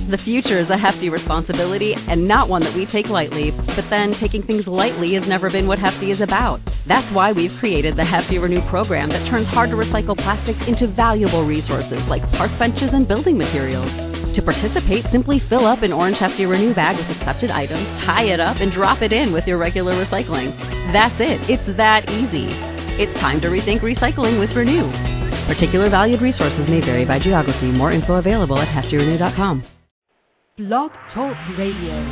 The future is a hefty responsibility and not one that we take lightly, but then taking things lightly has never been what Hefty is about. That's why we've created the Hefty Renew program that turns hard-to-recycle plastics into valuable resources like park benches and building materials. To participate, simply fill up an orange Hefty Renew bag with accepted items, tie it up, and drop it in with your regular recycling. That's it. It's that easy. It's time to rethink recycling with Renew. Particular valued resources may vary by geography. More info available at heftyrenew.com. Blog Talk Radio.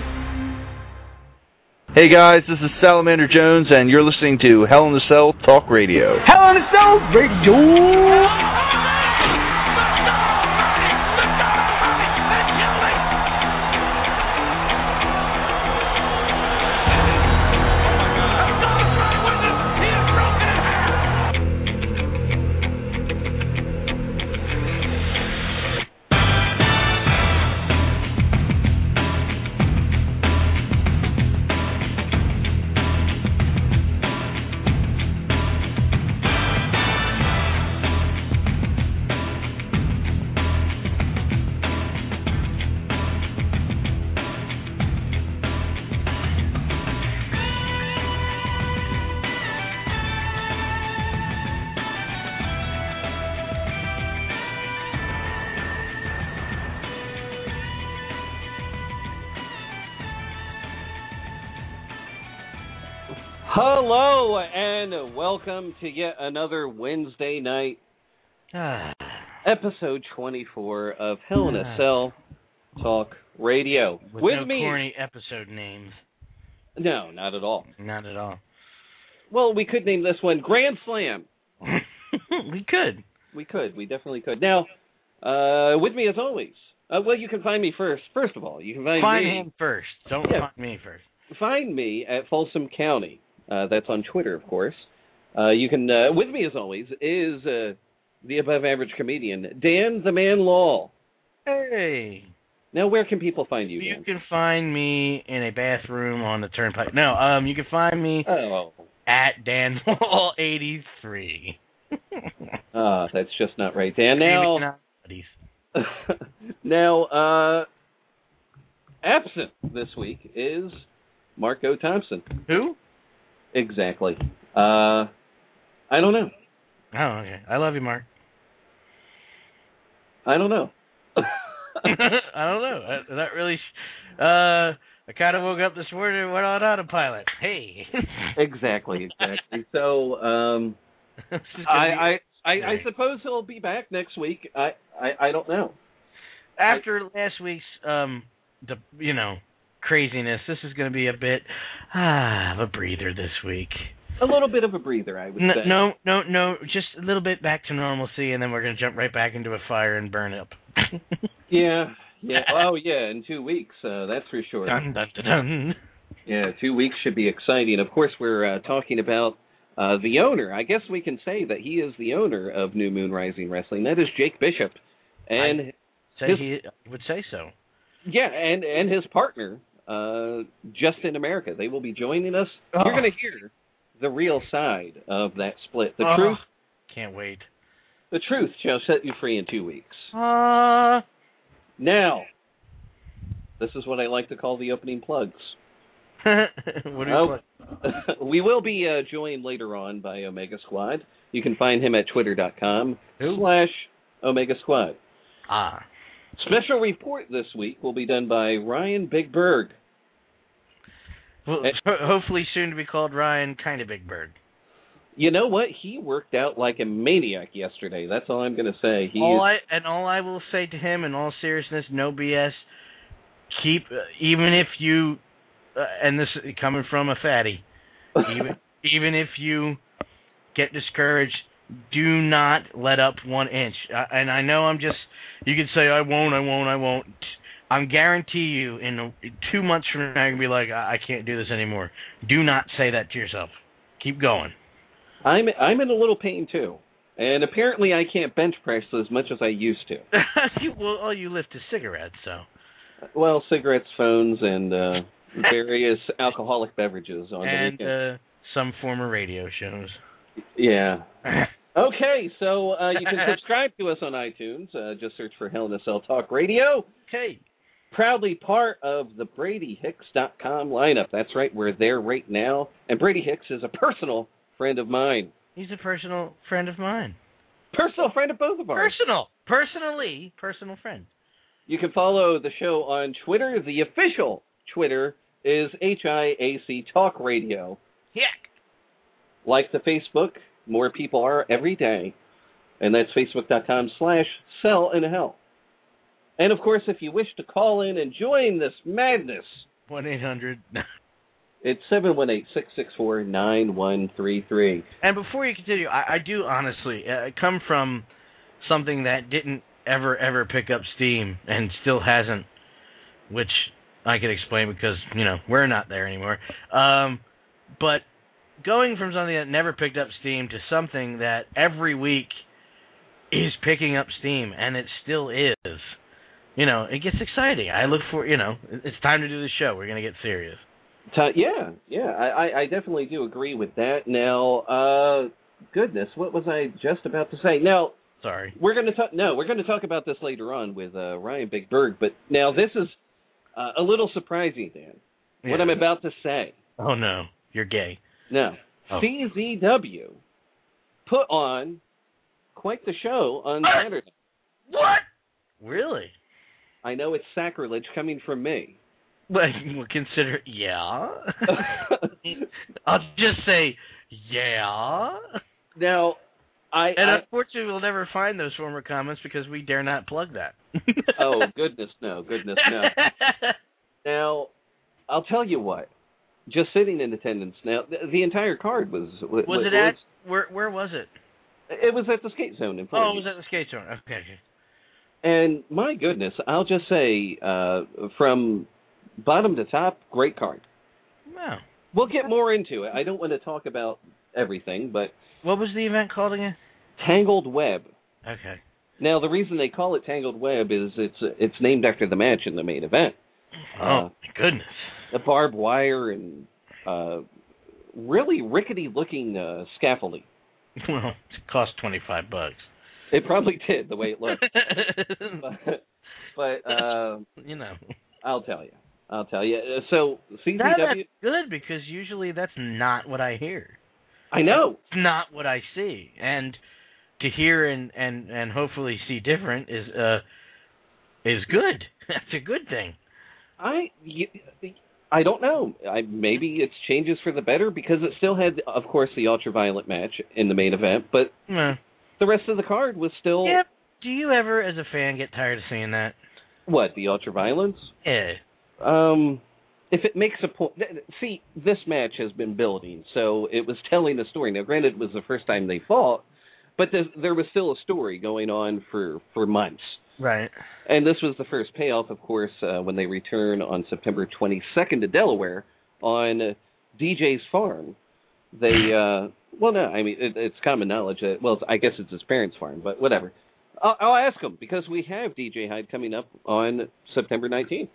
Hey guys, this is Salamander Jones, and you're listening to Hell in a Cell Talk Radio. Hell in a Cell Radio! Hello, and welcome to yet another Wednesday night, episode 24 of Hell in a Cell Talk Radio. With With no me, corny episode names. No, not at all. Not at all. Well, we could name this one Grand Slam. We could. We could. We definitely could. Now, with me as always. Well, you can find me first. First of all, you can find me. him first. Don't find me first. Find me at Folsom County. That's on Twitter, of course. You can, with me as always, is the above-average comedian, Dan the Man Law. Hey. Now, where can people find you, Dan? You can find me in a bathroom on the turnpike. No, you can find me at Dan Law 83. That's just not right, Dan. Now, absent this week is Marco Thompson. Who? Exactly. I don't know. Oh, okay. I love you, Mark. I don't know. I don't know. That really... I kind of woke up this morning and went on autopilot. Hey. Exactly. So, I suppose he'll be back next week. I don't know. After last week's, craziness, this is going to be a bit of a breather this week. A little bit of a breather, I would say. No, just a little bit back to normalcy, and then we're going to jump right back into a fire and burn up. Yeah. Oh, yeah, in 2 weeks, that's for sure. Dun, dun, dun, dun. Yeah, 2 weeks should be exciting. Of course, we're talking about the owner. I guess we can say that he is the owner of New Moon Rising Wrestling. That is Jake Bishop. And he would say so. Yeah, and his partner, Justin America. They will be joining us. Oh. You're going to hear the real side of that split. The truth. Can't wait. The truth shall set you free in 2 weeks. Now, this is what I like to call the opening plugs. What are you We will be joined later on by Omega Squad. You can find him at twitter.com/Omega Squad. Special report this week will be done by Ryan Big Berg. Well, hopefully soon to be called Ryan Kinda Big Berg. You know what? He worked out like a maniac yesterday. That's all I'm going to say. All I will say to him, in all seriousness, no BS. Keep even if you, and this coming from a fatty, even if you get discouraged, do not let up 1 inch. And I know you could say I won't. I guarantee you, in 2 months from now, you're gonna be like, I can't do this anymore. Do not say that to yourself. Keep going. I'm in a little pain too, and apparently I can't bench press as much as I used to. Well, all you lift is cigarettes, so. Well, cigarettes, phones, and various alcoholic beverages on the weekend. And some former radio shows. Yeah. Okay, so you can subscribe to us on iTunes. Just search for Hell in a Cell Talk Radio. Okay. proudly part of the BradyHicks.com lineup. That's right, we're there right now. And Brady Hicks is a personal friend of mine. He's a personal friend of mine. Personal friend of both of ours. Personal friend. You can follow the show on Twitter. The official Twitter is HIAC Talk Radio. Heck. Like the Facebook, more people are every day. And that's facebook.com/sellinhell. And, of course, if you wish to call in and join this madness, 1-800. It's 718-664-9133. And before you continue, I do honestly come from something that didn't ever pick up steam and still hasn't, which I could explain because, we're not there anymore. But going from something that never picked up steam to something that every week is picking up steam, and it still is, it gets exciting. I look for, it's time to do the show. We're going to get serious. Yeah, I definitely do agree with that. Now, goodness, what was I just about to say? Now, sorry, we're going to talk. No, we're going to talk about this later on with Ryan Big Berg. But now this is a little surprising, Dan. Yeah. What I'm about to say. Oh no, you're gay. No, CZW put on quite the show on Saturday. What? Really? I know it's sacrilege coming from me. But we'll consider, yeah. I'll just say, yeah. Now, unfortunately, we'll never find those former comments because we dare not plug that. Oh, goodness no. Now, I'll tell you what. Just sitting in attendance. Now, the entire card was it at? Where was it? It was at the Skate Zone in Florida. Oh, it was at the Skate Zone. Okay. And my goodness, I'll just say, from bottom to top, great card. Wow. We'll get more into it. I don't want to talk about everything, but... What was the event called again? Tangled Web. Okay. Now, the reason they call it Tangled Web is it's named after the match in the main event. Oh, my goodness. The barbed wire and really rickety-looking scaffolding. Well, it cost $25. It probably did, the way it looked. but I'll tell you. So, CZW... That's good, because usually that's not what I hear. I know. It's not what I see. And to hear and hopefully see different is good. That's a good thing. I don't know. Maybe it's changes for the better, because it still had, of course, the ultraviolet match in the main event, but the rest of the card was still... Yeah. Do you ever, as a fan, get tired of seeing that? What, the ultraviolence? Yeah. If it makes a point... See, this match has been building, so it was telling a story. Now, granted, it was the first time they fought, but there was still a story going on for months. Right. And this was the first payoff, of course, when they return on September 22nd to Delaware on DJ's farm. They, it's common knowledge that, I guess it's his parents' farm, but whatever. I'll ask him, because we have DJ Hyde coming up on September 19th.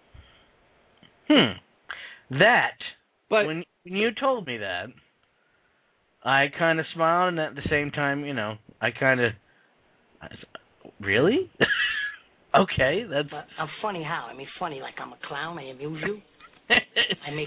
But when you told me that, I kind of smiled, and at the same time, I really? Okay, that's... But I'm funny how? I mean, funny like I'm a clown, I amuse you? I make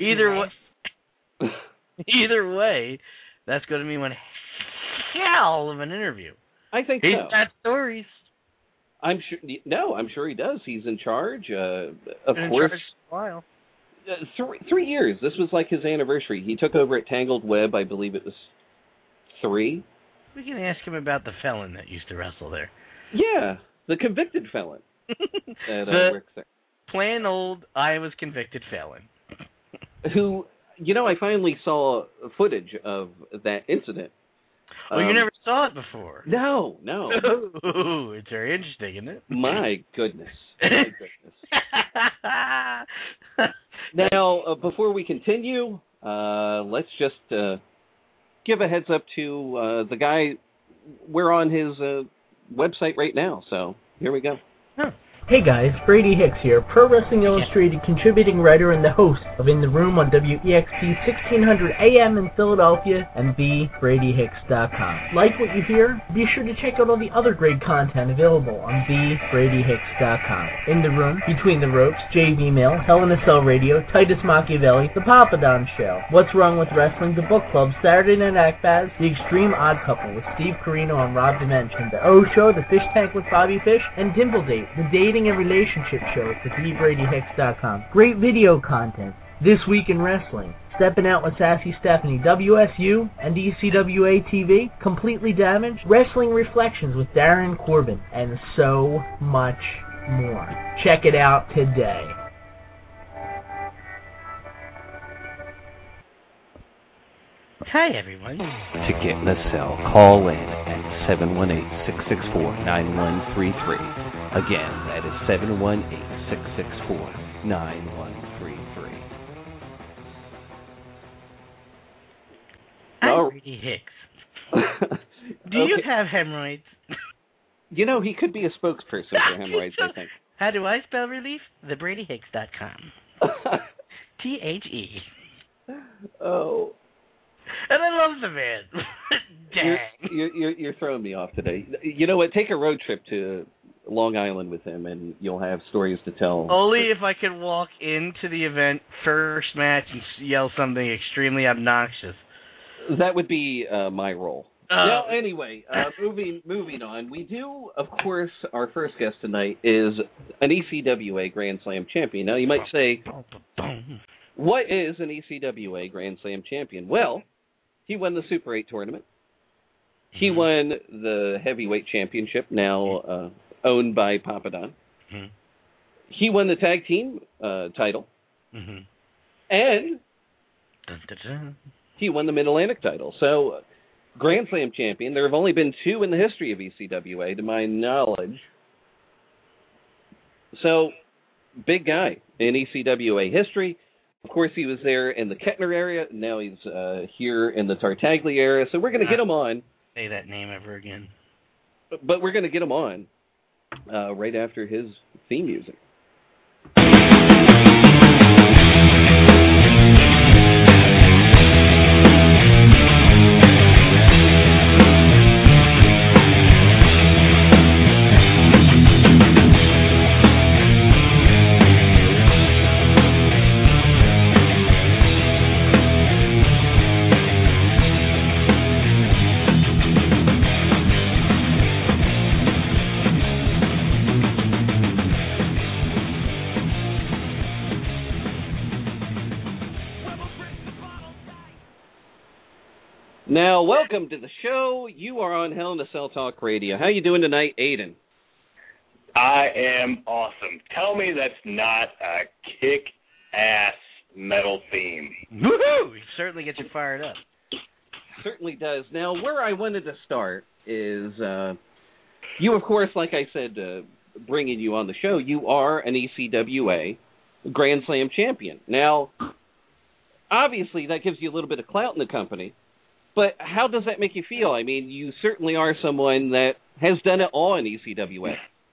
Either way, that's going to be one hell of an interview. I think He's so. got stories. I'm sure. No, I'm sure he does. He's in charge. Of Been course. In charge for a while. 3 years. This was like his anniversary. He took over at Tangled Web. I believe it was 3. We can ask him about the felon that used to wrestle there. Yeah, the convicted felon that works there. Plain old Iowa's convicted felon. Who, I finally saw footage of that incident. Well, you never saw it before. No. Ooh, it's very interesting, isn't it? My goodness. Now, before we continue, let's just give a heads up to the guy. We're on his website right now, so here we go. Oh, Hey guys, Brady Hicks here, Pro Wrestling Illustrated contributing writer and the host of In the Room on WEXP 1600 AM in Philadelphia and TheBradyHicks.com. Like what you hear? Be sure to check out all the other great content available on TheBradyHicks.com. In the Room, Between the Ropes, JV Mail, Hell in a Cell Radio, Titus Machiavelli, The Papa Don Show, What's Wrong with Wrestling, The Book Club, Saturday Night Akbaz, The Extreme Odd Couple with Steve Carino and Rob Dimension, The O Show, The Fish Tank with Bobby Fish, and Dimple Date, the dating and relationship show at TheBradyHicks.com. Great video content. This Week in Wrestling, Stepping Out with Sassy Stephanie, WSU and ECWA TV, Completely Damaged, Wrestling Reflections with Darren Corbin, and so much more. Check it out today. Hi, everyone. To get in the cell, call in at 718-664-9133. Again, that is 718-664-9133. I'm Brady Hicks. Do you have hemorrhoids? You know, he could be a spokesperson for hemorrhoids, I think. How do I spell relief? TheBradyHicks.com. T-H-E. Oh. And I love the man. Dang. You're throwing me off today. You know what? Take a road trip to Long Island with him, and you'll have stories to tell. Only if I could walk into the event first match and yell something extremely obnoxious. That would be my role. Well, anyway, moving on. We do, of course, our first guest tonight is an ECWA Grand Slam champion. Now, you might say, what is an ECWA Grand Slam champion? Well, he won the Super 8 tournament. He won the heavyweight championship, now owned by Papa Don. Mm-hmm. He won the tag team title. Mm-hmm. And he won the Mid-Atlantic title. So, Grand Slam champion. There have only been 2 in the history of ECWA, to my knowledge. So, big guy in ECWA history. Of course, he was there in the Kettner area. Now he's here in the Tartaglia area. So we're going to get him on. Say that name ever again. But we're going to get him on right after his theme music. Now, welcome to the show. You are on Hell in a Cell Talk Radio. How you doing tonight, Aiden? I am awesome. Tell me that's not a kick-ass metal theme. Woohoo! It certainly gets you fired up. Certainly does. Now, where I wanted to start is, you, of course, like I said, bringing you on the show, you are an ECWA Grand Slam champion. Now, obviously, that gives you a little bit of clout in the company. But how does that make you feel? I mean, you certainly are someone that has done it all in ECWA.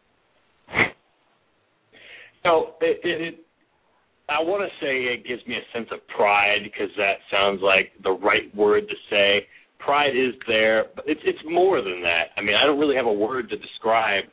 So, I want to say it gives me a sense of pride because that sounds like the right word to say. Pride is there, but it's more than that. I mean, I don't really have a word to describe,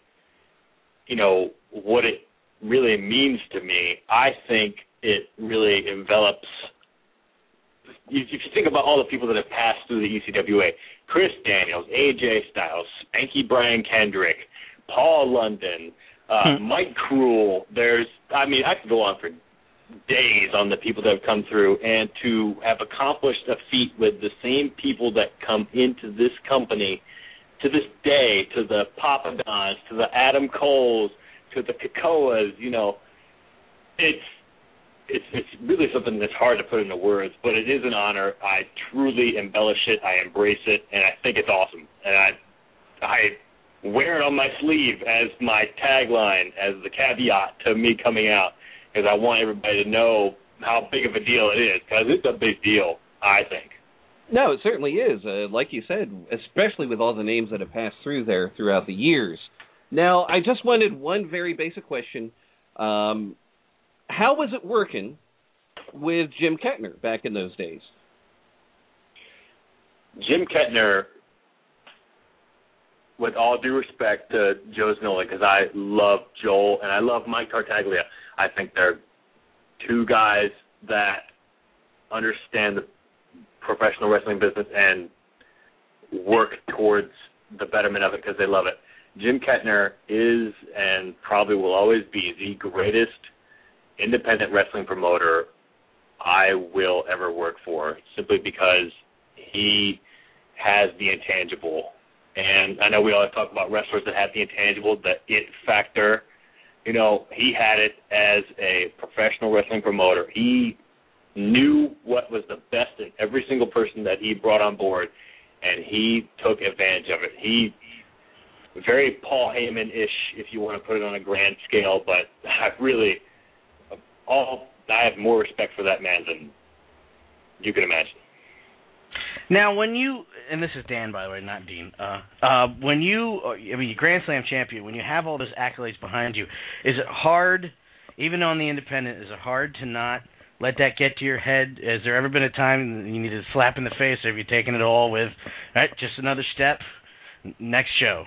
what it really means to me. I think it really envelops. If you think about all the people that have passed through the ECWA, Chris Daniels, AJ Styles, Spanky Brian Kendrick, Paul London, Mike Cruel, I could go on for days on the people that have come through, and to have accomplished a feat with the same people that come into this company to this day, to the Papa Dons, to the Adam Coles, to the Kakoas, It's really something that's hard to put into words, but it is an honor. I truly embellish it. I embrace it, and I think it's awesome. And I wear it on my sleeve as my tagline, as the caveat to me coming out, because I want everybody to know how big of a deal it is, because it's a big deal, I think. No, it certainly is. Like you said, especially with all the names that have passed through there throughout the years, Now, I just wanted one very basic question. How was it working with Jim Kettner back in those days? Jim Kettner, with all due respect to Joe Znoli, because I love Joel and I love Mike Tartaglia, I think they're two guys that understand the professional wrestling business and work towards the betterment of it because they love it. Jim Kettner is and probably will always be the greatest independent wrestling promoter I will ever work for, simply because he has the intangible. And I know we always talk about wrestlers that have the intangible, the it factor. You know, he had it as a professional wrestling promoter. He knew what was the best in every single person that he brought on board, and he took advantage of it. He very Paul Heyman-ish, if you want to put it on a grand scale, but I have more respect for that man than you can imagine. Now, when you, and this is Dan, by the way, not Dean, you're Grand Slam champion, when you have all those accolades behind you, is it hard, even on the independent, is it hard to not let that get to your head? Has there ever been a time you need a slap in the face, or have you taken it all with, all right, just another step, next show?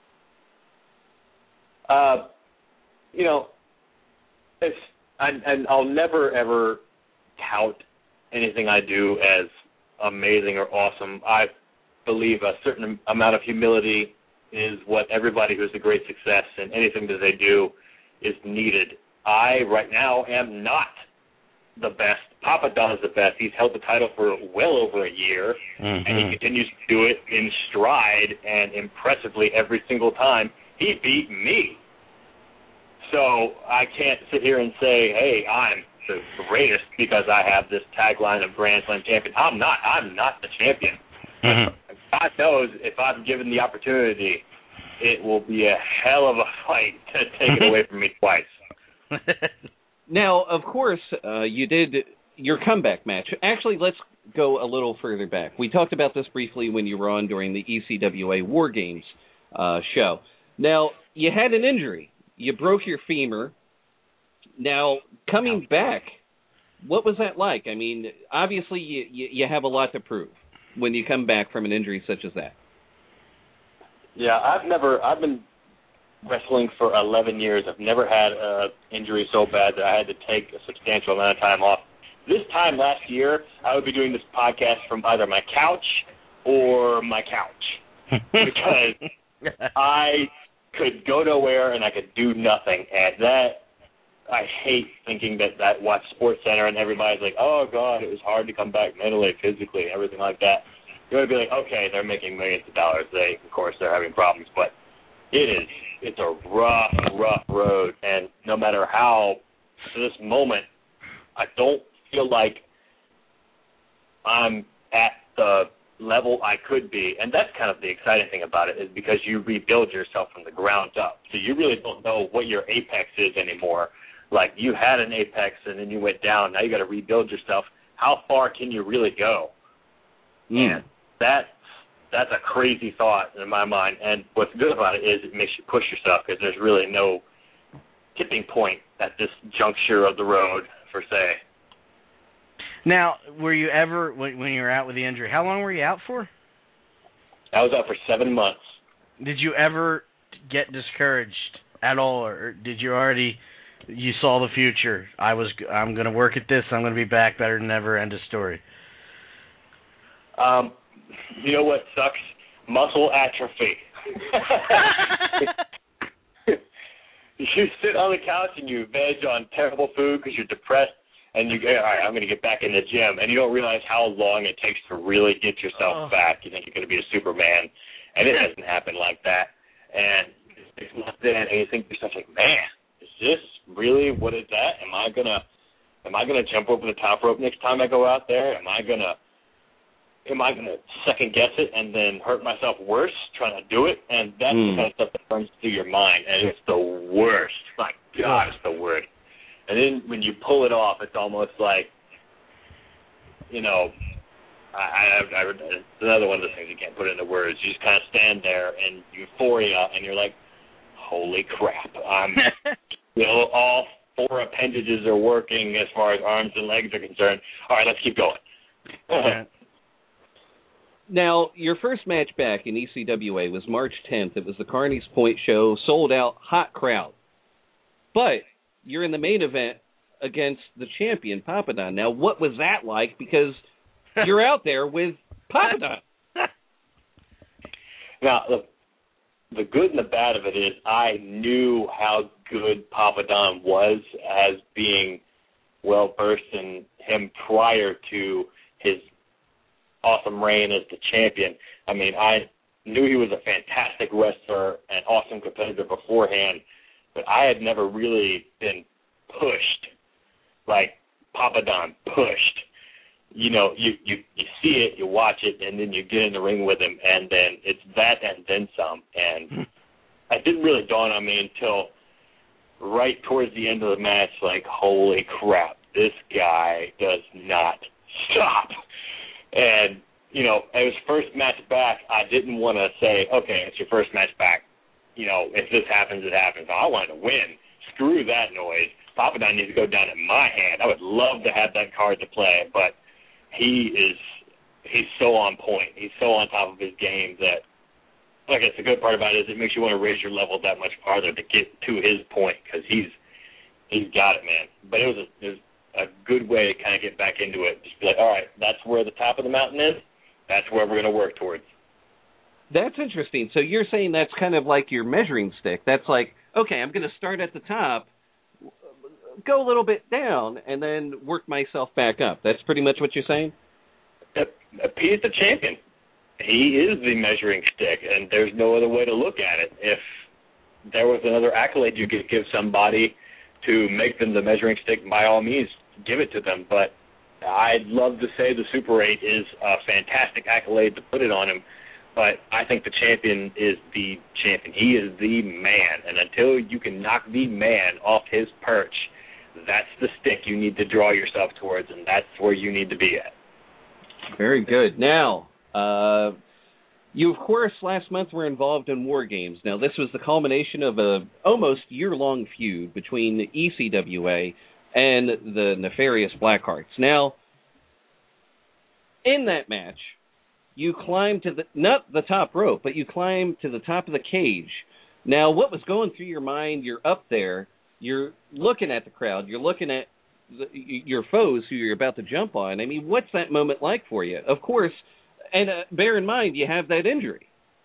And I'll never, ever tout anything I do as amazing or awesome. I believe a certain amount of humility is what everybody who's a great success in anything that they do is needed. I, right now, am not the best. Papa Don is the best. He's held the title for well over a year, and he continues to do it in stride and impressively every single time. He beat me. So I can't sit here and say, hey, I'm the greatest because I have this tagline of Grand Slam champion. I'm not the champion. God knows if I'm given the opportunity, it will be a hell of a fight to take it away from me twice. Now, of course, you did your comeback match. Actually, let's go a little further back. We talked about this briefly when you were on during the ECWA War Games show. Now, you had an injury. You broke your femur. Now, coming back, what was that like? I mean, obviously you have a lot to prove when you come back from an injury such as that. Yeah, I've been wrestling for 11 years. I've never had an injury so bad that I had to take a substantial amount of time off. This time last year, I would be doing this podcast from either my couch or my couch because I could go nowhere and I could do nothing. And that, I hate thinking that watch Sports Center and everybody's like, oh, God, it was hard to come back mentally, physically, and everything like that. You're going to be like, okay, they're making millions of dollars. Of course, they're having problems. But it's a rough road. And no matter how, to this moment, I don't feel like I'm at the level I could be. And that's kind of the exciting thing about it, is because you rebuild yourself from the ground up. So you really don't know what your apex is anymore. Like, you had an apex and then you went down. Now you got to rebuild yourself. How far can you really go? And that's a crazy thought in my mind. And what's good about it is it makes you push yourself, because there's really no tipping point at this juncture of the road, per se. Now, were you ever, when you were out with the injury, how long were you out for? I was out for 7 months. Did you ever get discouraged at all, or did you already, you saw the future? I'm going to work at this. I'm going to be back better than ever. End of story. You know what sucks? Muscle atrophy. You sit on the couch and you veg on terrible food because you're depressed, and you go, all right, I'm going to get back in the gym, and you don't realize how long it takes to really get yourself back. You think you're going to be a Superman, and it doesn't happen like that. And 6 months in, and you think to yourself, like, man, is this really what it's at? Am I gonna jump over the top rope next time I go out there? Am I gonna second guess it and then hurt myself worse trying to do it? And that's the kind of stuff that runs through your mind, and it's the worst. My God, it's the worst. And then when you pull it off, it's almost like, you know, it's another one of the things you can't put into words. You just kind of stand there in euphoria, and you're like, holy crap. I'm still all 4 appendages are working as far as arms and legs are concerned. All right, let's keep going. Now, your first match back in ECWA was March 10th. It was the Carney's Point show, sold out, hot crowd. But you're in the main event against the champion, Papadon. Now, what was that like? Because you're out there with Papadon. Now, the good and the bad of it is I knew how good Papadon was as being well-versed in him prior to his awesome reign as the champion. I mean, I knew he was a fantastic wrestler and awesome competitor beforehand, but I had never really been pushed like Papadon pushed. You know, you see it, you watch it, and then you get in the ring with him, and then it's that and then some. And it didn't really dawn on me until right towards the end of the match, like, holy crap, this guy does not stop. And, you know, it was first match back. I didn't want to say, okay, it's your first match back. You know, if this happens, it happens. I wanted to win. Screw that noise. Papadon needs to go down in my hand. I would love to have that card to play, but he's so on point. He's so on top of his game that, I guess the good part about it is it makes you want to raise your level that much farther to get to his point, because he's got it, man. But it was a good way to kind of get back into it. Just be like, all right, that's where the top of the mountain is. That's where we're going to work towards. That's interesting. So you're saying that's kind of like your measuring stick. That's like, okay, I'm going to start at the top, go a little bit down, and then work myself back up. That's pretty much what you're saying? He's the champion. He is the measuring stick, and there's no other way to look at it. If there was another accolade you could give somebody to make them the measuring stick, by all means, give it to them. But I'd love to say the Super 8 is a fantastic accolade to put it on him, but I think the champion is the champion. He is the man, and until you can knock the man off his perch, that's the stick you need to draw yourself towards, and that's where you need to be at. Very good. Now, you, of course, last month were involved in War Games. Now, this was the culmination of a almost year-long feud between the ECWA and the nefarious Blackhearts. Now, in that match, you climbed to not the top rope, but you climbed to the top of the cage. Now, what was going through your mind? You're up there. You're looking at the crowd. You're looking at your foes who you're about to jump on. I mean, what's that moment like for you? Of course, and bear in mind, you have that injury.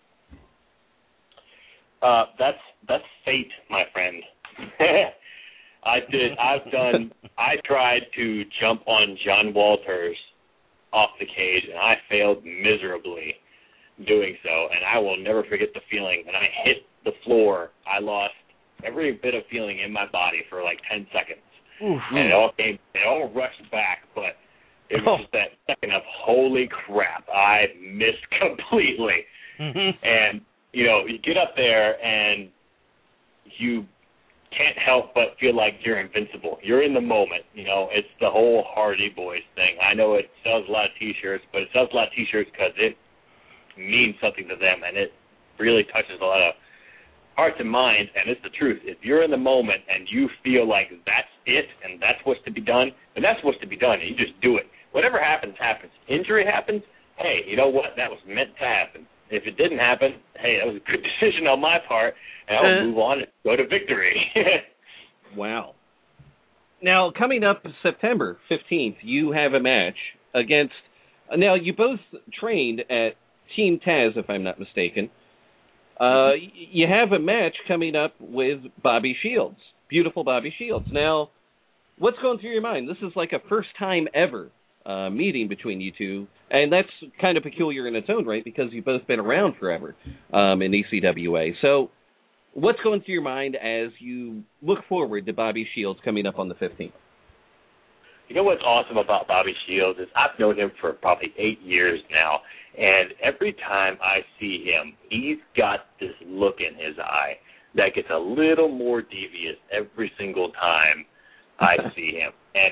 That's fate, my friend. I tried to jump on John Walters off the cage, and I failed miserably doing so. And I will never forget the feeling. When I hit the floor, I lost every bit of feeling in my body for like 10 seconds. Oof. And it all rushed back, but it was just that second of, holy crap, I missed completely. Mm-hmm. And, you know, you get up there and you can't help but feel like you're invincible. You're in the moment. You know, it's the whole Hardy Boys thing. I know it sells a lot of T-shirts, but it sells a lot of T-shirts because it means something to them, and it really touches a lot of hearts and minds, and it's the truth. If you're in the moment and you feel like that's it and that's what's to be done, then that's what's to be done, and you just do it. Whatever happens, happens. Injury happens, hey, you know what? That was meant to happen. If it didn't happen, hey, that was a good decision on my part, and I'll move on and go to victory. Wow. Now, coming up September 15th, you have a match against, now you both trained at Team Taz, if I'm not mistaken. You have a match coming up with Bobby Shields, beautiful Bobby Shields. Now, what's going through your mind? This is like a first time ever meeting between you two, and that's kind of peculiar in its own right because you've both been around forever in ECWA. So what's going through your mind as you look forward to Bobby Shields coming up on the 15th? You know what's awesome about Bobby Shields is I've known him for probably 8 years now, and every time I see him, he's got this look in his eye that gets a little more devious every single time I see him. And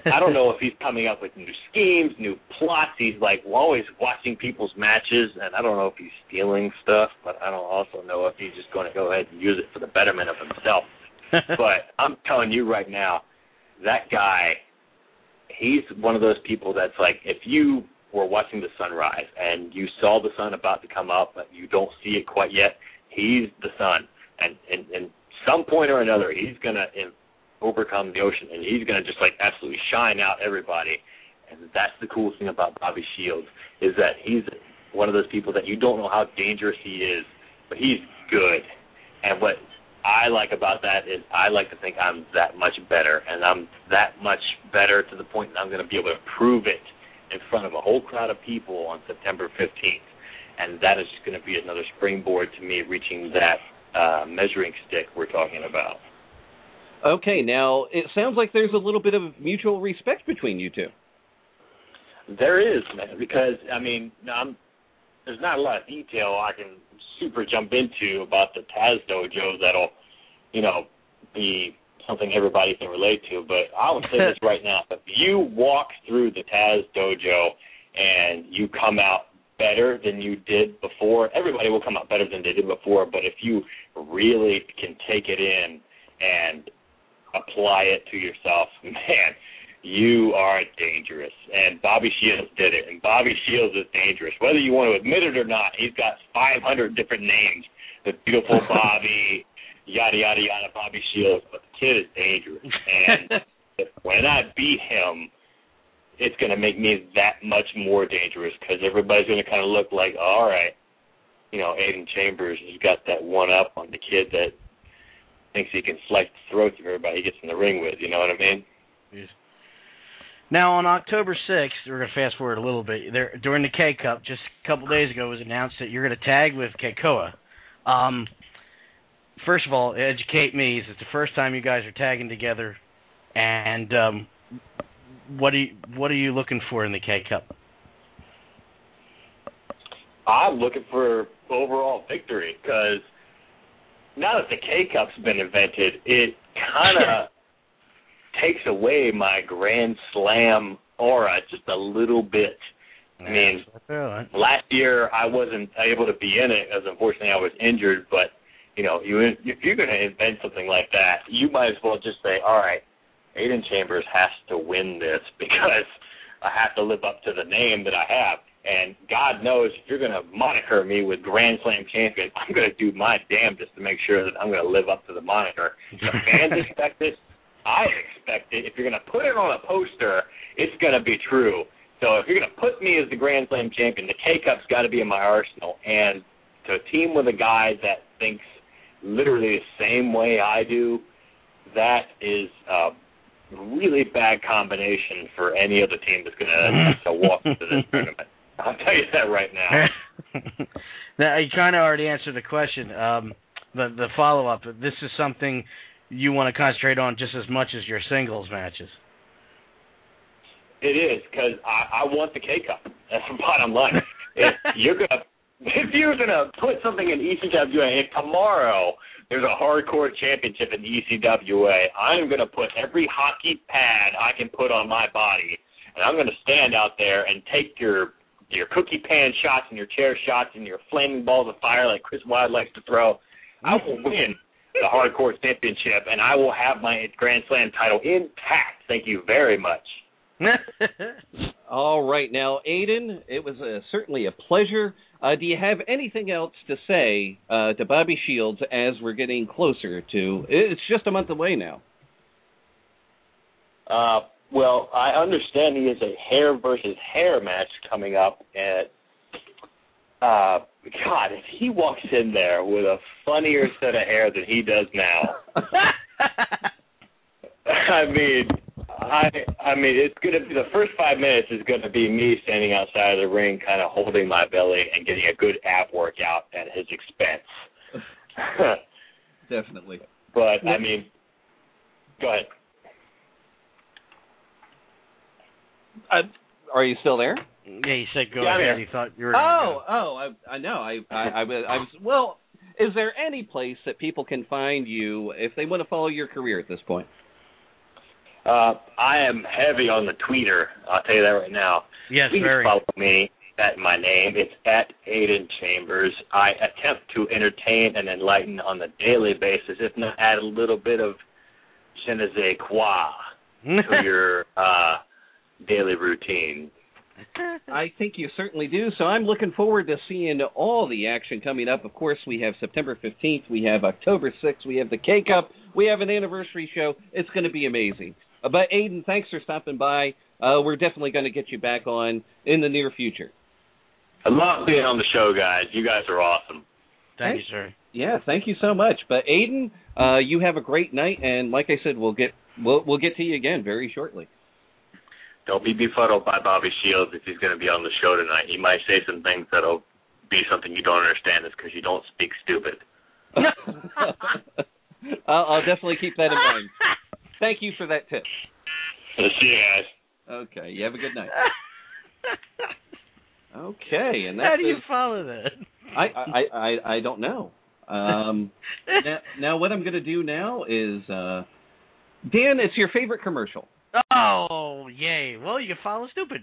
I don't know if he's coming up with new schemes, new plots. He's like always watching people's matches, and I don't know if he's stealing stuff, but I don't also know if he's just going to go ahead and use it for the betterment of himself. But I'm telling you right now, that guy, he's one of those people that's like, if you were watching the sunrise and you saw the sun about to come up, but you don't see it quite yet, he's the sun. And some point or another, he's going to overcome the ocean, and he's going to just, like, absolutely shine out everybody. And that's the cool thing about Bobby Shields, is that he's one of those people that you don't know how dangerous he is, but he's good. And what I like about that is I like to think I'm that much better, and I'm that much better to the point that I'm going to be able to prove it in front of a whole crowd of people on September 15th. And that is just going to be another springboard to me reaching that measuring stick we're talking about. Okay, now it sounds like there's a little bit of mutual respect between you two. There is, man, because, I mean, there's not a lot of detail I can super jump into about the Taz Dojo that'll, be something everybody can relate to. But I will say this right now. If you walk through the Taz Dojo and you come out better than you did before, everybody will come out better than they did before. But if you really can take it in and apply it to yourself, man, you are dangerous. And Bobby Shields did it. And Bobby Shields is dangerous. Whether you want to admit it or not, he's got 500 different names. The beautiful Bobby, yada, yada, yada, Bobby Shields. But the kid is dangerous. And when I beat him, it's going to make me that much more dangerous because everybody's going to kind of look like, all right, Aiden Chambers has got that one up on the kid that thinks he can slice the throats of everybody he gets in the ring with. You know what I mean? Yes. Now, on October 6th, we're going to fast forward a little bit. During the K-Cup, just a couple days ago, it was announced that you're going to tag with Keikoa. First of all, educate me. Is it the first time you guys are tagging together? And what are you looking for in the K-Cup? I'm looking for overall victory because now that the K-Cup's been invented, it kind of takes away my Grand Slam aura just a little bit. I mean, last year I wasn't able to be in it because unfortunately I was injured, but, if you're going to invent something like that, you might as well just say, all right, Aiden Chambers has to win this because I have to live up to the name that I have. And God knows if you're going to moniker me with Grand Slam champion, I'm going to do my damnedest to make sure that I'm going to live up to the moniker. The fans expect it. I expect it. If you're going to put it on a poster, it's going to be true. So if you're going to put me as the Grand Slam champion, the K-Cup's got to be in my arsenal. And to team with a guy that thinks literally the same way I do, that is a really bad combination for any other team that's going to walk into this tournament. I'll tell you that right now. Now, you kind of already answered the question. The follow-up, this is something you want to concentrate on just as much as your singles matches. It is, because I want the K-Cup. That's the bottom line. If you're gonna put something in ECWA, if tomorrow there's a hardcore championship in ECWA, I'm going to put every hockey pad I can put on my body, and I'm going to stand out there and take your cookie pan shots and your chair shots and your flaming balls of fire like Chris Wilde likes to throw. I will win the hardcore championship, and I will have my Grand Slam title intact. Thank you very much. All right. Now, Aiden, it was certainly a pleasure. Do you have anything else to say to Bobby Shields as we're getting closer to... It's just a month away now. Well, I understand he has a hair versus hair match coming up at... God, if he walks in there with a funnier set of hair than he does now... I mean, it's going to be the first 5 minutes is going to be me standing outside of the ring, kind of holding my belly and getting a good ab workout at his expense. Definitely. But I mean, go ahead. Are you still there? Yeah, you said go ahead. He thought you were. I know. I was. Well, is there any place that people can find you if they want to follow your career at this point? I am heavy on the tweeter. I'll tell you that right now. Yes, Please very. follow me at my name. It's at Aiden Chambers. I attempt to entertain and enlighten on a daily basis, if not add a little bit of je ne sais quoi to your daily routine. I think you certainly do. So I'm looking forward to seeing all the action coming up. Of course, we have September 15th. We have October 6th. We have the K-Cup. We have an anniversary show. It's going to be amazing. But, Aiden, thanks for stopping by. We're definitely going to get you back on in the near future. I love being on the show, guys. You guys are awesome. Thank you, sir. Yeah, thank you so much. But, Aiden, you have a great night. And like I said, we'll get to you again very shortly. Don't be befuddled by Bobby Shields if he's going to be on the show tonight. He might say some things that'll be something you don't understand. It's because you don't speak stupid. I'll definitely keep that in mind. Thank you for that tip. See you guys. Okay, you have a good night. Okay, and how do you follow that? I don't know. Now what I'm going to do now is, Dan, it's your favorite commercial. Oh, yay. Well, you can follow stupid.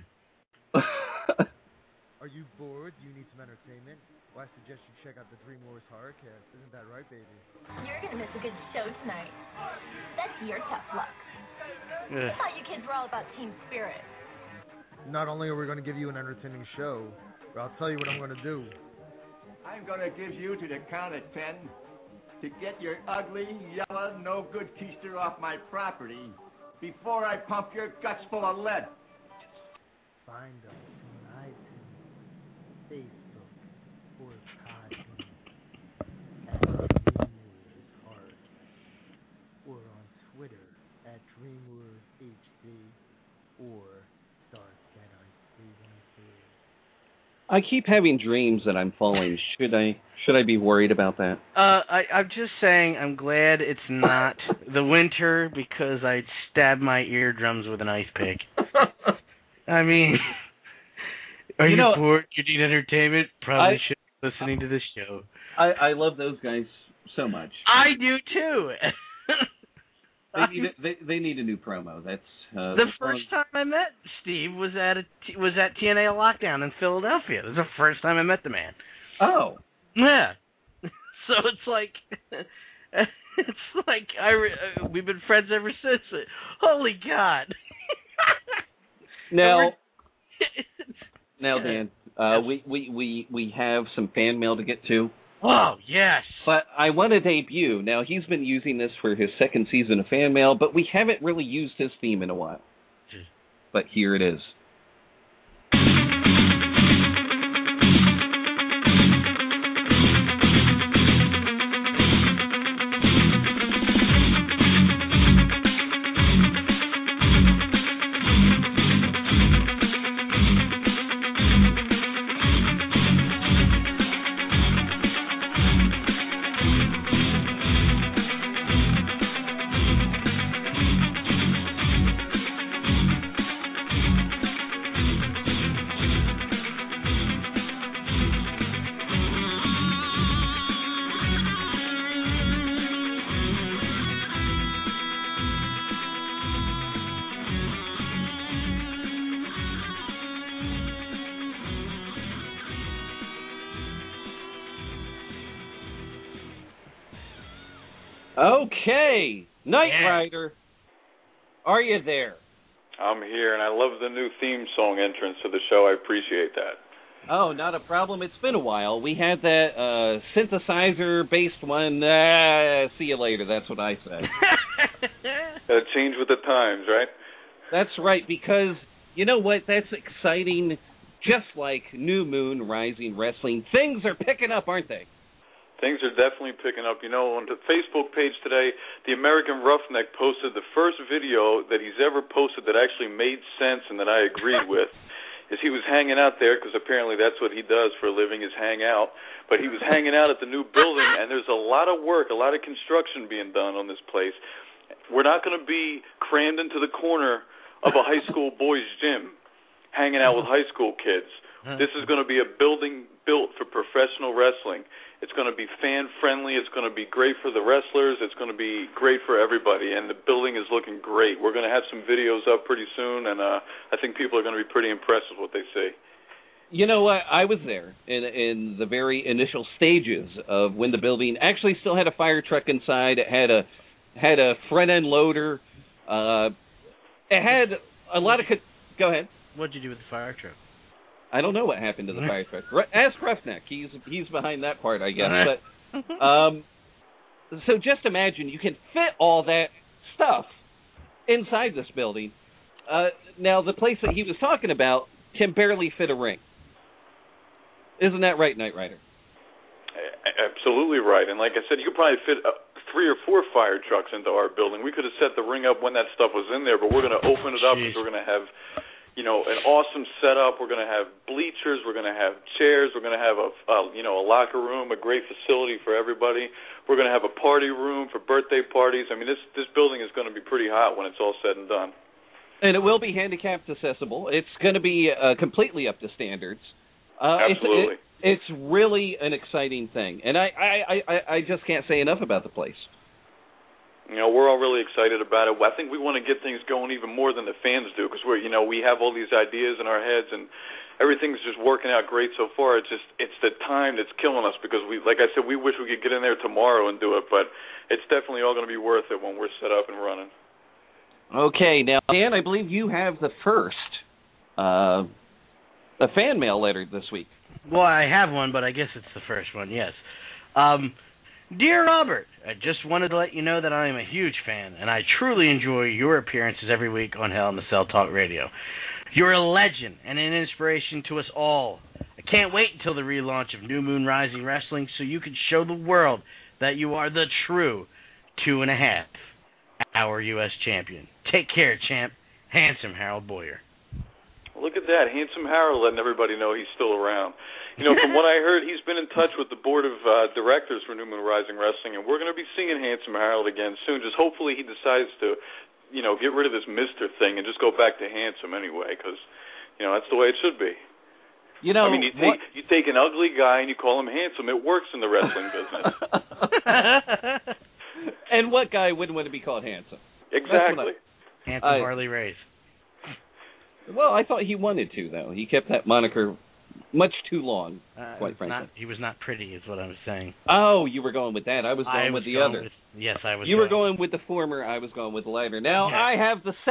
Are you bored? Do you need some entertainment? Well, I suggest you check out the Dream Wars Horrorcast. Isn't that right, baby? You're going to miss a good show tonight. That's your tough luck. I thought you kids were all about team spirit. Not only are we going to give you an entertaining show, but I'll tell you what I'm going to do. I'm going to give you to the count of 10 to get your ugly, yellow, no-good keister off my property before I pump your guts full of lead. Find us on iTunes, Facebook, or Podbean at DreamWarsHeart, or on Twitter at DreamWarsHD or StarSkyDice313. I keep having dreams that I'm falling. Should I be worried about that? I'm just saying I'm glad it's not the winter because I'd stab my eardrums with an ice pick. I mean, are you bored? You need entertainment? Probably should be listening to this show. I love those guys so much. I do too. They need a new promo. That's the first time I met Steve was at TNA Lockdown in Philadelphia. It was the first time I met the man. Oh, yeah. So it's like we've been friends ever since. Holy God! Now, Dan, we have some fan mail to get to. Oh, yes. But I want to debut. Now, he's been using this for his second season of fan mail, but we haven't really used his theme in a while. But here it is. Okay, Knight Rider, are you there? I'm here, and I love the new theme song entrance to the show. I appreciate that. Oh, not a problem. It's been a while. We had that synthesizer-based one. See you later. That's what I said. Gotta change with the times, right? That's right, because you know what? That's exciting. Just like New Moon Rising Wrestling, things are picking up, aren't they? Things are definitely picking up. You know, on the Facebook page today, the American Roughneck posted the first video that he's ever posted that actually made sense and that I agreed with. Is he was hanging out there, because apparently that's what he does for a living, is hang out. But he was hanging out at the new building, and there's a lot of work, a lot of construction being done on this place. We're not going to be crammed into the corner of a high school boys' gym hanging out with high school kids. This is going to be a building built for professional wrestling. It's going to be fan-friendly. It's going to be great for the wrestlers. It's going to be great for everybody, and the building is looking great. We're going to have some videos up pretty soon, and I think people are going to be pretty impressed with what they see. You know what? I was there in the very initial stages of when the building actually still had a fire truck inside. It had a front-end loader. It had a lot of... Go ahead. What'd you do with the fire truck? I don't know what happened to the fire truck. Ask Roughneck. He's behind that part, I guess. But so just imagine you can fit all that stuff inside this building. Now, the place that he was talking about can barely fit a ring. Isn't that right, Knight Rider? Absolutely right. And like I said, you could probably fit 3 or 4 fire trucks into our building. We could have set the ring up when that stuff was in there, but we're going to open it up because we're going to have, an awesome setup. We're going to have bleachers. We're going to have chairs. We're going to have a locker room, a great facility for everybody. We're going to have a party room for birthday parties. I mean, this building is going to be pretty hot when it's all said and done. And it will be handicapped accessible. It's going to be completely up to standards. Absolutely. It's really an exciting thing, and I just can't say enough about the place. We're all really excited about it. I think we want to get things going even more than the fans do because we have all these ideas in our heads, and everything's just working out great so far. It's the time that's killing us because like I said, we wish we could get in there tomorrow and do it, but it's definitely all going to be worth it when we're set up and running. Okay, now Dan, I believe you have the first. A fan mail letter this week. Well, I have one, but I guess it's the first one, yes. Dear Robert, I just wanted to let you know that I am a huge fan, and I truly enjoy your appearances every week on Hell in the Cell Talk Radio. You're a legend and an inspiration to us all. I can't wait until the relaunch of New Moon Rising Wrestling so you can show the world that you are the true 2.5-hour U.S. champion. Take care, champ. Handsome Harold Boyer. Look at that, Handsome Harold letting everybody know he's still around. From what I heard, he's been in touch with the board of directors for New Moon Rising Wrestling, and we're going to be seeing Handsome Harold again soon. Just hopefully he decides to, get rid of this Mr. thing and just go back to Handsome anyway, because, that's the way it should be. You take an ugly guy and you call him handsome. It works in the wrestling business. And what guy wouldn't want to be called handsome? Exactly. Handsome Harley Race. Well, I thought he wanted to, though. He kept that moniker much too long, quite frankly. He was not pretty, is what I was saying. Oh, you were going with that. I was going with the other. Yes, I was. You were going with the former. I was going with the latter. Now I have the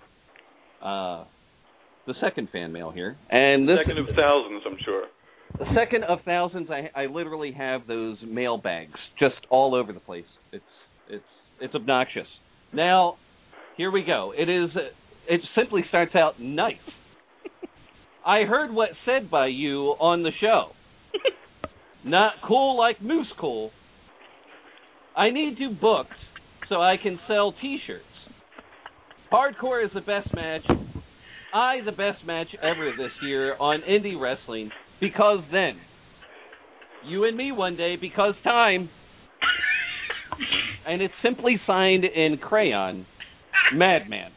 second fan mail here, and this second of thousands, I'm sure. The second of thousands. I literally have those mail bags just all over the place. It's obnoxious. Now, here we go. It simply starts out nice. I heard what's said by you on the show. Not cool like Moose Cool. I need you booked so I can sell T-shirts. Hardcore is the best match. The best match ever this year on indie wrestling. Because then, you and me one day, because time. And it's simply signed in crayon, Madman.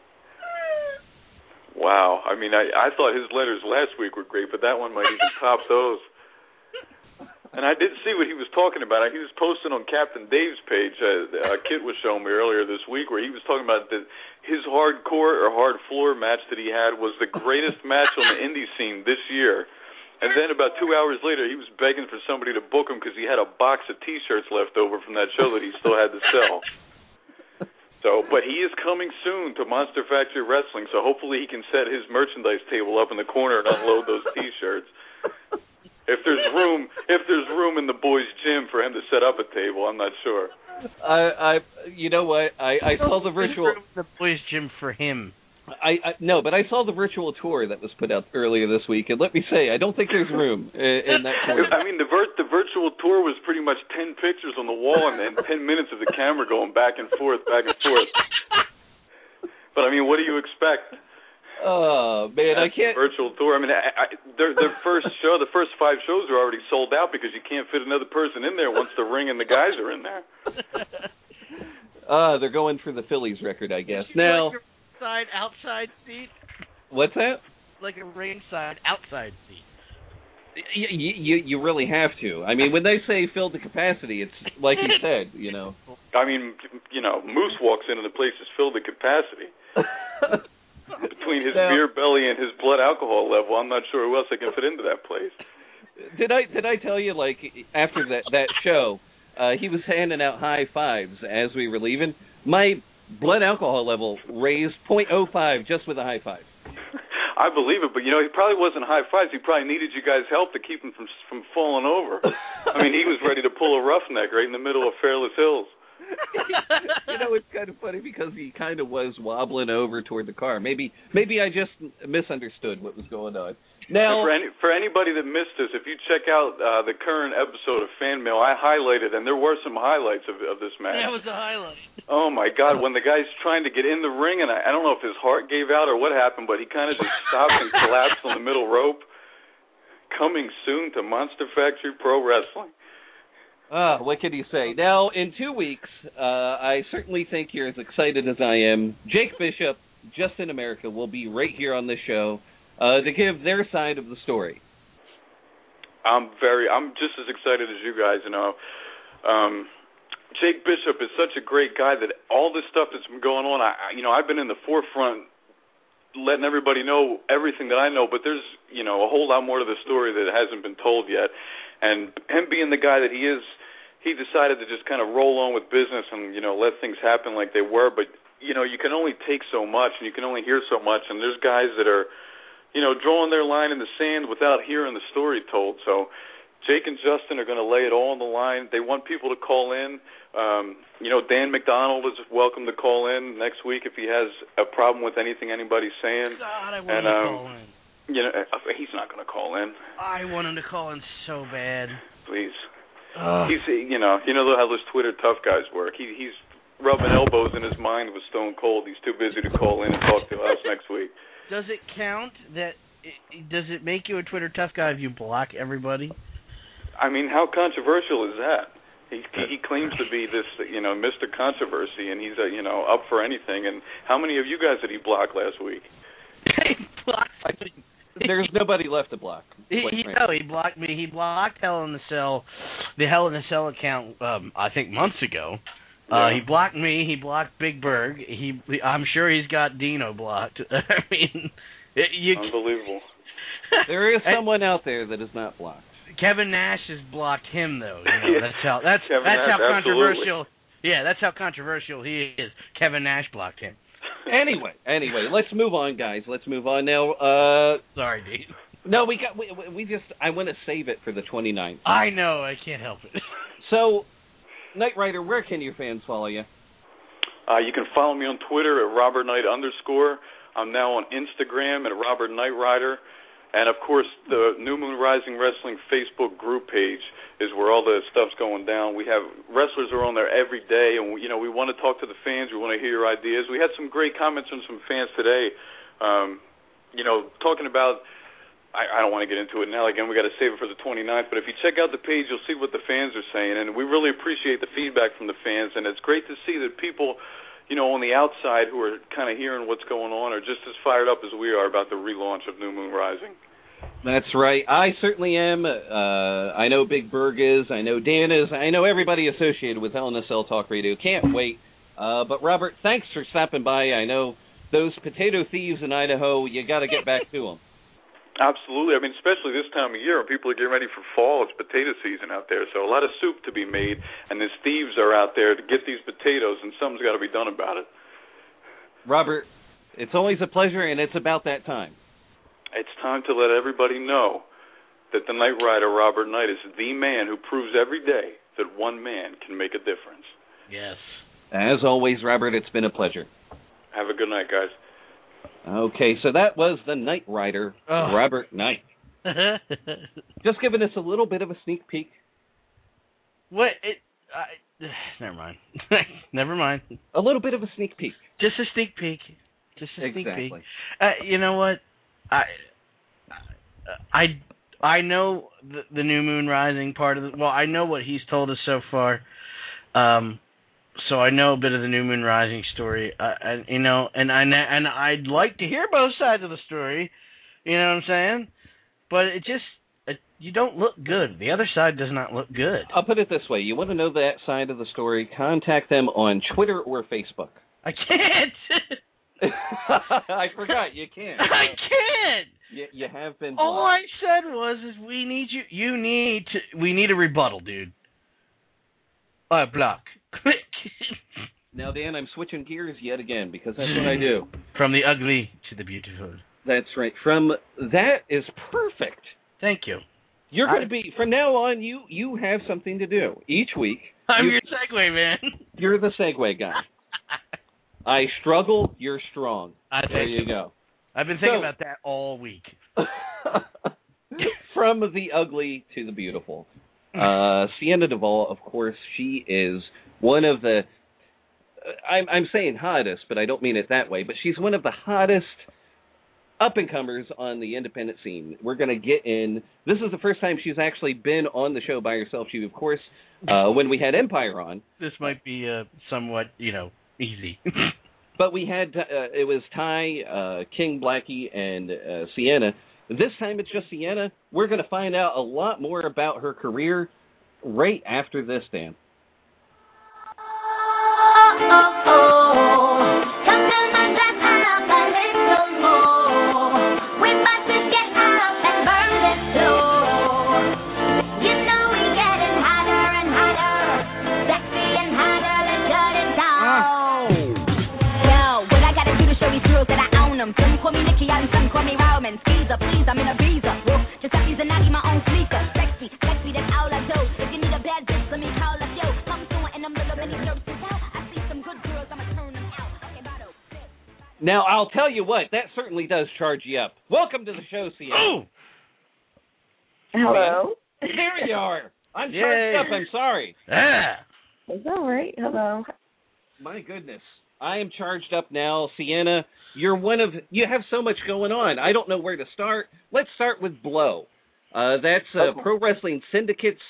Wow. I mean, I thought his letters last week were great, but that one might even top those. And I did see what he was talking about. He was posting on Captain Dave's page. Kit was showing me earlier this week where he was talking about that his hardcore or hard floor match that he had was the greatest match on the indie scene this year. And then about 2 hours later, he was begging for somebody to book him because he had a box of T-shirts left over from that show that he still had to sell. But he is coming soon to Monster Factory Wrestling, so hopefully he can set his merchandise table up in the corner and unload those T-shirts. If there's room in the boys' gym for him to set up a table, I'm not sure. You know what? I saw the virtual the boys' gym for him. No, but I saw the virtual tour that was put out earlier this week, and let me say, I don't think there's room in that tour. I mean, the virtual tour was pretty much 10 pictures on the wall and 10 minutes of the camera going back and forth. But I mean, what do you expect? Oh man, I can't. Virtual tour. I mean, their first show, the first 5 shows are already sold out because you can't fit another person in there once the ring and the guys are in there. They're going for the Phillies record, I guess. Now. Outside seat? What's that? Like a ringside outside seat. You really have to. I mean, when they say filled to capacity, it's like you said, I mean, Moose walks into the place is filled to capacity. Between his beer belly and his blood alcohol level, I'm not sure who else they can fit into that place. Did I tell you, like, after that show, he was handing out high fives as we were leaving. My blood alcohol level raised 0.05 just with a high five. I believe it, but he probably wasn't high fives. He probably needed you guys' help to keep him from falling over. I mean, he was ready to pull a roughneck right in the middle of Fairless Hills. It's kind of funny because he kind of was wobbling over toward the car. Maybe I just misunderstood what was going on. Now, for anybody that missed this, if you check out the current episode of Fan Mail, I highlighted, and there were some highlights of this match. That was a highlight. Oh my God! When the guy's trying to get in the ring, and I don't know if his heart gave out or what happened, but he kind of just stopped and collapsed on the middle rope. Coming soon to Monster Factory Pro Wrestling. What can you say? Now, in 2 weeks, I certainly think you're as excited as I am. Jake Bishop, Just in America, will be right here on this show to give their side of the story. I'm just as excited as you guys. Jake Bishop is such a great guy that all this stuff that's been going on, I've been in the forefront letting everybody know everything that I know, but there's, a whole lot more to the story that hasn't been told yet. And him being the guy that he is, he decided to just kind of roll on with business and, let things happen like they were. But, you can only take so much and you can only hear so much. And there's guys that are, drawing their line in the sand without hearing the story told. So Jake and Justin are going to lay it all on the line. They want people to call in. Dan McDonald is welcome to call in next week if he has a problem with anything anybody's saying. God, I want him to call in. He's not going to call in. I want him to call in so bad. Please. He's, you know how those Twitter tough guys work. He's rubbing elbows in his mind with Stone Cold. He's too busy to call in and talk to us next week. Does it count that? Does it make you a Twitter tough guy if you block everybody? I mean, how controversial is that? He claims to be this, Mr. Controversy, and he's, up for anything. And how many of you guys did he block last week? There's nobody left to block. He blocked me. He blocked Hell in the Cell, the Hell in the Cell account, I think months ago. Yeah. He blocked me. He blocked Big Berg. I'm sure he's got Dino blocked. I mean, unbelievable. There is someone out there that is not blocked. Kevin Nash has blocked him, though. That's how controversial. Yeah, that's how controversial he is. Kevin Nash blocked him. Anyway, let's move on, guys. Let's move on now. Sorry, Dean. No, I want to save it for the 29th. I know, I can't help it. So, Knight Rider, where can your fans follow you? You can follow me on Twitter at RobertKnight_. I'm now on Instagram at Robert Knight Rider. And, of course, the New Moon Rising Wrestling Facebook group page is where all the stuff's going down. We have wrestlers are on there every day, and, we want to talk to the fans. We want to hear your ideas. We had some great comments from some fans today, talking about, I don't want to get into it now. Again, we got to save it for the 29th. But if you check out the page, you'll see what the fans are saying. And we really appreciate the feedback from the fans. And it's great to see that people, on the outside who are kind of hearing what's going on are just as fired up as we are about the relaunch of New Moon Rising. That's right. I certainly am. I know Big Berg is. I know Dan is. I know everybody associated with Hell in a Cell Talk Radio. Can't wait. But, Robert, thanks for stopping by. I know those potato thieves in Idaho, you got to get back to them. Absolutely. I mean, especially this time of year when people are getting ready for fall. It's potato season out there, so a lot of soup to be made, and these thieves are out there to get these potatoes, and something's got to be done about it. Robert, it's always a pleasure, and it's about that time. It's time to let everybody know that the Knight Rider, Robert Knight, is the man who proves every day that one man can make a difference. Yes. As always, Robert, it's been a pleasure. Have a good night, guys. Okay, so that was the Knight Rider, Robert Knight. Just giving us a little bit of a sneak peek. What? Never mind. Never mind. A little bit of a sneak peek. Just a sneak peek. Just a sneak peek. You know what? I know the New Moon Rising part of it. Well, I know what he's told us so far. So I know a bit of the New Moon Rising story, and I'd like to hear both sides of the story, you know what I'm saying? But it just, you don't look good. The other side does not look good. I'll put it this way. You want to know that side of the story, contact them on Twitter or Facebook. I can't. I forgot. You can't. I can't. You have been blocked. All I said was we need you. We need a rebuttal, dude. Block. Click. Now, Dan, I'm switching gears yet again because that's what I do. From the ugly to the beautiful. That's right. That is perfect. Thank you. You're going to be, from now on, you have something to do each week. I'm your segue man. You're the segue guy. I struggle, you're strong. There you go. I've been thinking about that all week. From the ugly to the beautiful. Sienna Duvall, of course, she is one of the, I'm saying hottest, but I don't mean it that way, but she's one of the hottest up-and-comers on the independent scene. We're going to get in. This is the first time she's actually been on the show by herself. She, of course, when we had Empire on. This might be somewhat, easy. But we had, it was Ty, King Blackie, and Sienna. This time it's just Sienna. We're going to find out a lot more about her career right after this, Dan. Some call me Nikki and some call me Roman. Skeezer, please, I'm in a visa. Whoa, just like using Nike, my own sneaker. Sexy, that's all I do. If you need a bad bitch, let me call up yo. Come through in the middle of many services out. I see some good girls, I'ma turn them out. Okay, bottle. Now, I'll tell you what, that certainly does charge you up. Welcome to the show, Sienna. Oh! Hello? There you are. I'm charged up, I'm sorry. It's all right. Hello. My goodness. I am charged up now, Sienna. You have so much going on. I don't know where to start. Let's start with Blow. That's Pro Wrestling Syndicate's,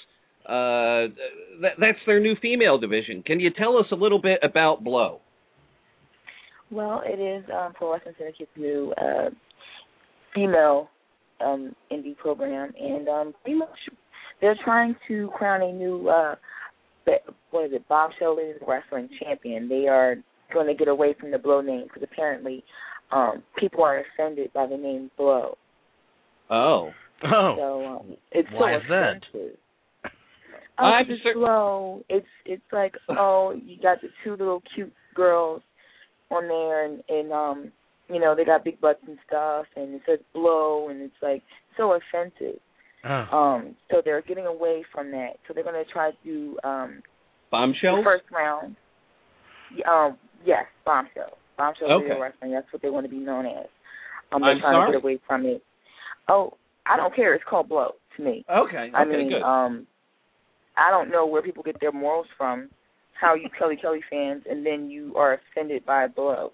that's their new female division. Can you tell us a little bit about Blow? Well, it is Pro Wrestling Syndicate's new female indie program, and pretty much they're trying to crown a new, Bombshell Ladies Wrestling champion. They are going to get away from the Blow name because apparently people are offended by the name Blow. Oh. So it's why so is that? It's Blow. It's like, you got the two little cute girls on there, and they got big butts and stuff, and it says Blow, and it's like so offensive. So they're getting away from that. So they're going to try to do Bombshell? The first round. Yes, Bombshell. Bombshell Video Wrestling. That's what they want to be known as. They're trying to get away from it. Oh, I don't care. It's called Blow to me. Okay. I mean, good. I don't know where people get their morals from. How you Kelly fans, and then you are offended by Blow.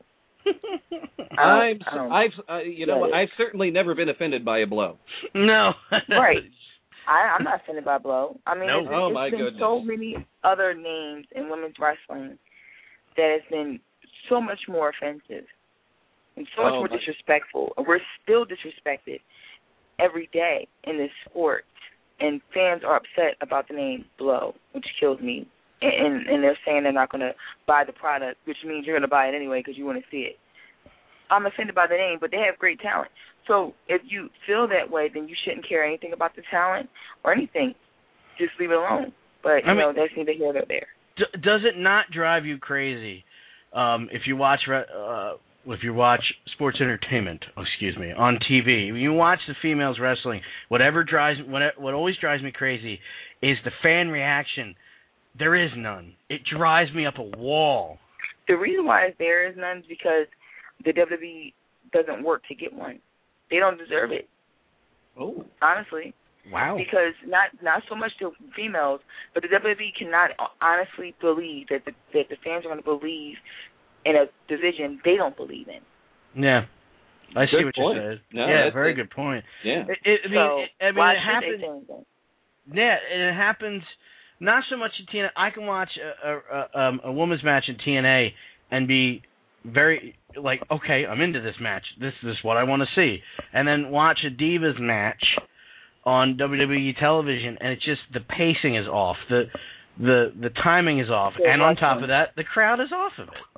I've certainly never been offended by a Blow. No. Right. I'm not offended by Blow. I mean, my been goodness. so many other names in women's wrestling that has been so much more offensive and so much more disrespectful. We're still disrespected every day in this sport, and fans are upset about the name Blow, which kills me. And they're saying they're not going to buy the product, which means you're going to buy it anyway because you want to see it. I'm offended by the name, but they have great talent. So if you feel that way, then you shouldn't care anything about the talent or anything. Just leave it alone. But, that's neither here nor there. Does it not drive you crazy if you watch sports entertainment, on TV? When you watch the females wrestling, what always drives me crazy is the fan reaction. There is none. It drives me up a wall. The reason why there is none is because the WWE doesn't work to get one. They don't deserve it. Oh, honestly. Wow. Because not so much the females, but the WWE cannot honestly believe that the fans are going to believe in a division they don't believe in. Yeah. I see what point. you said. No, yeah, very good point. Yeah. Why it happens. should they say anything? Yeah, and it happens not so much in TNA. I can watch a women's match in TNA and be very like, okay, I'm into this match. This is what I want to see. And then watch a Divas match on WWE television, and it's just the pacing is off, the timing is off, and on top of that, the crowd is off of it.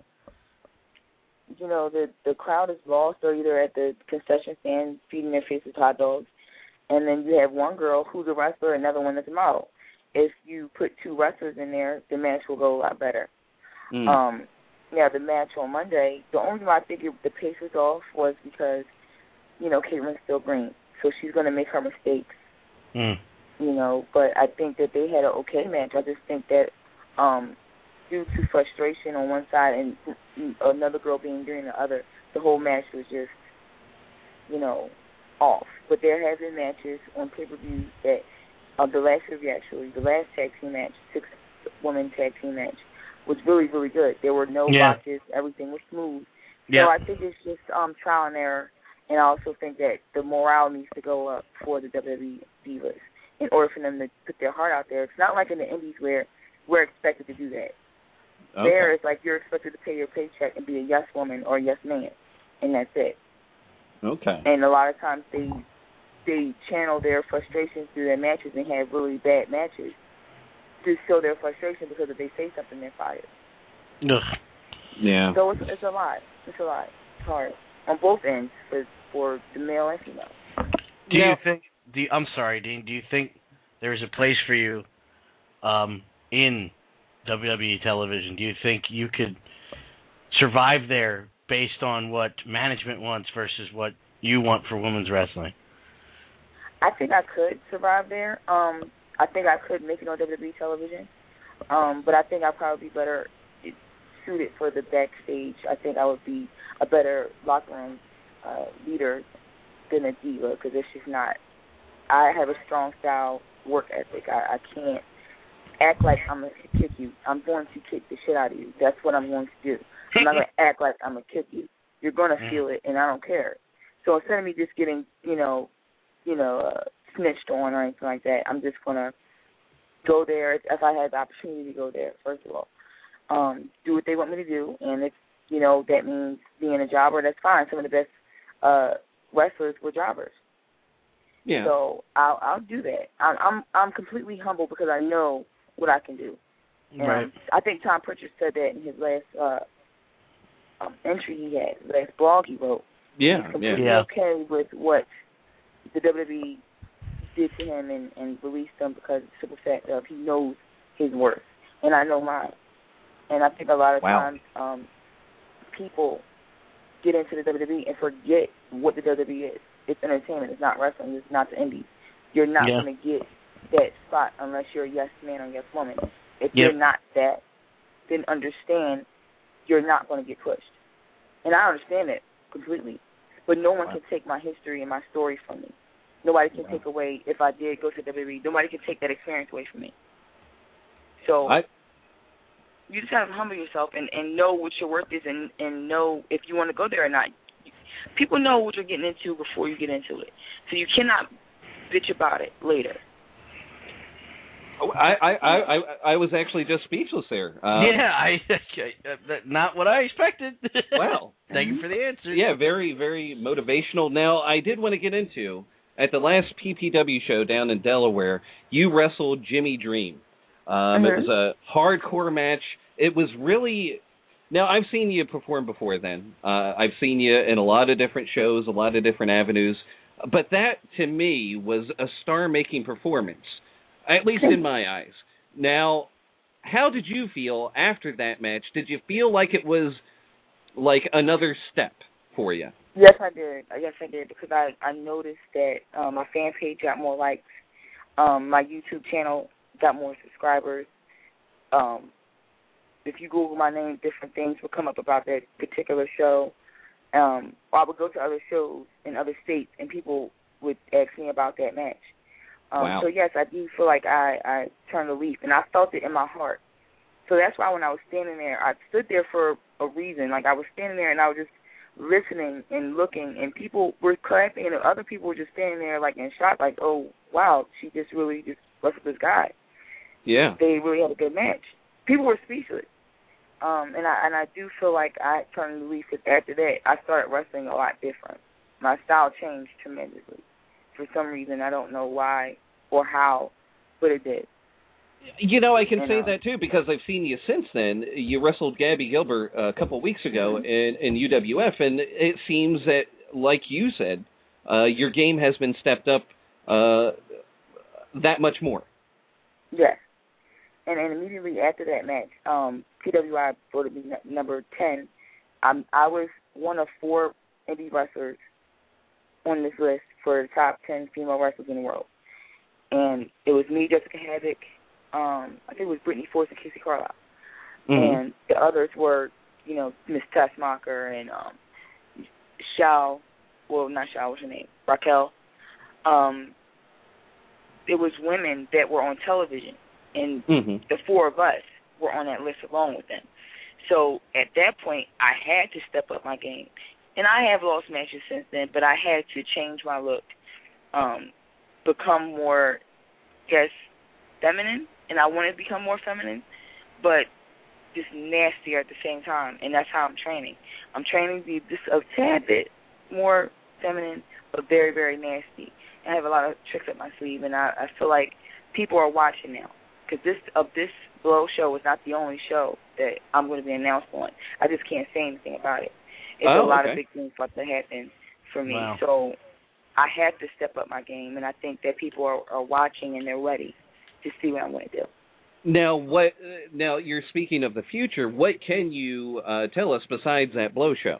You know, the crowd is lost. They're either at the concession stand feeding their faces hot dogs, and then you have one girl who's a wrestler, another one that's a model. If you put two wrestlers in there, the match will go a lot better. Yeah, the match on Monday, the only reason I figured the pace was off was because, you know, Caitlin's still green, so she's going to make her mistakes. You know, but I think that they had an okay match. I just think that due to frustration on one side and another girl being green the other, the whole match was just, you know, off. But there have been matches on pay-per-views that, the last review actually, the last tag team match, 6-woman tag team match, was really, really good. There were no botches. Everything was smooth. So I think it's just trial and error. And I also think that the morale needs to go up for the WWE Divas in order for them to put their heart out there. It's not like in the Indies where we're expected to do that. Okay. There, it's like you're expected to pay your paycheck and be a yes woman or a yes man, and that's it. Okay. And a lot of times they channel their frustrations through their matches and have really bad matches to show their frustration because if they say something, they're fired. Ugh. Yeah. So it's a lot. It's a lot. It's hard on both ends for the male and female. Do you think? I'm sorry, Dean. Do you think there is a place for you in WWE television? Do you think you could survive there based on what management wants versus what you want for women's wrestling? I think I could survive there. I think I could make it on WWE television, but I think I'd probably be better suited for the backstage. I think I would be a better locker room leader than a diva because it's just not. I have a strong style work ethic. I can't act like I'm going to kick you. I'm going to kick the shit out of you. That's what I'm going to do. I'm not going to act like I'm going to kick you. You're going to feel it, and I don't care. So instead of me just getting, snitched on or anything like that, I'm just going to go there if I had the opportunity to go there, first of all. Do what they want me to do, and if, that means being a jobber, that's fine. Some of the best wrestlers were jobbers. Yeah. So I'll do that. I'm completely humble because I know what I can do. And right. I think Tom Pritchard said that in his last entry he had, last blog he wrote. Yeah. He's completely okay with what the WWE did to him and released him because of the simple fact of he knows his worth, and I know mine. And I think a lot of times people get into the WWE and forget what the WWE is. It's entertainment. It's not wrestling. It's not the indies. You're not going to get that spot unless you're a yes man or yes woman. If you're not that, then understand you're not going to get pushed. And I understand that completely. But no one can take my history and my story from me. Nobody can take away, if I did go to WWE, nobody can take that experience away from me. So you just have to humble yourself and know what your worth is and know if you want to go there or not. People know what you're getting into before you get into it. So you cannot bitch about it later. I was actually just speechless there. Not what I expected. Well, thank you for the answer. Yeah, very, very motivational. Now, I did want to get into, at the last PPW show down in Delaware, you wrestled Jimmy Dream. It was a hardcore match. It was really... Now, I've seen you perform before then. I've seen you in a lot of different shows, a lot of different avenues. But that, to me, was a star-making performance, at least in my eyes. Now, how did you feel after that match? Did you feel like it was like another step for you? Yes, I did. Yes, I did, because I noticed that my fan page got more likes. My YouTube channel got more subscribers. If you Google my name, different things will come up about that particular show. I would go to other shows in other states, and people would ask me about that match. Wow. So, yes, I do feel like I turned a leaf, and I felt it in my heart. So that's why when I was standing there, I stood there for a reason. Like, I was standing there, and I was just listening and looking, and people were clapping, and other people were just standing there, like, in shock, like, oh, wow, she just really just wrestled this guy. Yeah. They really had a good match. People were speechless. And I do feel like I turned the leaf, because after that, I started wrestling a lot different. My style changed tremendously. for some reason. I don't know why or how, but it did. I can say that too because I've seen you since then. You wrestled Gabby Gilbert a couple of weeks ago in UWF, and it seems that, like you said, your game has been stepped up that much more. Yes. And immediately after that match, PWI voted me number 10. I was one of 4 indie wrestlers on this list for the top 10 female wrestlers in the world. And it was me, Jessica Havoc, I think it was Brittany Force and Casey Carlisle. And the others were, Miss Tessmacher and Shao, well, not Shao, what's her name? Raquel. It was women that were on television, and the 4 of us were on that list along with them. So at that point, I had to step up my game. And I have lost matches since then, but I had to change my look, become more, feminine, and I wanted to become more feminine, but just nastier at the same time, and that's how I'm training. I'm training to be just a tad bit more feminine, but very, very nasty. And I have a lot of tricks up my sleeve, and I feel like people are watching now, because this Blow show is not the only show that I'm going to be announced on. I just can't say anything about it. It's a lot of big things about to happen for me, so I have to step up my game, and I think that people are watching and they're ready to see what I'm going to do. Now, you're speaking of the future. What can you tell us besides that Blow show?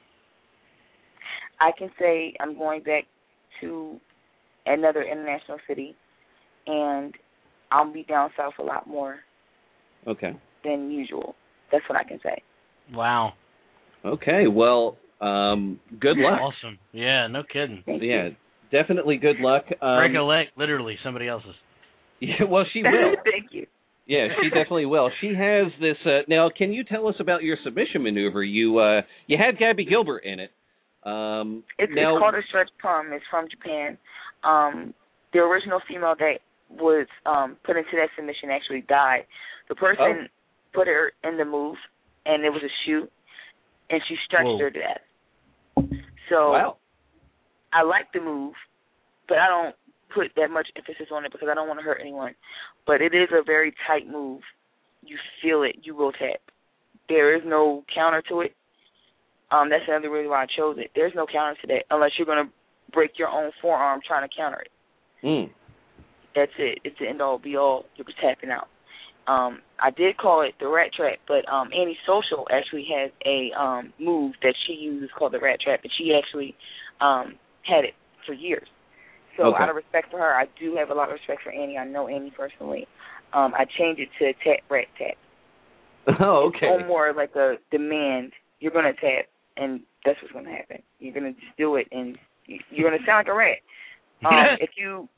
I can say I'm going back to another international city, and I'll be down south a lot more than usual. That's what I can say. Wow. Okay, well, good luck. Awesome. Yeah, no kidding. Thank you. Definitely good luck. Break a leg, literally, somebody else's. Yeah, well, she will. Thank you. Yeah, she definitely will. She has this. Now, can you tell us about your submission maneuver? You had Gabby Gilbert in it. It's called a stretch palm. It's from Japan. The original female that was put into that submission actually died. The person put her in the move, and it was a shoot, and she stretched her to death. So I like the move, but I don't put that much emphasis on it because I don't want to hurt anyone. But it is a very tight move. You feel it, you will tap. There is no counter to it. That's another reason why I chose it. There's no counter to that unless you're going to break your own forearm trying to counter it. That's it. It's the end-all, be-all. You're tapping out. I did call it the Rat Trap, but Annie Social actually has a move that she uses called the Rat Trap, and she actually had it for years. So out of respect for her, I do have a lot of respect for Annie. I know Annie personally. I changed it to Tap Rat Tap. Oh, okay. It's more like a demand. You're going to tap, and that's what's going to happen. You're going to just do it, and you're going to sound like a rat. If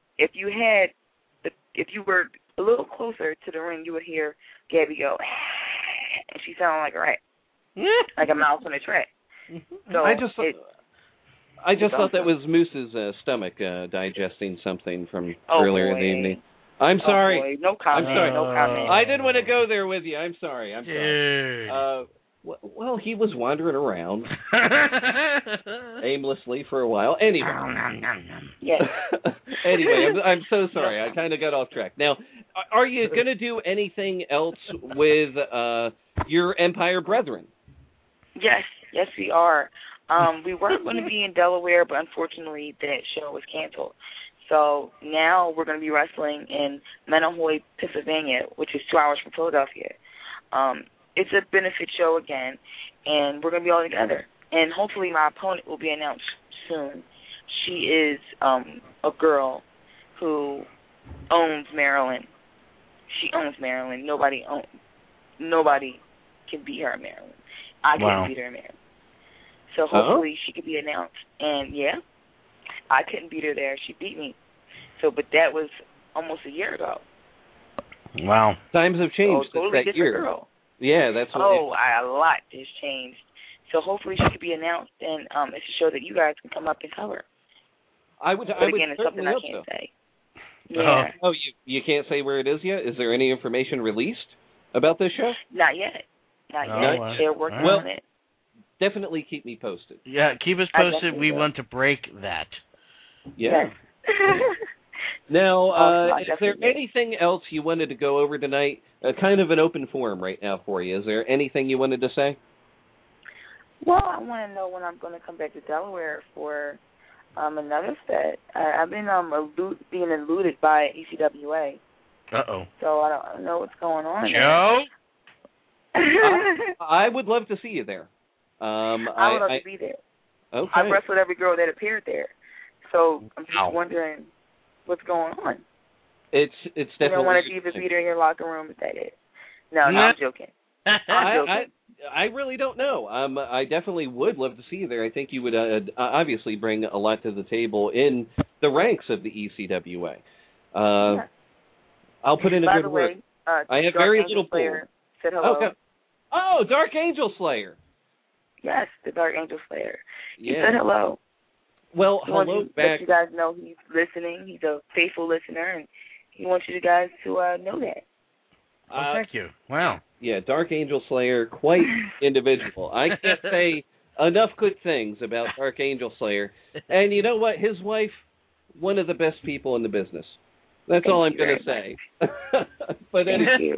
you were a little closer to the ring, you would hear Gabby go, and she sounded like a rat, like a mouse on a track. So I just thought that was Moose's stomach digesting something from earlier in the evening. I'm sorry. Boy. No comment. I'm sorry. No comment. I didn't want to go there with you. I'm sorry. Well, he was wandering around aimlessly for a while. Anyway. Yes. Anyway, I'm so sorry. I kind of got off track. Now, are you going to do anything else with your Empire brethren? Yes, we are. We were going to be in Delaware, but unfortunately that show was canceled. So now we're going to be wrestling in Manahoy, Pennsylvania, which is 2 hours from Philadelphia. It's a benefit show again, and we're going to be all together. And hopefully my opponent will be announced soon. She is a girl who owns Maryland. She owns Maryland. Nobody can beat her in Maryland. I can't beat her in Maryland. So hopefully she could be announced. And, I couldn't beat her there. She beat me. But that was almost a year ago. Wow. Times have changed since totally that year. Girl. Yeah, that's what a lot has changed. So hopefully she could be announced, and it's a show that you guys can come up and cover. I would again, it's something I can't say. Yeah. You can't say where it is yet? Is there any information released about this show? Not yet. They're working on it. Definitely keep me posted. Yeah, keep us posted. We want to break that. Yeah. Now, is there anything else you wanted to go over tonight? Kind of an open forum right now for you. Is there anything you wanted to say? Well, I want to know when I'm going to come back to Delaware for another set. I've been being eluded by ECWA. Uh-oh. So I don't know what's going on. Joe? I would love to see you there. I would love to be there. Okay. I wrestled every girl that appeared there. So I'm just wondering what's going on. It's definitely... You don't want a diva beater in your locker room, is that it? No, I'm joking. I really don't know. I definitely would love to see you there. I think you would obviously bring a lot to the table in the ranks of the ECWA. I'll put in a good word. I have very little pull. Said hello. Okay. Oh, Dark Angel Slayer. Yes, the Dark Angel Slayer. He Yeah. said hello. Well, He hello wants back. let you guys know he's listening. He's a faithful listener, and he wants you guys to know that. Thank you. Wow. Yeah, Dark Angel Slayer, quite individual. I can't say enough good things about Dark Angel Slayer. And you know what? His wife, one of the best people in the business. That's all I'm going to say. But anyway,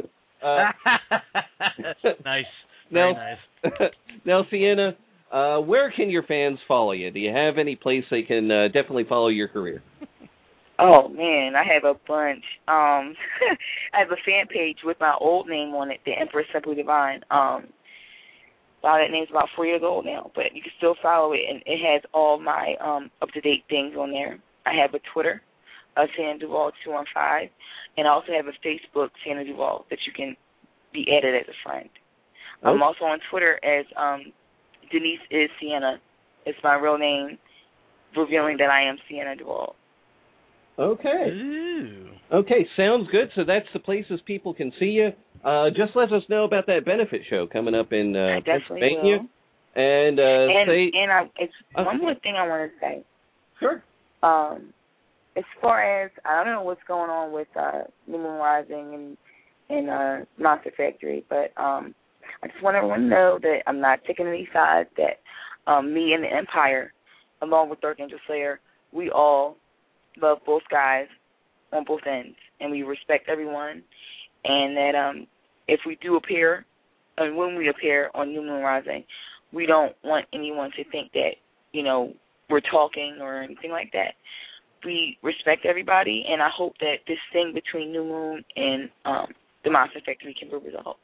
nice. Now, Very nice. Now, Sienna, where can your fans follow you? Do you have any place they can definitely follow your career? Oh, man, I have a bunch. I have a fan page with my old name on it, The Empress Simply Divine. Wow, that name's about 4 years old now, but you can still follow it, and it has all my up-to-date things on there. I have a Twitter, Sienna Duval 215, and I also have a Facebook, Sienna Duval, that you can be added as a friend. I'm also on Twitter as Denise is Sienna. It's my real name, revealing that I am Sienna Duval. Okay. Ooh. Okay, sounds good. So that's the places people can see you. Just let us know about that benefit show coming up in Pennsylvania. Will. And it's one more thing I want to say. Sure. As far as, I don't know what's going on with New Moon Rising and Monster Factory, but I just want everyone to know that I'm not taking any sides, that me and the Empire, along with Dark Angel Slayer, we all love both guys on both ends, and we respect everyone, and that if we do appear, and when we appear on New Moon Rising, we don't want anyone to think that, you know, we're talking or anything like that. We respect everybody, and I hope that this thing between New Moon and the Monster Factory can be resolved.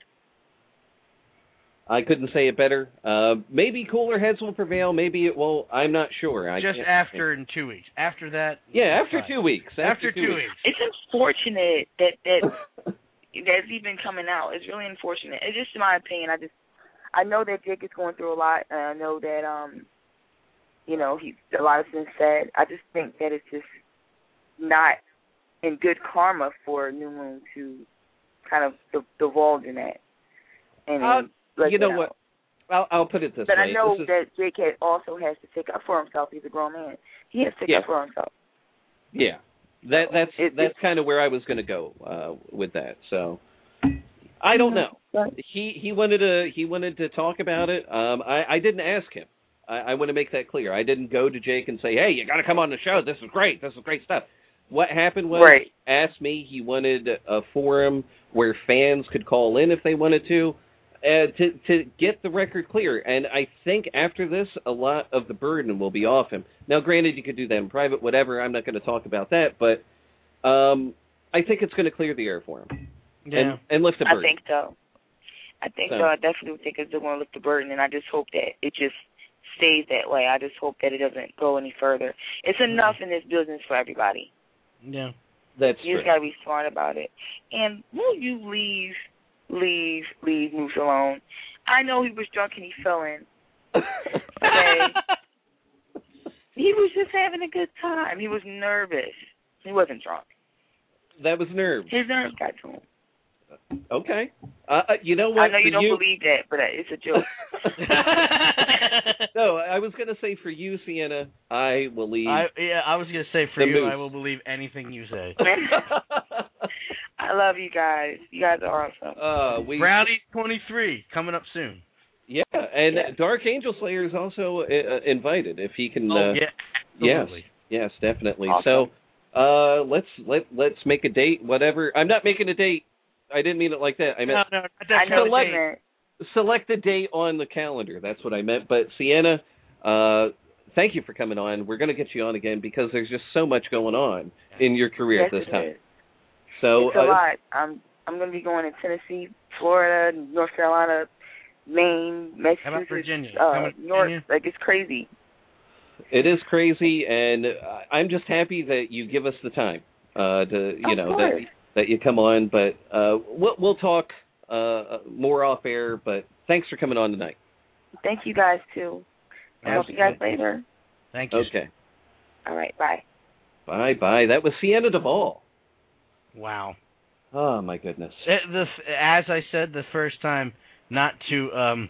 I couldn't say it better. Maybe cooler heads will prevail. Maybe it will. I'm not sure. Just after in 2 weeks. After that. Yeah, after 2 weeks. After 2 weeks. It's unfortunate that that's even coming out. It's really unfortunate. It's just my opinion. I know that Jake is going through a lot, and I know that you know, a lot has been said. I just think that it's just not in good karma for New Moon to kind of divulge in that. And you know what? I'll put it this way. But I know that Jake also has to take up for himself. He's a grown man. He has to take up for himself. Yeah, that's kind of where I was going to go with that. So I don't know. He wanted to talk about it. I didn't ask him. I want to make that clear. I didn't go to Jake and say, "Hey, you got to come on the show. This is great. This is great stuff." What happened was, asked me. He wanted a forum where fans could call in if they wanted to get the record clear. And I think after this, a lot of the burden will be off him. Now, granted, you could do that in private, whatever. I'm not going to talk about that, but I think it's going to clear the air for him. Yeah. And lift the burden. I think so. I definitely think it's going to lift the burden, and I just hope that it just stays that way. I just hope that it doesn't go any further. It's enough in this business for everybody. Yeah. That's you just got to be smart about it. And will you leave Moose alone? I know he was drunk and he fell in. Okay. He was just having a good time. He was nervous. He wasn't drunk. That was nerves. His nerves got to him. Okay. You know what? I know you don't believe that, but it's a joke. No, I was going to say for you, Sienna, I will leave. I was going to say for you, Moose. I will believe anything you say. I love you guys. You guys are awesome. Rowdy 23 coming up soon. Yeah, and Dark Angel Slayer is also invited if he can. Absolutely. Yes, definitely. Awesome. Let's make a date. Whatever. I'm not making a date. I didn't mean it like that. I meant select a date on the calendar. That's what I meant. But Sienna, thank you for coming on. We're going to get you on again because there's just so much going on in your career at this time. Is. So it's a lot. I'm going to be going to Tennessee, Florida, North Carolina, Maine, Massachusetts, How about Virginia? North. Like, it's crazy. It is crazy, and I'm just happy that you give us the time that you come on. But we'll talk more off air. But thanks for coming on tonight. Thank you guys too. I'll help you guys later. Thank you. Okay. All right. Bye. Bye. That was Sienna Duvall. Wow. Oh my goodness. As I said the first time, not to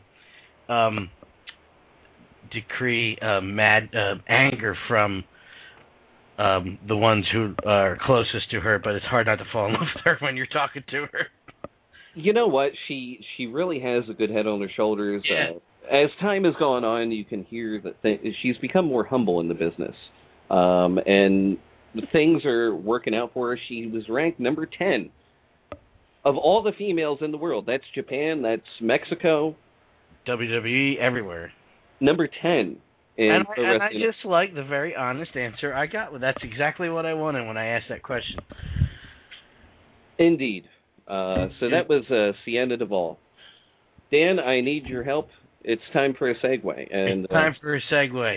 decree mad anger from the ones who are closest to her, but it's hard not to fall in love with her when you're talking to her. You know what? She really has a good head on her shoulders. Yeah. As time has gone on, you can hear that she's become more humble in the business. And things are working out for her. She was ranked number 10 of all the females in the world. That's Japan, that's Mexico. WWE, everywhere. Number 10. And I just like the very honest answer I got. Well, that's exactly what I wanted when I asked that question. Indeed. So that was Sienna Duvall. Dan, I need your help. It's time for a segue. And it's time for a segue.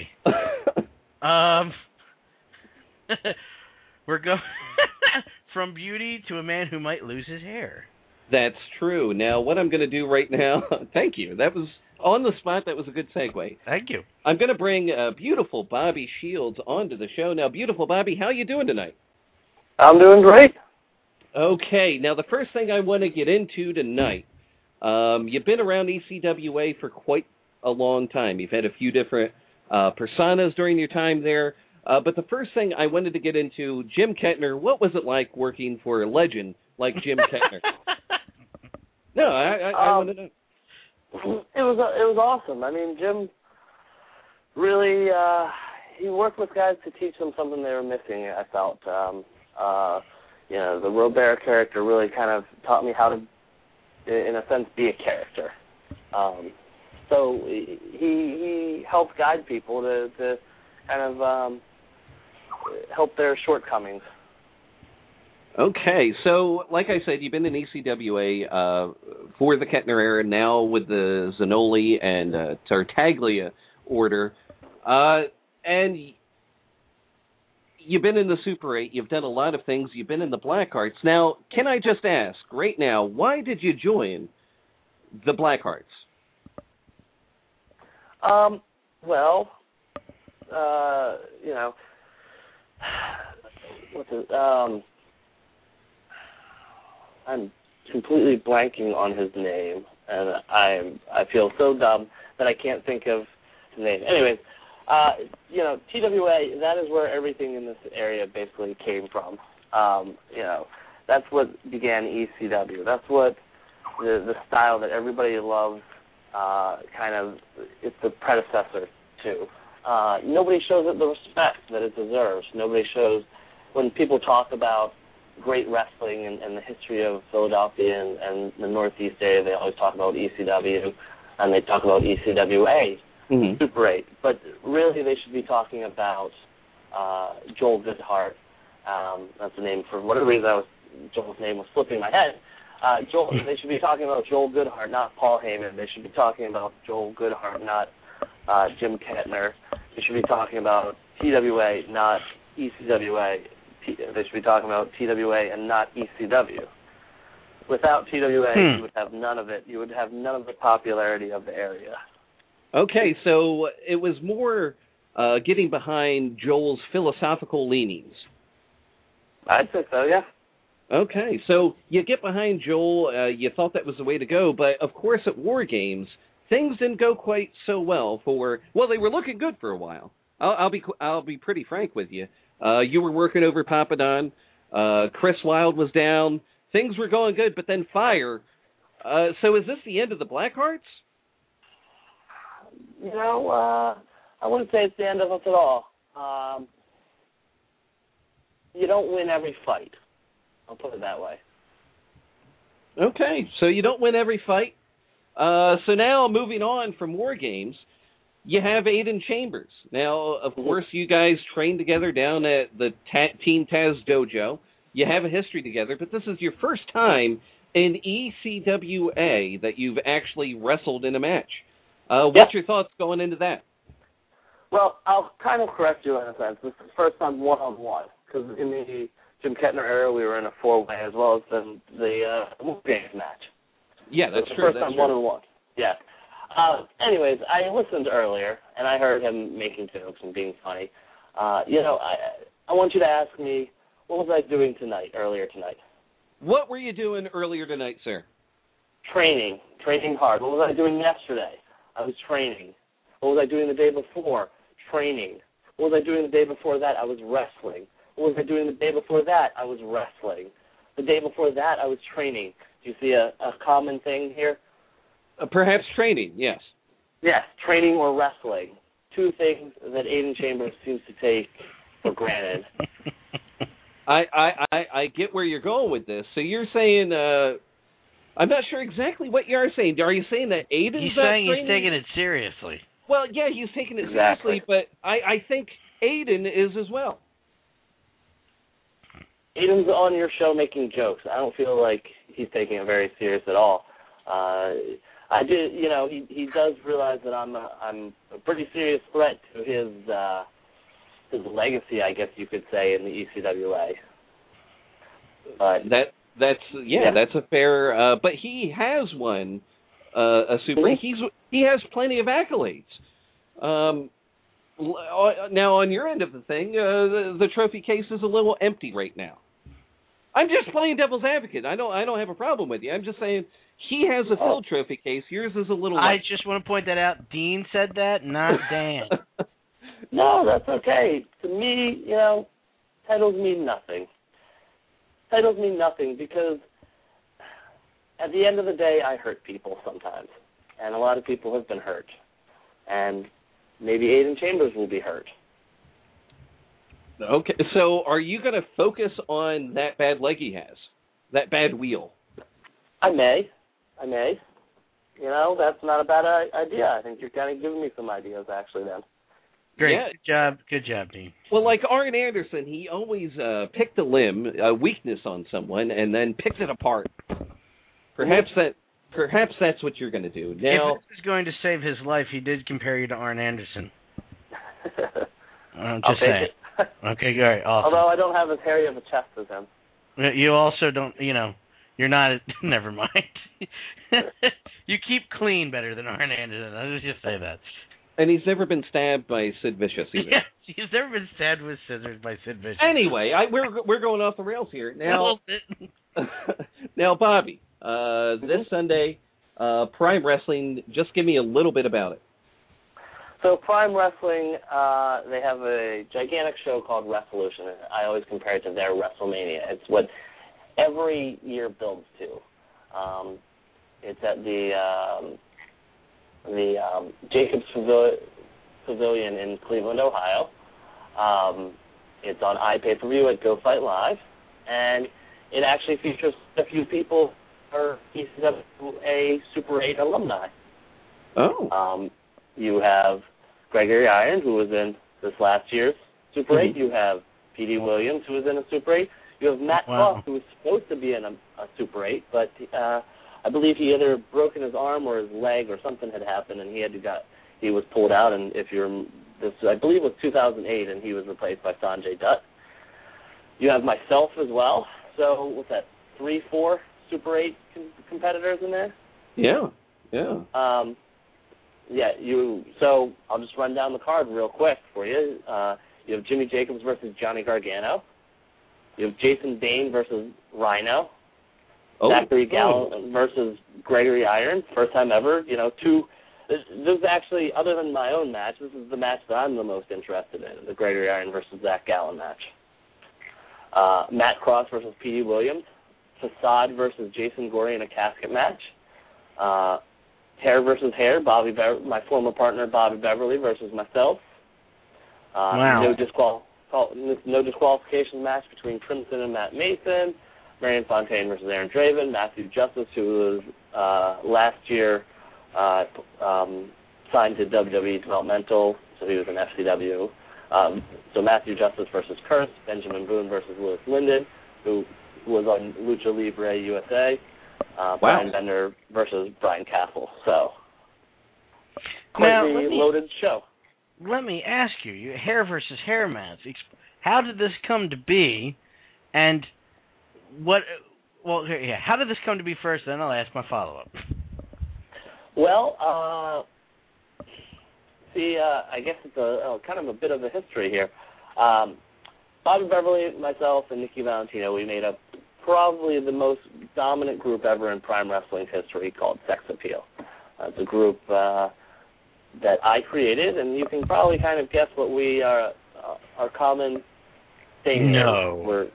We're going from beauty to a man who might lose his hair. That's true. Now, what I'm going to do right now, thank you. That was on the spot. That was a good segue. Thank you. I'm going to bring beautiful Bobby Shields onto the show. Now, beautiful Bobby, how are you doing tonight? I'm doing great. Okay. Now, the first thing I want to get into tonight, you've been around ECWA for quite a long time. You've had a few different personas during your time there. But the first thing I wanted to get into, Jim Kettner, what was it like working for a legend like Jim Kettner? No, I want to know. It was awesome. I mean, Jim really he worked with guys to teach them something they were missing. I felt, the Robert character really kind of taught me how to, in a sense, be a character. So he helped guide people to kind of help their shortcomings. Okay, so like I said, you've been in ECWA for the Kettner era, now with the Zanoli and Tartaglia order, and you've been in the Super 8, you've done a lot of things, you've been in the Blackhearts. Now, can I just ask, right now, why did you join the Blackhearts? I'm completely blanking on his name, and I feel so dumb that I can't think of his name. Anyways, TWA, that is where everything in this area basically came from. That's what began ECW. That's what the style that everybody loves, it's the predecessor to. Nobody shows it the respect that it deserves. Nobody shows, when people talk about great wrestling and the history of Philadelphia and the Northeast area, they always talk about ECW, and they talk about ECWA, Super 8. But really, they should be talking about Joel Goodhart. That's the name. For whatever reason, Joel's name was slipping my head. They should be talking about Joel Goodhart, not Paul Heyman. They should be talking about Joel Goodhart, not Jim Kettner. They should be talking about TWA, not ECWA. They should be talking about TWA and not ECW. Without TWA, you would have none of it. You would have none of the popularity of the area. Okay, so it was more getting behind Joel's philosophical leanings. I'd say so, yeah. Okay, so you get behind Joel, you thought that was the way to go, but of course at War Games, things didn't go quite so well they were looking good for a while. I'll be pretty frank with you. You were working over Papadon. Chris Wilde was down. Things were going good, but then fire. So is this the end of the Blackhearts? I wouldn't say it's the end of us at all. you don't win every fight. I'll put it that way. Okay, so you don't win every fight. So now, moving on from War Games, you have Aiden Chambers. Now, of course, you guys trained together down at the Team Taz Dojo. You have a history together, but this is your first time in ECWA that you've actually wrestled in a match. What's your thoughts going into that? Well, I'll kind of correct you in a sense. This is the first time one-on-one, because in the Jim Kettner era, we were in a four-way as well as the War Games match. Yeah, that's true. First time one-on-one. Yeah. Anyways, I listened earlier, and I heard him making jokes and being funny. I want you to ask me, what was I doing earlier tonight? What were you doing earlier tonight, sir? Training hard. What was I doing yesterday? I was training. What was I doing the day before? Training. What was I doing the day before that? I was wrestling. What was I doing the day before that? I was wrestling. The day before that, I was training. Do you see a common thing here? Perhaps training, yes. Yes, training or wrestling. Two things that Aiden Chambers seems to take for granted. I get where you're going with this. So you're saying, I'm not sure exactly what you are saying. Are you saying that Aiden's He's saying he's taking it seriously. Well, yeah, he's taking it seriously, but I think Aiden is as well. Aiden's on your show making jokes. I don't feel like he's taking it very serious at all. He does realize that I'm a pretty serious threat to his legacy, I guess you could say, in the ECWA. That's a fair. But he has won a Super. He has plenty of accolades. Now, on your end of the thing, the trophy case is a little empty right now. I'm just playing devil's advocate. I don't have a problem with you. I'm just saying he has a filled trophy case. Yours is a little. I just want to point that out. Dean said that, not Dan. No, that's okay. To me, titles mean nothing. Titles mean nothing because at the end of the day, I hurt people sometimes, and a lot of people have been hurt, and maybe Aiden Chambers will be hurt. Okay, so are you going to focus on that bad leg he has, that bad wheel? I may. That's not a bad idea. I think you're kind of giving me some ideas, actually, then. Great. Yeah. Good job, Dean. Well, like Arn Anderson, he always picked a limb, a weakness on someone, and then picked it apart. Perhaps that's what you're going to do. Now, if this is going to save his life, he did compare you to Arn Anderson. I'll take it. Okay, great. Awesome. Although I don't have as hairy of a chest as him. You also don't, you're not, never mind. You keep clean better than Arn Anderson. I'll just say that. And he's never been stabbed by Sid Vicious either. Yeah, he's never been stabbed with scissors by Sid Vicious. Anyway, we're going off the rails here. Now, now Bobby, this Sunday, Prime Wrestling, just give me a little bit about it. So Prime Wrestling, they have a gigantic show called Wrestlution. I always compare it to their WrestleMania. It's what every year builds to. It's at the Jacobs Pavilion in Cleveland, Ohio. It's on iPay-per-view at Go Fight Live, and it actually features a few people who are ECWA Super 8 alumni. Oh. You have Gregory Iron, who was in this last year's Super 8. You have P.D. Williams, who was in a Super 8. You have Matt Cross, who was supposed to be in a Super 8, but I believe he either broken his arm or his leg or something had happened, and he was pulled out. And I believe it was 2008, and he was replaced by Sanjay Dutt. You have myself as well. So what's that? 3-4 Super 8 competitors in there. Yeah. So I'll just run down the card real quick for you. You have Jimmy Jacobs versus Johnny Gargano. You have Jason Dane versus Rhino. Zachary Gallen versus Gregory Iron, first time ever. This is actually, other than my own match, this is the match that I'm the most interested in, the Gregory Iron versus Zach Gallen match. Matt Cross versus P.D. Williams. Facade versus Jason Gorey in a casket match. Hair versus Hair, my former partner Bobby Beverly versus myself. Wow. No no disqualification match between Crimson and Matt Mason, Marion Fontaine versus Aaron Draven, Matthew Justice, who was last year signed to WWE Developmental, so he was an FCW. So Matthew Justice versus Curse, Benjamin Boone versus Lewis Linden, who was on Lucha Libre USA, Brian Bender versus Brian Castle. So, quite a loaded show. Let me ask you, hair versus hair match. How did this come to be, and what? Well, yeah. How did this come to be first? Then I'll ask my follow-up. Well, I guess it's kind of a bit of a history here. Bobby Beverly, myself, and Nikki Valentino, we made up probably the most dominant group ever in Prime Wrestling history called Sex Appeal. It's a group that I created, and you can probably kind of guess what we are. Our common thing. No. We're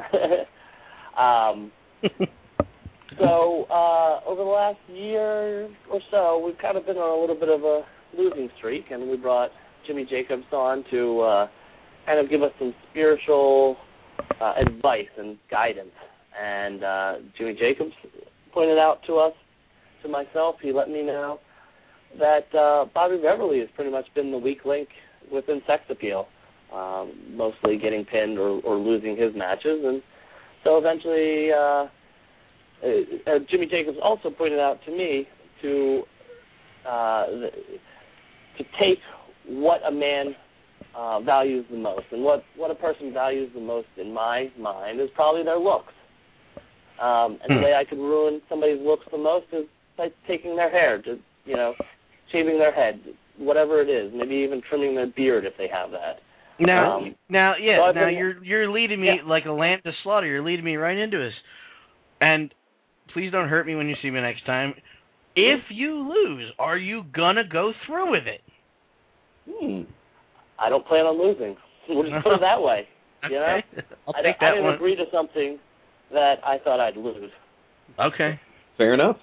so over the last year or so, we've kind of been on a little bit of a losing streak, and we brought Jimmy Jacobs on to kind of give us some spiritual advice and guidance. And Jimmy Jacobs pointed out to myself, he let me know that Bobby Beverly has pretty much been the weak link within Sex Appeal, mostly getting pinned or losing his matches. And so eventually Jimmy Jacobs also pointed out to me to take what a man values the most. And what a person values the most in my mind is probably their looks. And the way I could ruin somebody's looks the most is by taking their hair, just, shaving their head, whatever it is, maybe even trimming their beard if they have that. Now you're leading me like a lamb to slaughter. You're leading me right into this. And please don't hurt me when you see me next time. If you lose, are you gonna go through with it? I don't plan on losing. We'll just put it that way. Okay. I didn't agree to something that I thought I'd lose. Okay. Fair enough.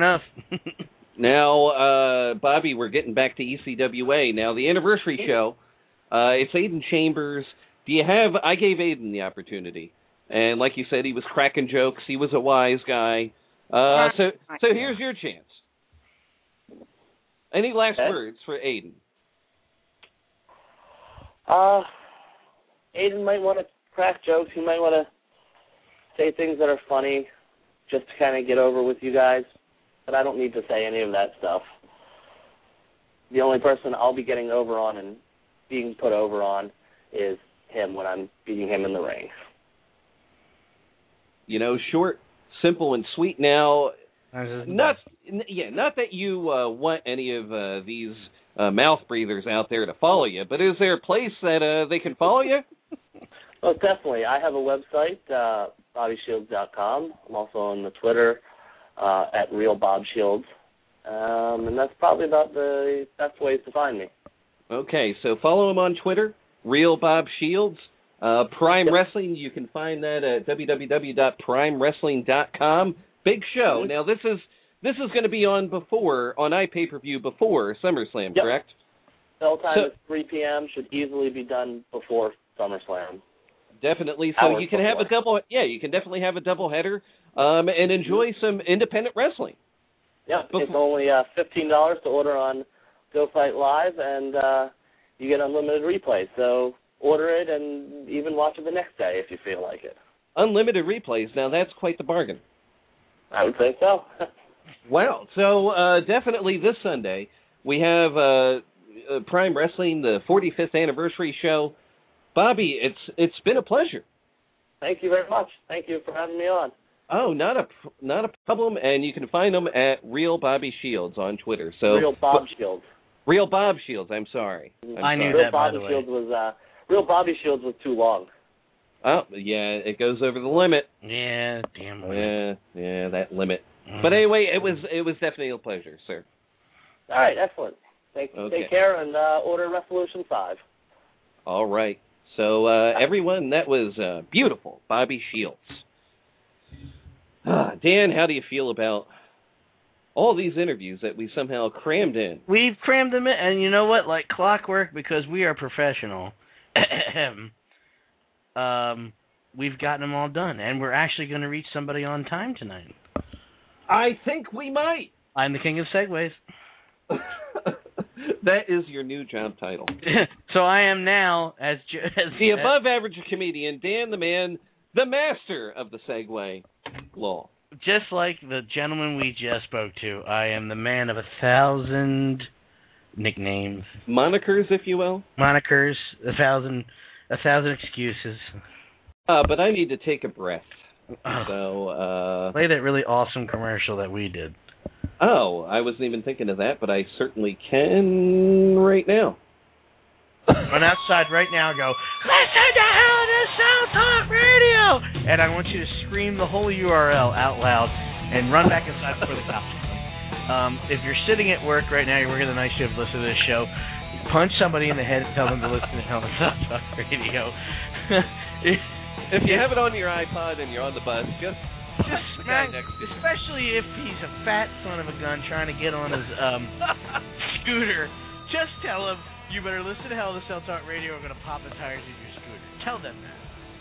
Now, Bobby, we're getting back to ECWA. Now, the anniversary show, it's Aiden Chambers. I gave Aiden the opportunity. And like you said, he was cracking jokes. He was a wise guy. So here's your chance. Any last words for Aiden? Aiden might want to crack jokes. He might want to say things that are funny just to kind of get over with you guys. But I don't need to say any of that stuff. The only person I'll be getting over on and being put over on is him when I'm beating him in the ring. Short, simple, and sweet. Now, not that you want any of these mouth breathers out there to follow you, but is there a place that they can follow you? Well, definitely. I have a website, BobbyShields.com. I'm also on the Twitter at RealBobShields. And that's probably about the best ways to find me. Okay, so follow him on Twitter, RealBobShields. Prime Wrestling, you can find that at www.primewrestling.com. Big show. Now, this is going to be on iPay-per-view before SummerSlam, correct? Bell time is 3 p.m. Should easily be done before SummerSlam. Definitely. So you can have a double. Yeah, you can definitely have a doubleheader and enjoy some independent wrestling. Yeah, it's only $15 to order on Go Fight Live, and you get unlimited replays. So order it and even watch it the next day if you feel like it. Unlimited replays. Now that's quite the bargain. I would say so. Wow. So definitely this Sunday we have Prime Wrestling, the 45th anniversary show. Bobby, it's been a pleasure. Thank you very much. Thank you for having me on. Oh, not a problem. And you can find them at Real Bobby Shields on Twitter. So Real Bob Shields. Real Bob Shields. I'm sorry. I knew that, by the way. Real Bobby Shields was too long. Oh, yeah, it goes over the limit. Yeah, damn limit. Yeah, that limit. But anyway, it was definitely a pleasure, sir. All right, excellent. Take care and order Resolution 5. All right. So, everyone, that was beautiful. Bobby Shields. Dan, how do you feel about all these interviews that we somehow crammed in? We've crammed them in, and you know what? Like clockwork, because we are professional. we've gotten them all done, and we're actually going to reach somebody on time tonight. I think we might. I'm the king of segways. That is your new job title. So I am now, as the above-average comedian, Dan the Man, the master of the segue law. Just like the gentleman we just spoke to, I am the man of 1,000 nicknames. Monikers, if you will. Monikers, 1,000 excuses. But I need to take a breath. So, play that really awesome commercial that we did. Oh, I wasn't even thinking of that, but I certainly can right now. Run outside right now and go, listen to Hell in a Cell Talk Radio! And I want you to scream the whole URL out loud and run back inside before the cops. If you're sitting at work right now, you're working the night shift, listen to this show, punch somebody in the head and tell them to listen to Hell in a Cell Talk Radio. If you have it on your iPod and you're on the bus, just smack, especially if he's a fat son of a gun trying to get on his scooter, just tell him, you better listen to Hell in a Cell Talk Radio, we're going to pop the tires in your scooter. Tell them that.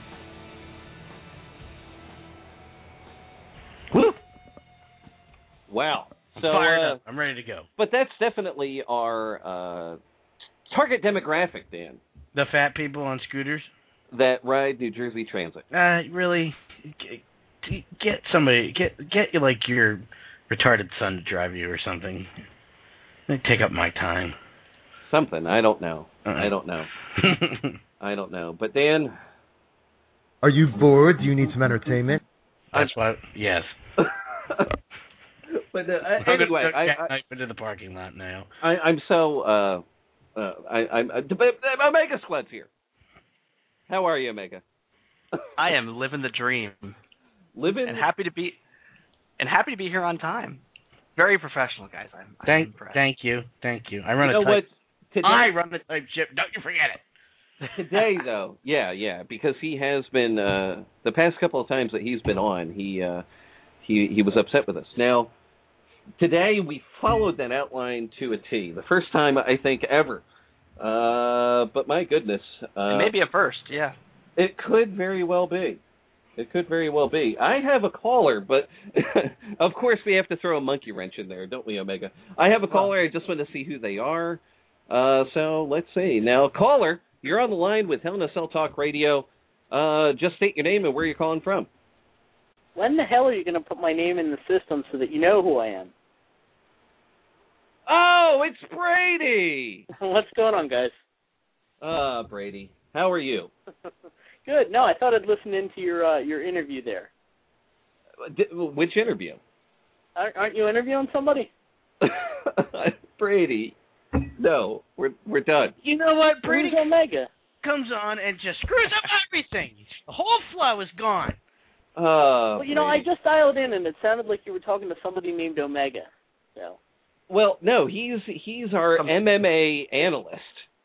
Woo! Wow. So, fired up. I'm ready to go. But that's definitely our target demographic, Dan. The fat people on scooters? That ride New Jersey Transit. Really, get somebody, get like your retarded son to drive you or something. They take up my time. Something. I don't know. I don't know. I don't know. But Dan, are you bored? Do you need some entertainment? That's what. Yes. But anyway, I'm into the parking lot now. I'm so. I'm Omega Squad's here. How are you, Omega? I am living the dream. Happy to be here on time. Very professional, guys. I'm impressed. Thank you. I run a tight. I run the type ship. Don't you forget it. Today, though, yeah, because he has been the past couple of times that he's been on, he was upset with us. Now, today we followed that outline to a T. The first time I think ever. But my goodness, it may be a first. Yeah, it could very well be. I have a caller, but of course we have to throw a monkey wrench in there, don't we, Omega? I have a caller. I just want to see who they are. So let's see. Now, caller, you're on the line with Hell in a Cell Talk Radio. Just state your name and where you're calling from. When the hell are you going to put my name in the system so that you know who I am? Oh, it's Brady. What's going on, guys? Brady, how are you? Good. No, I thought I'd listen into your interview there. Which interview? Aren't you interviewing somebody? Brady, no, we're done. You know what, Brady Omega comes on and just screws up everything. The whole flow is gone. Well, I just dialed in and it sounded like you were talking to somebody named Omega. So. Well, no, he's our MMA analyst.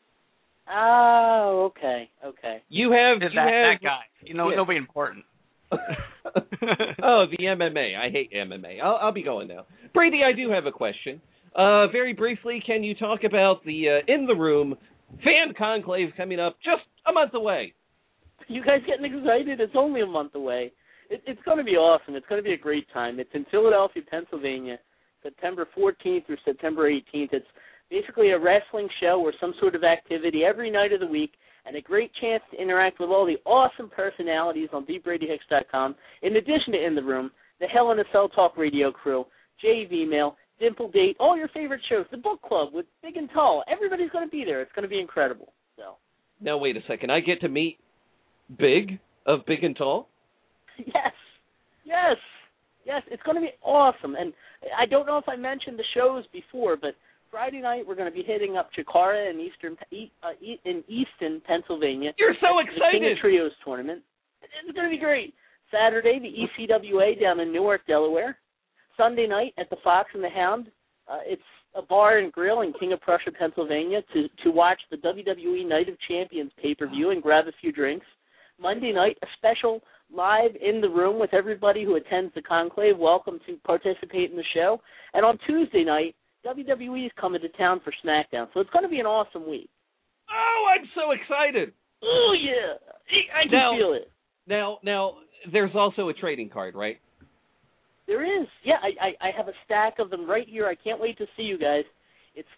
Oh, okay. That guy. Nobody important. Oh, the MMA. I hate MMA. I'll be going now. Brady, I do have a question. Very briefly, can you talk about the In the Room fan conclave coming up just a month away? You guys getting excited? It's only a month away. It's going to be awesome. It's going to be a great time. It's in Philadelphia, Pennsylvania, September 14th through September 18th. It's basically a wrestling show or some sort of activity every night of the week, and a great chance to interact with all the awesome personalities on BeBradyHicks.com. In addition to In the Room, the Hell in a Cell Talk Radio crew, JV Mail, Dimple Date, all your favorite shows, the book club with Big and Tall. Everybody's going to be there. It's going to be incredible. So. Now, wait a second. I get to meet Big of Big and Tall? Yes. It's going to be awesome. And I don't know if I mentioned the shows before, but Friday night we're going to be hitting up Chikara in Easton, Pennsylvania. You're so excited! The King of Trios tournament. It's going to be great. Saturday, the ECWA down in Newark, Delaware. Sunday night at the Fox and the Hound. It's a bar and grill in King of Prussia, Pennsylvania, to watch the WWE Night of Champions pay-per-view and grab a few drinks. Monday night, a special live In the Room with everybody who attends the conclave. Welcome to participate in the show. And on Tuesday night, WWE is coming to town for SmackDown. So it's going to be an awesome week. Oh, I'm so excited. Oh, yeah. I can feel it. Now, there's also a trading card, right? There is. Yeah, I have a stack of them right here. I can't wait to see you guys. It's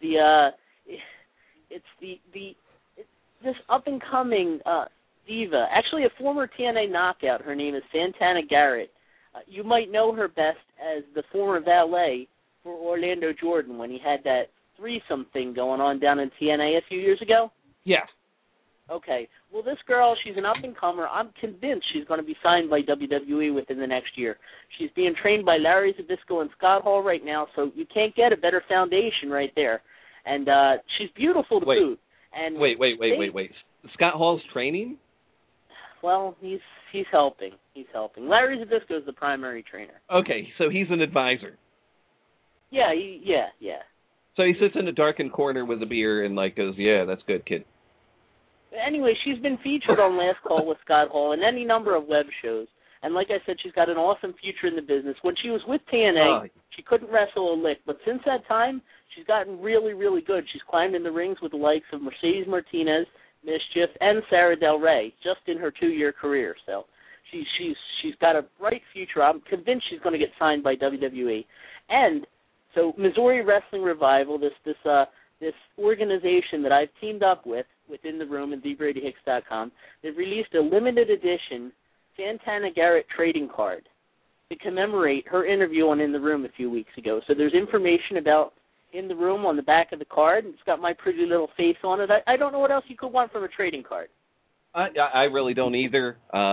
this up and coming diva, actually a former TNA knockout. Her name is Santana Garrett. You might know her best as the former valet for Orlando Jordan when he had that threesome thing going on down in TNA a few years ago. Yeah. Okay. Well, this girl, she's an up-and-comer. I'm convinced she's going to be signed by WWE within the next year. She's being trained by Larry Zbyszko and Scott Hall right now, so you can't get a better foundation right there. And she's beautiful to boot. And wait. Scott Hall's training? Well, he's helping. He's helping. Larry Zbyszko is the primary trainer. Okay, so he's an advisor. Yeah. So he sits in a darkened corner with a beer and goes, "Yeah, that's good, kid." Anyway, she's been featured on Last Call with Scott Hall and any number of web shows. And like I said, she's got an awesome future in the business. When she was with TNA, she couldn't wrestle a lick. But since that time, she's gotten really, really good. She's climbed in the rings with the likes of Mercedes Martinez, Mischief, and Sarah Del Rey just in her 2-year career. So she's got a bright future. I'm convinced she's going to get signed by WWE. And so Missouri Wrestling Revival, this organization that I've teamed up with within the room at TheBradyHicks.com, they've released a limited edition Santana Garrett trading card to commemorate her interview on In the Room a few weeks ago. So there's information about In the Room on the back of the card. It's got my pretty little face on it. I don't know what else you could want from a trading card. I really don't either.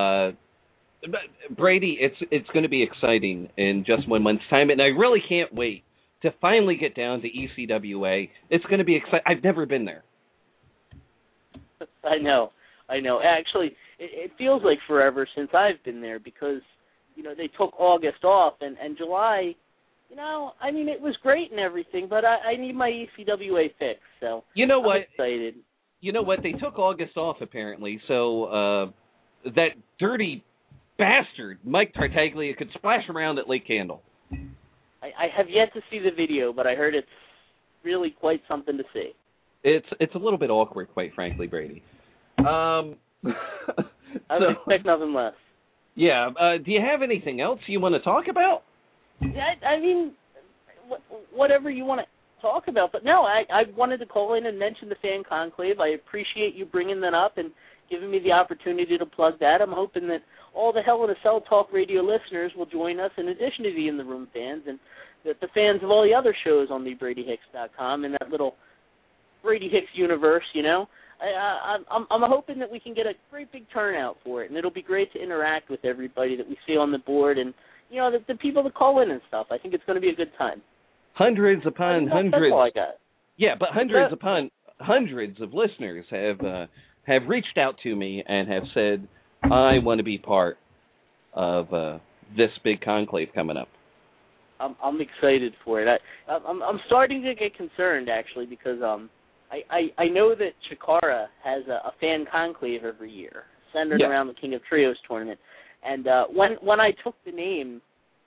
Brady, it's going to be exciting in just 1 month's time, and I really can't wait to finally get down to ECWA. It's going to be exciting. I've never been there. I know. Actually, it feels like forever since I've been there because, they took August off and July, it was great and everything, but I need my ECWA fix, so I'm excited. You know what? They took August off, apparently, so that dirty bastard, Mike Tartaglia, could splash around at Lake Candle. I have yet to see the video, but I heard it's really quite something to see. It's a little bit awkward, quite frankly, Brady. I would expect nothing less. Yeah. Do you have anything else you want to talk about? Yeah, whatever you want to talk about. But no, I wanted to call in and mention the Fan Conclave. I appreciate you bringing that up and giving me the opportunity to plug that. I'm hoping that all the Hell in a Cell Talk Radio listeners will join us in addition to the In the Room fans, and that the fans of all the other shows on TheBradyHicks.com and that little Brady Hicks universe, I'm hoping that we can get a great big turnout for it, and it'll be great to interact with everybody that we see on the board and, the people that call in and stuff. I think it's going to be a good time. Hundreds upon hundreds. That's all I got. Yeah, but hundreds upon hundreds of listeners have reached out to me and have said, I want to be part of this big conclave coming up. I'm excited for it. I'm starting to get concerned, actually, because I know that Chikara has a fan conclave every year centered around the King of Trios tournament. And when I took the name,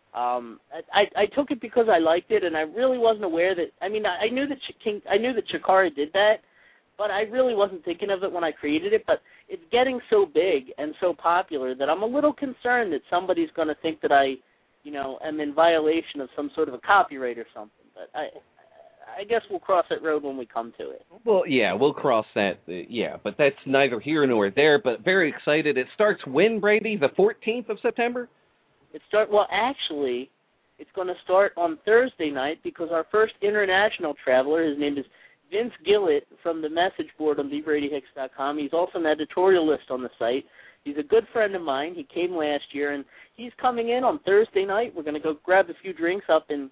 I took it because I liked it, and I really wasn't aware that. I knew that Chikara did that, but I really wasn't thinking of it when I created it. But it's getting so big and so popular that I'm a little concerned that somebody's going to think that I am in violation of some sort of a copyright or something. But I guess we'll cross that road when we come to it. Well, yeah, we'll cross that. But that's neither here nor there. But very excited. It starts when, Brady? The 14th of September? Actually, it's going to start on Thursday night because our first international traveler, his name is Vince Gillett from the message board on TheBradyHicks.com. He's also an editorialist on the site. He's a good friend of mine. He came last year, and he's coming in on Thursday night. We're going to go grab a few drinks up in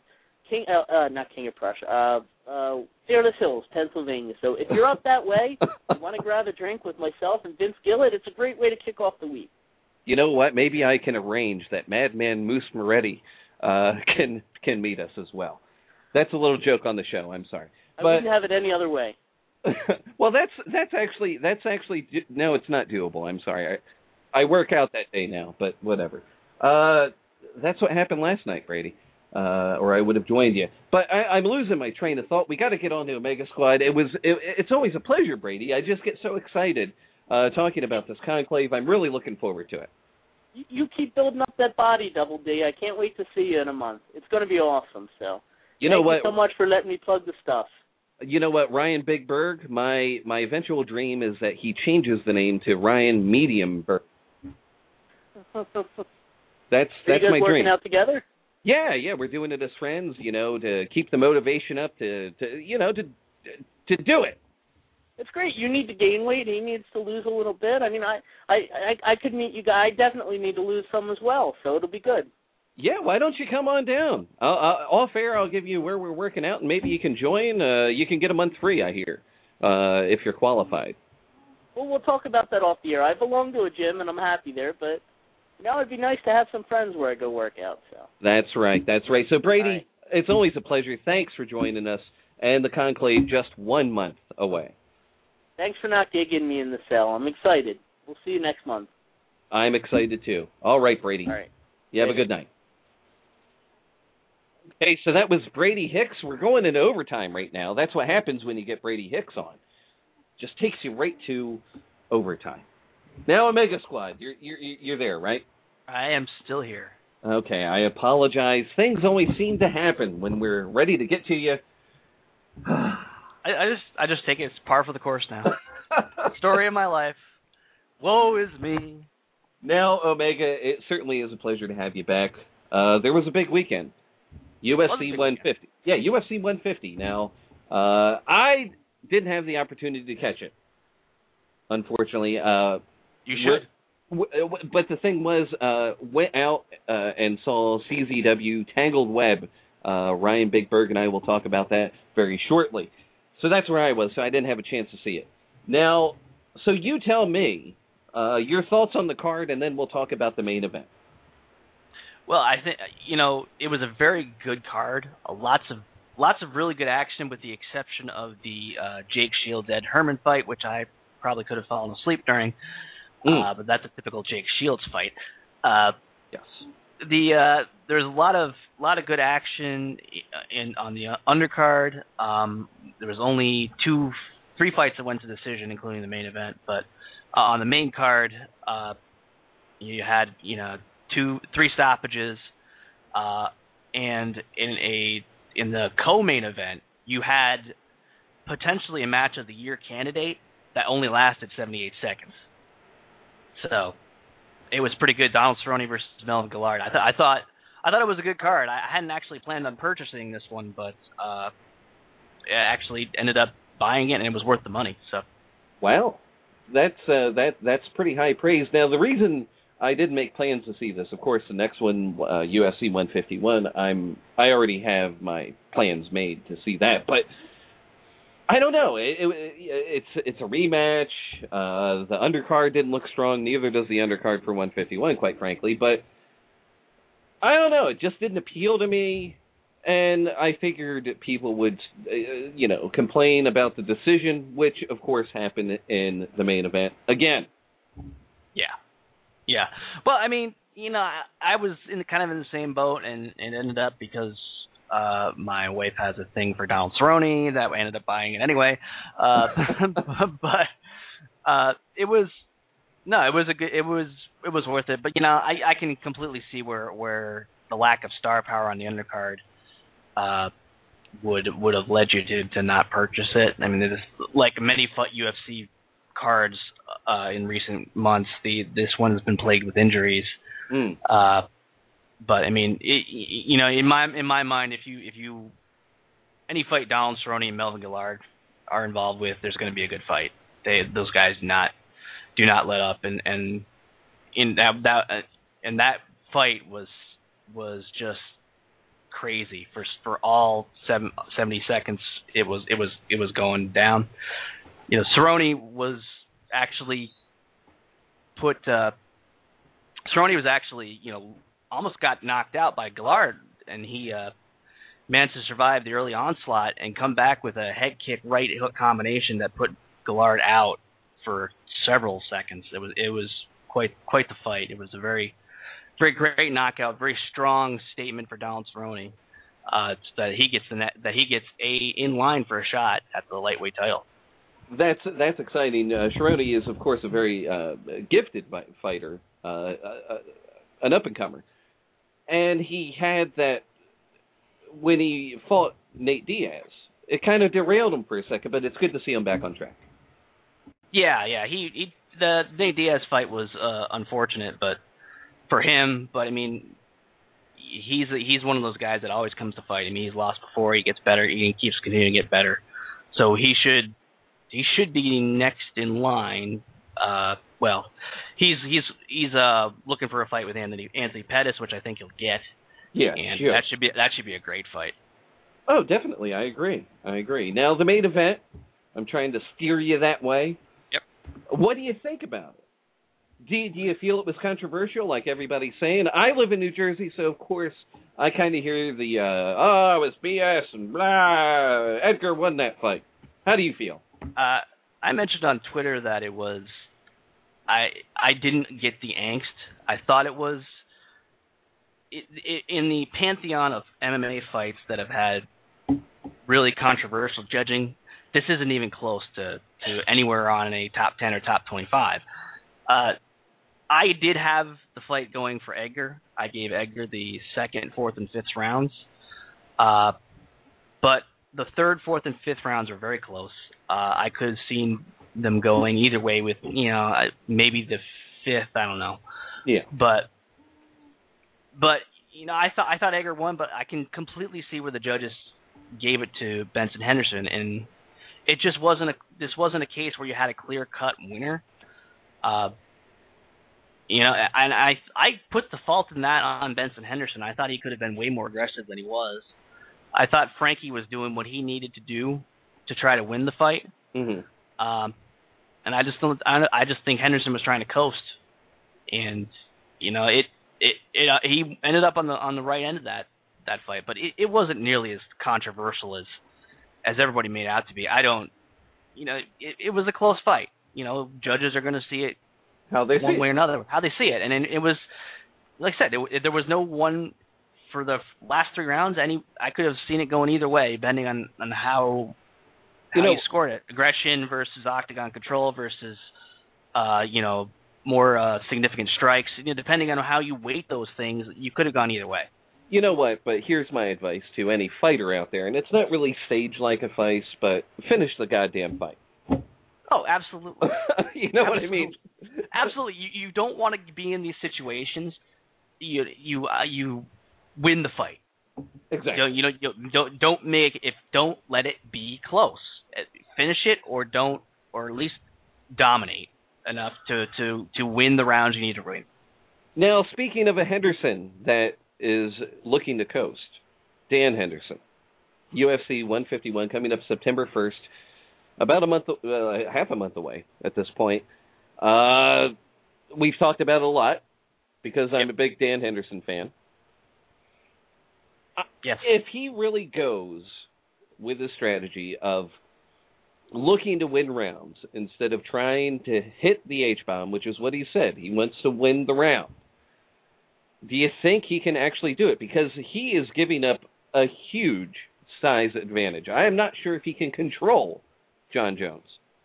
Fearless Hills, Pennsylvania. So if you're up that way, you want to grab a drink with myself and Vince Gillett, it's a great way to kick off the week. You know what? Maybe I can arrange that Madman Moose Moretti can meet us as well. That's a little joke on the show. I'm sorry. I wouldn't have it any other way. Well, that's actually no, it's not doable. I'm sorry. I work out that day now, but whatever. That's what happened last night, Brady. Or I would have joined you. But I'm losing my train of thought. We got to get on to Omega Squad. It's always a pleasure, Brady. I just get so excited talking about this conclave. I'm really looking forward to it. You keep building up that body, Double D. I can't wait to see you in a month. It's going to be awesome. So, Thank you so much for letting me plug the stuff. You know what, Ryan Big Berg, my eventual dream is that he changes the name to Ryan Medium Berg. That's you guys my working dream. out together? Yeah, we're doing it as friends, to keep the motivation up to do it. It's great. You need to gain weight. He needs to lose a little bit. I mean, I could meet you guys. I definitely need to lose some as well, so it'll be good. Yeah, why don't you come on down? Off air, I'll give you where we're working out, and maybe you can join. You can get a month free, I hear, if you're qualified. Well, we'll talk about that off the air. I belong to a gym, and I'm happy there, but it'd be nice to have some friends where I go work out. So. That's right. So, Brady, It's always a pleasure. Thanks for joining us, and the conclave just 1 month away. Thanks for not gigging me in the cell. I'm excited. We'll see you next month. I'm excited, too. All right, Brady. All right. You have a good night. Okay, so that was Brady Hicks. We're going into overtime right now. That's what happens when you get Brady Hicks on. Just takes you right to overtime. Now, Omega Squad, you're there, right? I am still here. Okay, I apologize. Things always seem to happen when we're ready to get to you. I just take it as par for the course now. Story of my life. Woe is me. Now, Omega, it certainly is a pleasure to have you back. There was a big weekend. UFC 150. Yeah, UFC 150. Now, I didn't have the opportunity to catch it, unfortunately. You should. But the thing was, went out and saw CZW Tangled Web. Ryan Big Berg and I will talk about that very shortly. So that's where I was, so I didn't have a chance to see it. Now, so you tell me your thoughts on the card, and then we'll talk about the main event. Well, I think, it was a very good card. Lots of really good action, with the exception of the Jake Shields Ed Herman fight, which I probably could have fallen asleep during. But that's a typical Jake Shields fight. Yes. There's a lot of good action on the undercard. There was only 3 fights that went to decision, including the main event. But on the main card, you had 3 stoppages, and in the co-main event, you had potentially a match of the year candidate that only lasted 78 seconds. So it was pretty good. Donald Cerrone versus Melvin Guillard. I thought it was a good card. I hadn't actually planned on purchasing this one, but I actually ended up buying it, and it was worth the money. So, wow, that's pretty high praise. Now, the reason I did make plans to see this, of course, the next one, UFC 151. I already have my plans made to see that, but I don't know. It's a rematch. The undercard didn't look strong. Neither does the undercard for 151, quite frankly. But I don't know. It just didn't appeal to me. And I figured people would, complain about the decision, which, of course, happened in the main event again. Yeah. Well, I mean, I was kind of in the same boat, and it ended up because my wife has a thing for Donald Cerrone that I ended up buying it anyway. But it was worth it. But I can completely see where the lack of star power on the undercard would have led you to not purchase it. I mean, like many UFC cards in recent months, this one has been plagued with injuries. But I mean, in my mind, if you any fight Donald Cerrone and Melvin Guillard are involved with, there's going to be a good fight. Those guys do not let up, and in that fight was just crazy for all 70 seconds. It was going down. Cerrone was actually almost got knocked out by Guillard, and he managed to survive the early onslaught and come back with a head kick right hook combination that put Guillard out for several seconds. It was quite the fight. It was a very, very great knockout, very strong statement for Donald Cerrone that he gets in line for a shot at the lightweight title. That's exciting. Cerrone is, of course, a very gifted fighter, an up-and-comer. And he had that when he fought Nate Diaz. It kind of derailed him for a second, but it's good to see him back on track. Yeah. The Nate Diaz fight was unfortunate, but for him. But I mean, he's one of those guys that always comes to fight. I mean, he's lost before. He gets better. He keeps continuing to get better. So he should be next in line. Well, he's looking for a fight with Anthony Pettis, which I think he'll get. Yeah, and sure. that should be a great fight. Oh, definitely. I agree. Now, the main event, I'm trying to steer you that way. Yep. What do you think about it? Do you feel it was controversial, like everybody's saying? I live in New Jersey, so, of course, I kind of hear the, it was BS and blah, Edgar won that fight. How do you feel? I mentioned on Twitter that it was, I didn't get the angst. I thought it was, in the pantheon of MMA fights that have had really controversial judging, this isn't even close to anywhere on a top 10 or top 25. I did have the fight going for Edgar. I gave Edgar the second, fourth, and fifth rounds. But the third, fourth, and fifth rounds were very close. I could have seen them going either way with, maybe the fifth, I don't know. Yeah. But I thought Edgar won, but I can completely see where the judges gave it to Benson Henderson, and it just this wasn't a case where you had a clear-cut winner. And I put the fault in that on Benson Henderson. I thought he could have been way more aggressive than he was. I thought Frankie was doing what he needed to do to try to win the fight. Mm-hmm. And I just think Henderson was trying to coast, and he ended up on the right end of that fight, but it wasn't nearly as controversial as everybody made it out to be. It was a close fight. Judges are going to see it how they one see way it. or another, how they see it, and it was, like I said, there was no one for the last three rounds. I could have seen it going either way, depending on how you scored it. Aggression versus octagon control versus, more significant strikes. Depending on how you weight those things, you could have gone either way. You know what? But here's my advice to any fighter out there, and it's not really staged like a fight, but finish the goddamn fight. Oh, absolutely. You know what I mean? Absolutely. You don't want to be in these situations. You win the fight. Exactly. Don't let it be close. Finish it, or at least dominate enough to win the rounds you need to win. Now, speaking of a Henderson that is looking to coast, Dan Henderson, UFC 151 coming up September 1st, about half a month away at this point. We've talked about it a lot because I'm a big Dan Henderson fan. Yes. If he really goes with the strategy of looking to win rounds instead of trying to hit the H-bomb, which is what he said, he wants to win the round, do you think he can actually do it? Because he is giving up a huge size advantage. I am not sure if he can control John Jones.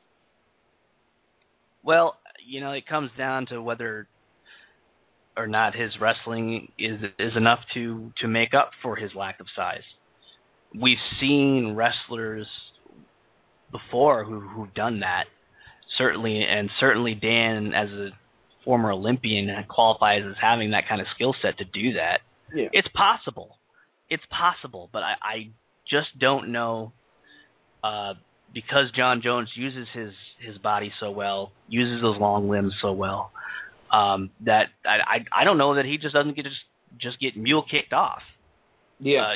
Well, it comes down to whether or not his wrestling is enough to make up for his lack of size. We've seen wrestlers before who've done that. Certainly Dan, as a former Olympian, qualifies as having that kind of skill set to do that. Yeah. It's possible, but I just don't know, because John Jones uses his body so well, uses those long limbs so well, that I don't know that he just doesn't get mule kicked off. Yeah.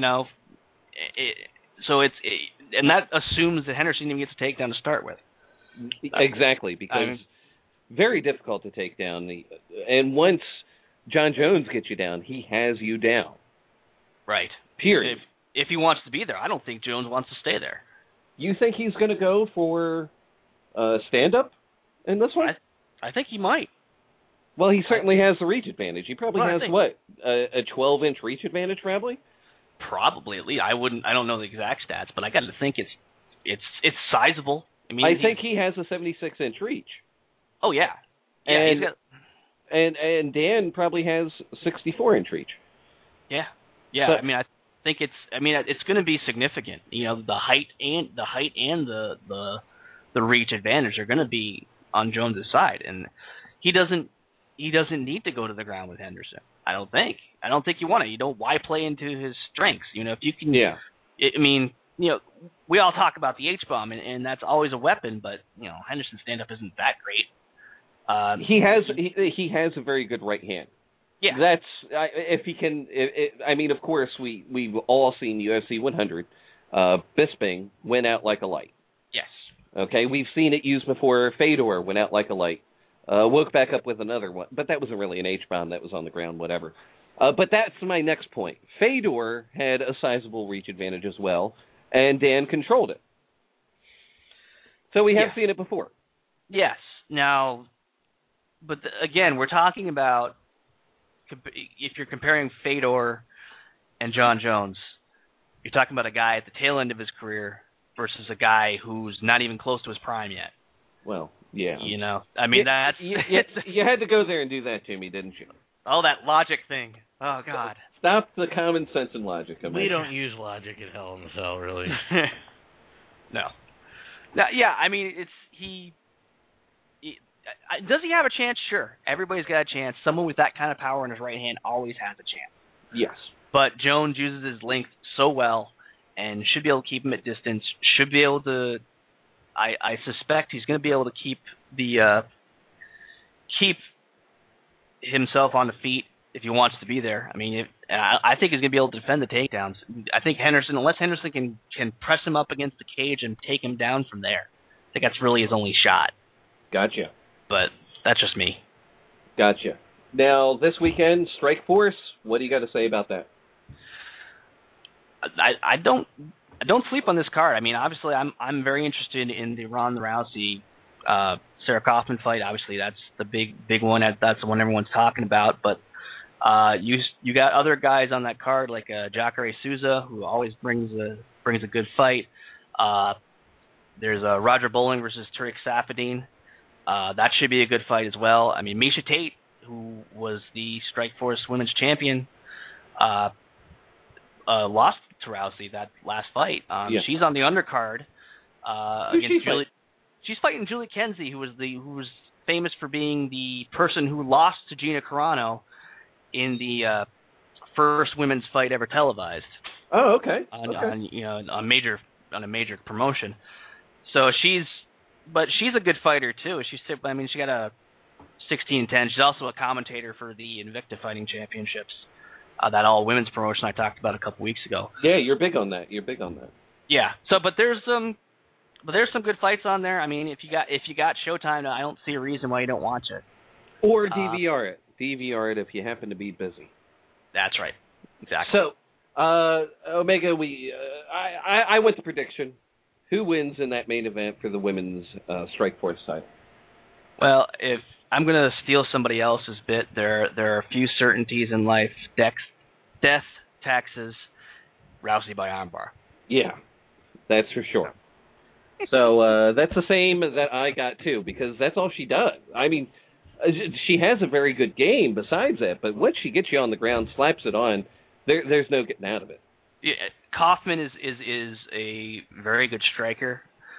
And that assumes that Henderson even gets a takedown to start with. Exactly, because very difficult to take down. And once John Jones gets you down, he has you down. Right. Period. If he wants to be there, I don't think Jones wants to stay there. You think he's going to go for stand-up in this one? I think he might. Well, he certainly has the reach advantage. He probably has, a 12-inch reach advantage, probably? Probably, at least. I don't know the exact stats, but I got to think it's sizable. I I think he has a 76-inch reach. Oh yeah. And Dan probably has 64-inch reach. Yeah. Yeah. But, I think it's going to be significant. The height and the reach advantage are going to be on Jones's side, and he doesn't need to go to the ground with Henderson. I don't think you want to. Why play into his strengths? If you can. Yeah. We all talk about the H-bomb, and that's always a weapon, but Henderson's stand-up isn't that great. He has a very good right hand. Yeah. That's if he can. Of course, we've all seen UFC 100. Bisping went out like a light. Yes. Okay, we've seen it used before. Fedor went out like a light. Woke back up with another one, but that wasn't really an H-bomb. That was on the ground, whatever. But that's my next point. Fedor had a sizable reach advantage as well, and Dan controlled it. So we have seen it before. Yes. Now, but again, we're talking about if you're comparing Fedor and Jon Jones, you're talking about a guy at the tail end of his career versus a guy who's not even close to his prime yet. Well, yeah. That's... You had to go there and do that to me, didn't you? Oh, that logic thing. Oh, God. Stop the common sense and logic. We don't use logic at Hell in the Cell, really. No. Now, yeah, does he have a chance? Sure. Everybody's got a chance. Someone with that kind of power in his right hand always has a chance. Yes. But Jones uses his length so well and should be able to keep him at distance, should be able to... I suspect he's going to be able to keep himself on the feet if he wants to be there. I think he's going to be able to defend the takedowns. I think unless Henderson can press him up against the cage and take him down from there, I think that's really his only shot. Gotcha. But that's just me. Gotcha. Now, this weekend, Strikeforce, what do you got to say about that? I don't sleep on this card. Obviously, I'm very interested in the Ronda Rousey Sarah Kaufman fight. Obviously, that's the big one. That's the one everyone's talking about. But you got other guys on that card like Jacare Souza, who always brings a good fight. There's Roger Bowling versus Tariq Saffiedine. That should be a good fight as well. Miesha Tate, who was the Strikeforce Women's Champion, lost to Rousey that last fight. She's on the undercard against Julie. She's fighting Julie Kenzie, who was famous for being the person who lost to Gina Carano in the first women's fight ever televised. Oh, okay. On a major promotion. So she's a good fighter too. She got a 16-10. She's also a commentator for the Invicta Fighting Championships, that all women's promotion I talked about a couple weeks ago. Yeah, you're big on that. Yeah. So, but there's some good fights on there. If you got Showtime, I don't see a reason why you don't watch it. Or DVR it. DVR it if you happen to be busy. That's right. Exactly. So, Omega, I went to prediction. Who wins in that main event for the women's Strikeforce side? Well, if I'm going to steal somebody else's bit, there are a few certainties in life. Death, taxes, Rousey by armbar. Yeah, that's for sure. So that's the same that I got too, because that's all she does. She has a very good game besides that, but once she gets you on the ground, slaps it on, there's no getting out of it. Yeah, Kaufman is a very good striker.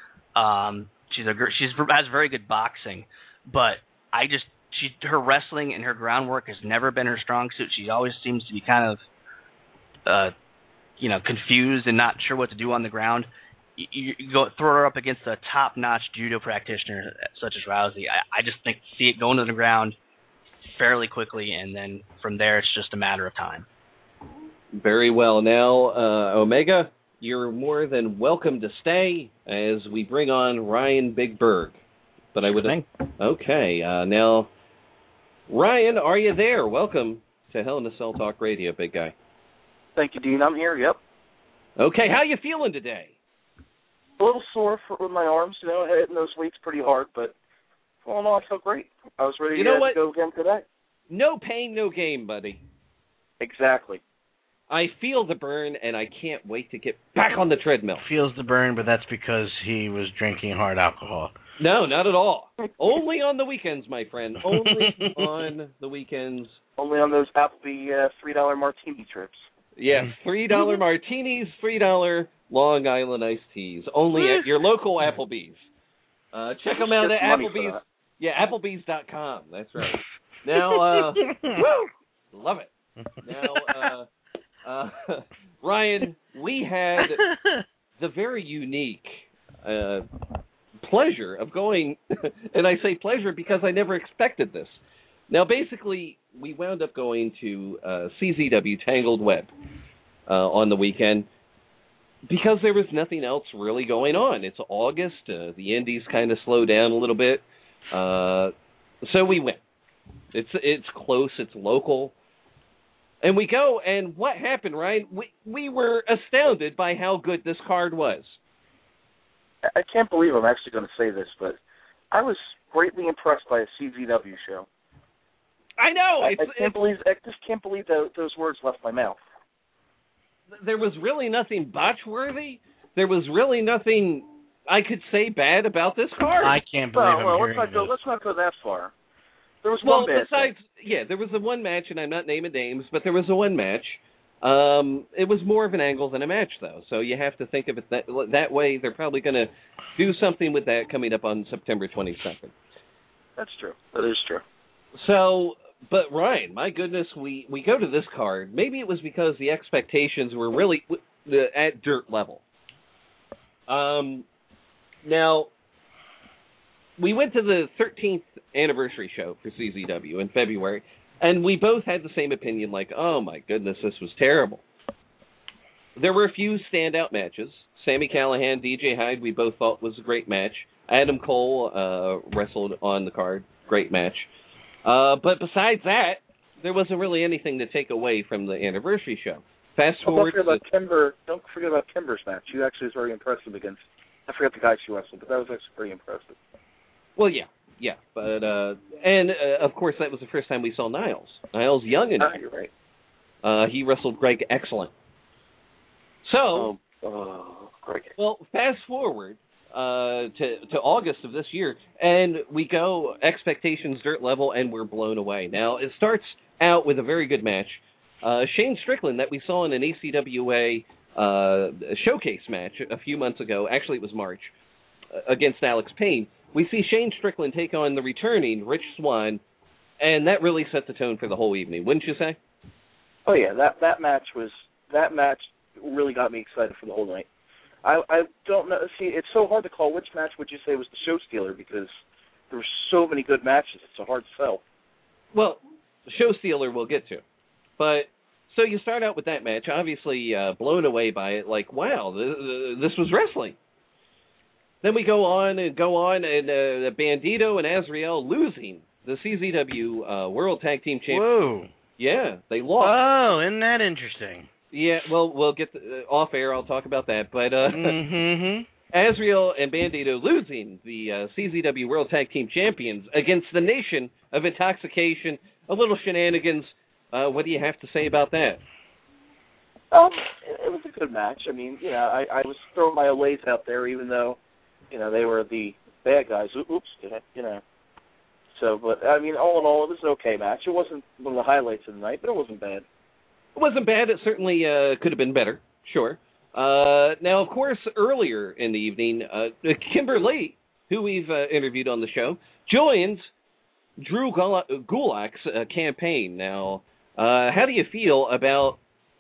She has very good boxing, but her wrestling and her groundwork has never been her strong suit. She always seems to be kind of confused and not sure what to do on the ground. You go throw her up against a top-notch judo practitioner such as Rousey. I just think see it going to the ground fairly quickly, and then from there it's just a matter of time. Very well. Now, Omega, you're more than welcome to stay as we bring on Ryan Big Berg. But I would okay. Now, Ryan, are you there? Welcome to Hell in a Cell Talk Radio, big guy. Thank you, Dean. I'm here. Yep. Okay. How you feeling today? A little sore with my arms. Hitting those weights pretty hard, but all in all, I felt great. I was ready to go again today. No pain, no gain, buddy. Exactly. I feel the burn, and I can't wait to get back on the treadmill. Feels the burn, but that's because he was drinking hard alcohol. No, not at all. Only on the weekends, my friend. Only on the weekends. Only on those Applebee $3 martini trips. Yes, $3 martinis, $3 Long Island iced teas. Only at your local Applebee's. Check them out at Applebee's. Yeah, Applebee's.com. That's right. Now, love it. Now, Ryan, we had the very unique pleasure of going, and I say pleasure because I never expected this. Now, basically, we wound up going to CZW Tangled Web on the weekend because there was nothing else really going on. It's August. The indies kind of slow down a little bit. So we went. It's close. It's local. And we go, and what happened, Ryan? We were astounded by how good this card was. I can't believe I'm actually going to say this, but I was greatly impressed by a CZW show. I know. I just can't believe those words left my mouth. There was really nothing botch-worthy. There was really nothing I could say bad about this card. I can't believe I'm hearing this. Let's not go that far. There was one bad thing. Yeah, there was the one match, and I'm not naming names, but there was the one match. It was more of an angle than a match, though, so you have to think of it that way. They're probably going to do something with that coming up on September 22nd. That's true. That is true. So, but Ryan, my goodness, we go to this card. Maybe it was because the expectations were really at dirt level. Now, we went to the 13th anniversary show for CZW in February, and we both had the same opinion, like, oh my goodness, this was terrible. There were a few standout matches. Sami Callihan, DJ Hyde, we both thought was a great match. Adam Cole wrestled on the card. Great match. But besides that, there wasn't really anything to take away from the anniversary show. Fast forward. Don't forget about Kimber's match. She actually was very impressive against. I forgot the guy she wrestled, but that was actually pretty impressive. Well, yeah, but of course that was the first time we saw Niles Young in it. You're right. He wrestled Greg excellent. So, Greg. Well, fast forward to August of this year, and we go expectations dirt level, and we're blown away. Now it starts out with a very good match. Shane Strickland that we saw in an ACWA showcase match a few months ago. Actually, it was March against Alex Payne. We see Shane Strickland take on the returning Rich Swann, and that really set the tone for the whole evening, wouldn't you say? Oh yeah, that match really got me excited for the whole night. I don't know. See, it's so hard to call which match would you say was the show stealer because there were so many good matches. It's a hard sell. Well, the show stealer we'll get to, but so you start out with that match, obviously blown away by it, like wow, this was wrestling. Then we go on, and Bandito and Azrael losing the CZW World Tag Team Championship. Whoa. Yeah, they lost. Oh, isn't that interesting? Yeah, well, we'll get off air. I'll talk about that. But Azrael and Bandito losing the CZW World Tag Team Champions against the Nation of Intoxication. A little shenanigans. What do you have to say about that? It was a good match. I mean, I was throwing my Olays out there, even though, they were the bad guys. Oops, So, but, I mean, all in all, it was an okay match. It wasn't one of the highlights of the night, but it wasn't bad. It wasn't bad. It certainly could have been better, sure. Now, of course, earlier in the evening, Kimberly, who we've interviewed on the show, joins Drew Gulak's campaign. Now, how do you feel about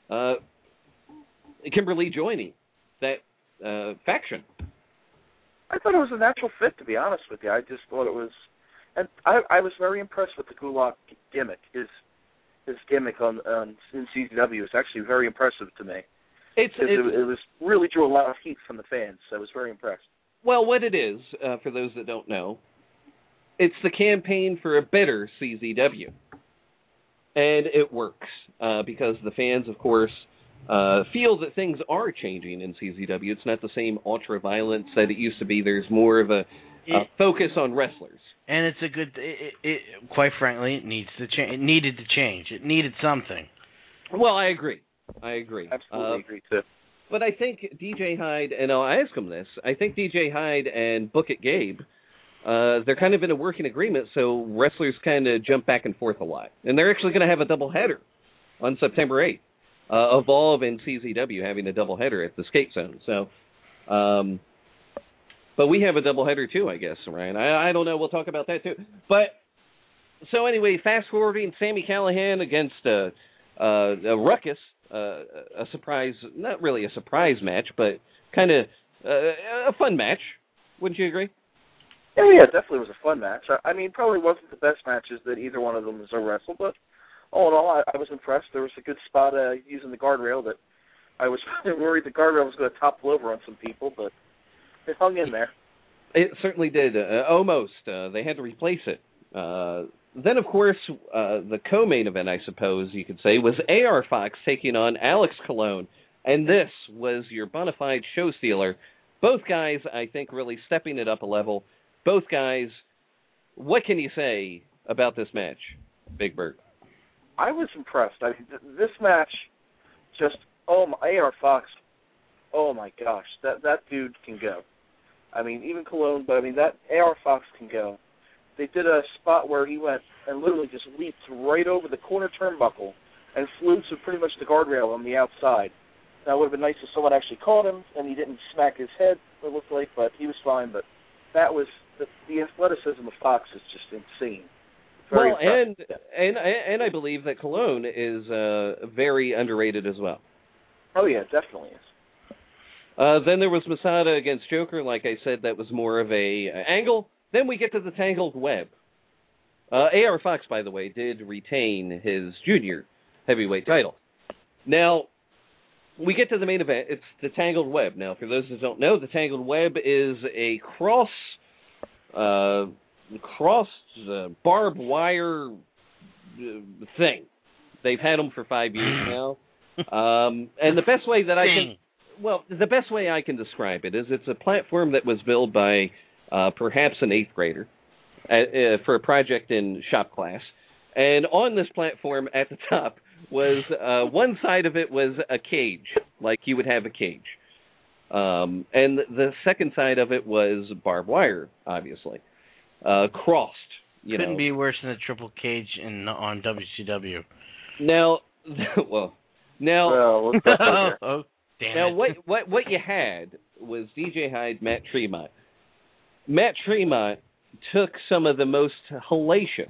Kimberly joining that faction? I thought it was a natural fit, to be honest with you. I just thought it was, and I was very impressed with the Gulak gimmick. His gimmick in CZW was actually very impressive to me. It was really drew a lot of heat from the fans, so I was very impressed. Well, what it is, for those that don't know, it's the campaign for a better CZW. And it works, because the fans, of course, feel that things are changing in CZW. It's not the same ultra-violence that it used to be. There's more of a focus on wrestlers. And it's a good. It quite frankly, it needed to change. It needed something. Well, I agree. I agree. Absolutely agree, too. But I think DJ Hyde, and I'll ask him this, I think DJ Hyde and Book It Gabe, they're kind of in a working agreement, so wrestlers kind of jump back and forth a lot. And they're actually going to have a doubleheader on September 8th. Evolve and CZW having a doubleheader at the Skate Zone. So, but we have a doubleheader too, I guess, Ryan. I don't know. We'll talk about that too. But so anyway, fast forwarding, Sami Callihan against a Ruckus, a surprise, not really a surprise match, but kind of a fun match. Wouldn't you agree? Yeah, it definitely was a fun match. I mean, probably wasn't the best matches that either one of them has ever wrestled, but all in all, I was impressed. There was a good spot using the guardrail that I was worried the guardrail was going to topple over on some people, but it hung in there. It certainly did. Almost. They had to replace it. Then, of course, the co-main event, I suppose you could say, was AR Fox taking on Alex Colon. And this was your bona fide show stealer. Both guys, I think, really stepping it up a level. Both guys, what can you say about this match, Big Bird? I was impressed. I mean, this match, AR Fox, oh my gosh, that dude can go. I mean, even Colon, but I mean, that AR Fox can go. They did a spot where he went and literally just leaped right over the corner turnbuckle and flew to pretty much the guardrail on the outside. Now, it would have been nice if someone actually caught him and he didn't smack his head, it looked like, but he was fine. But that was, the athleticism of Fox is just insane. Well, and I believe that Colon is very underrated as well. Oh, yeah, definitely is. Then there was Masada against Joker. Like I said, that was more of a angle. Then we get to the Tangled Web. AR Fox, by the way, did retain his junior heavyweight title. Now, we get to the main event. It's the Tangled Web. Now, for those that don't know, the Tangled Web is a cross barbed wire thing. They've had them for 5 years now. And the best way that the best way I can describe it is it's a platform that was built by perhaps an 8th grader for a project in shop class. And on this platform at the top was one side of it was a cage, like you would have a cage. And the second side of it was barbed wire, obviously, crossed. Couldn't be worse than a triple cage on WCW. Now, damn it. What you had was DJ Hyde, Matt Tremont. Matt Tremont took some of the most hellacious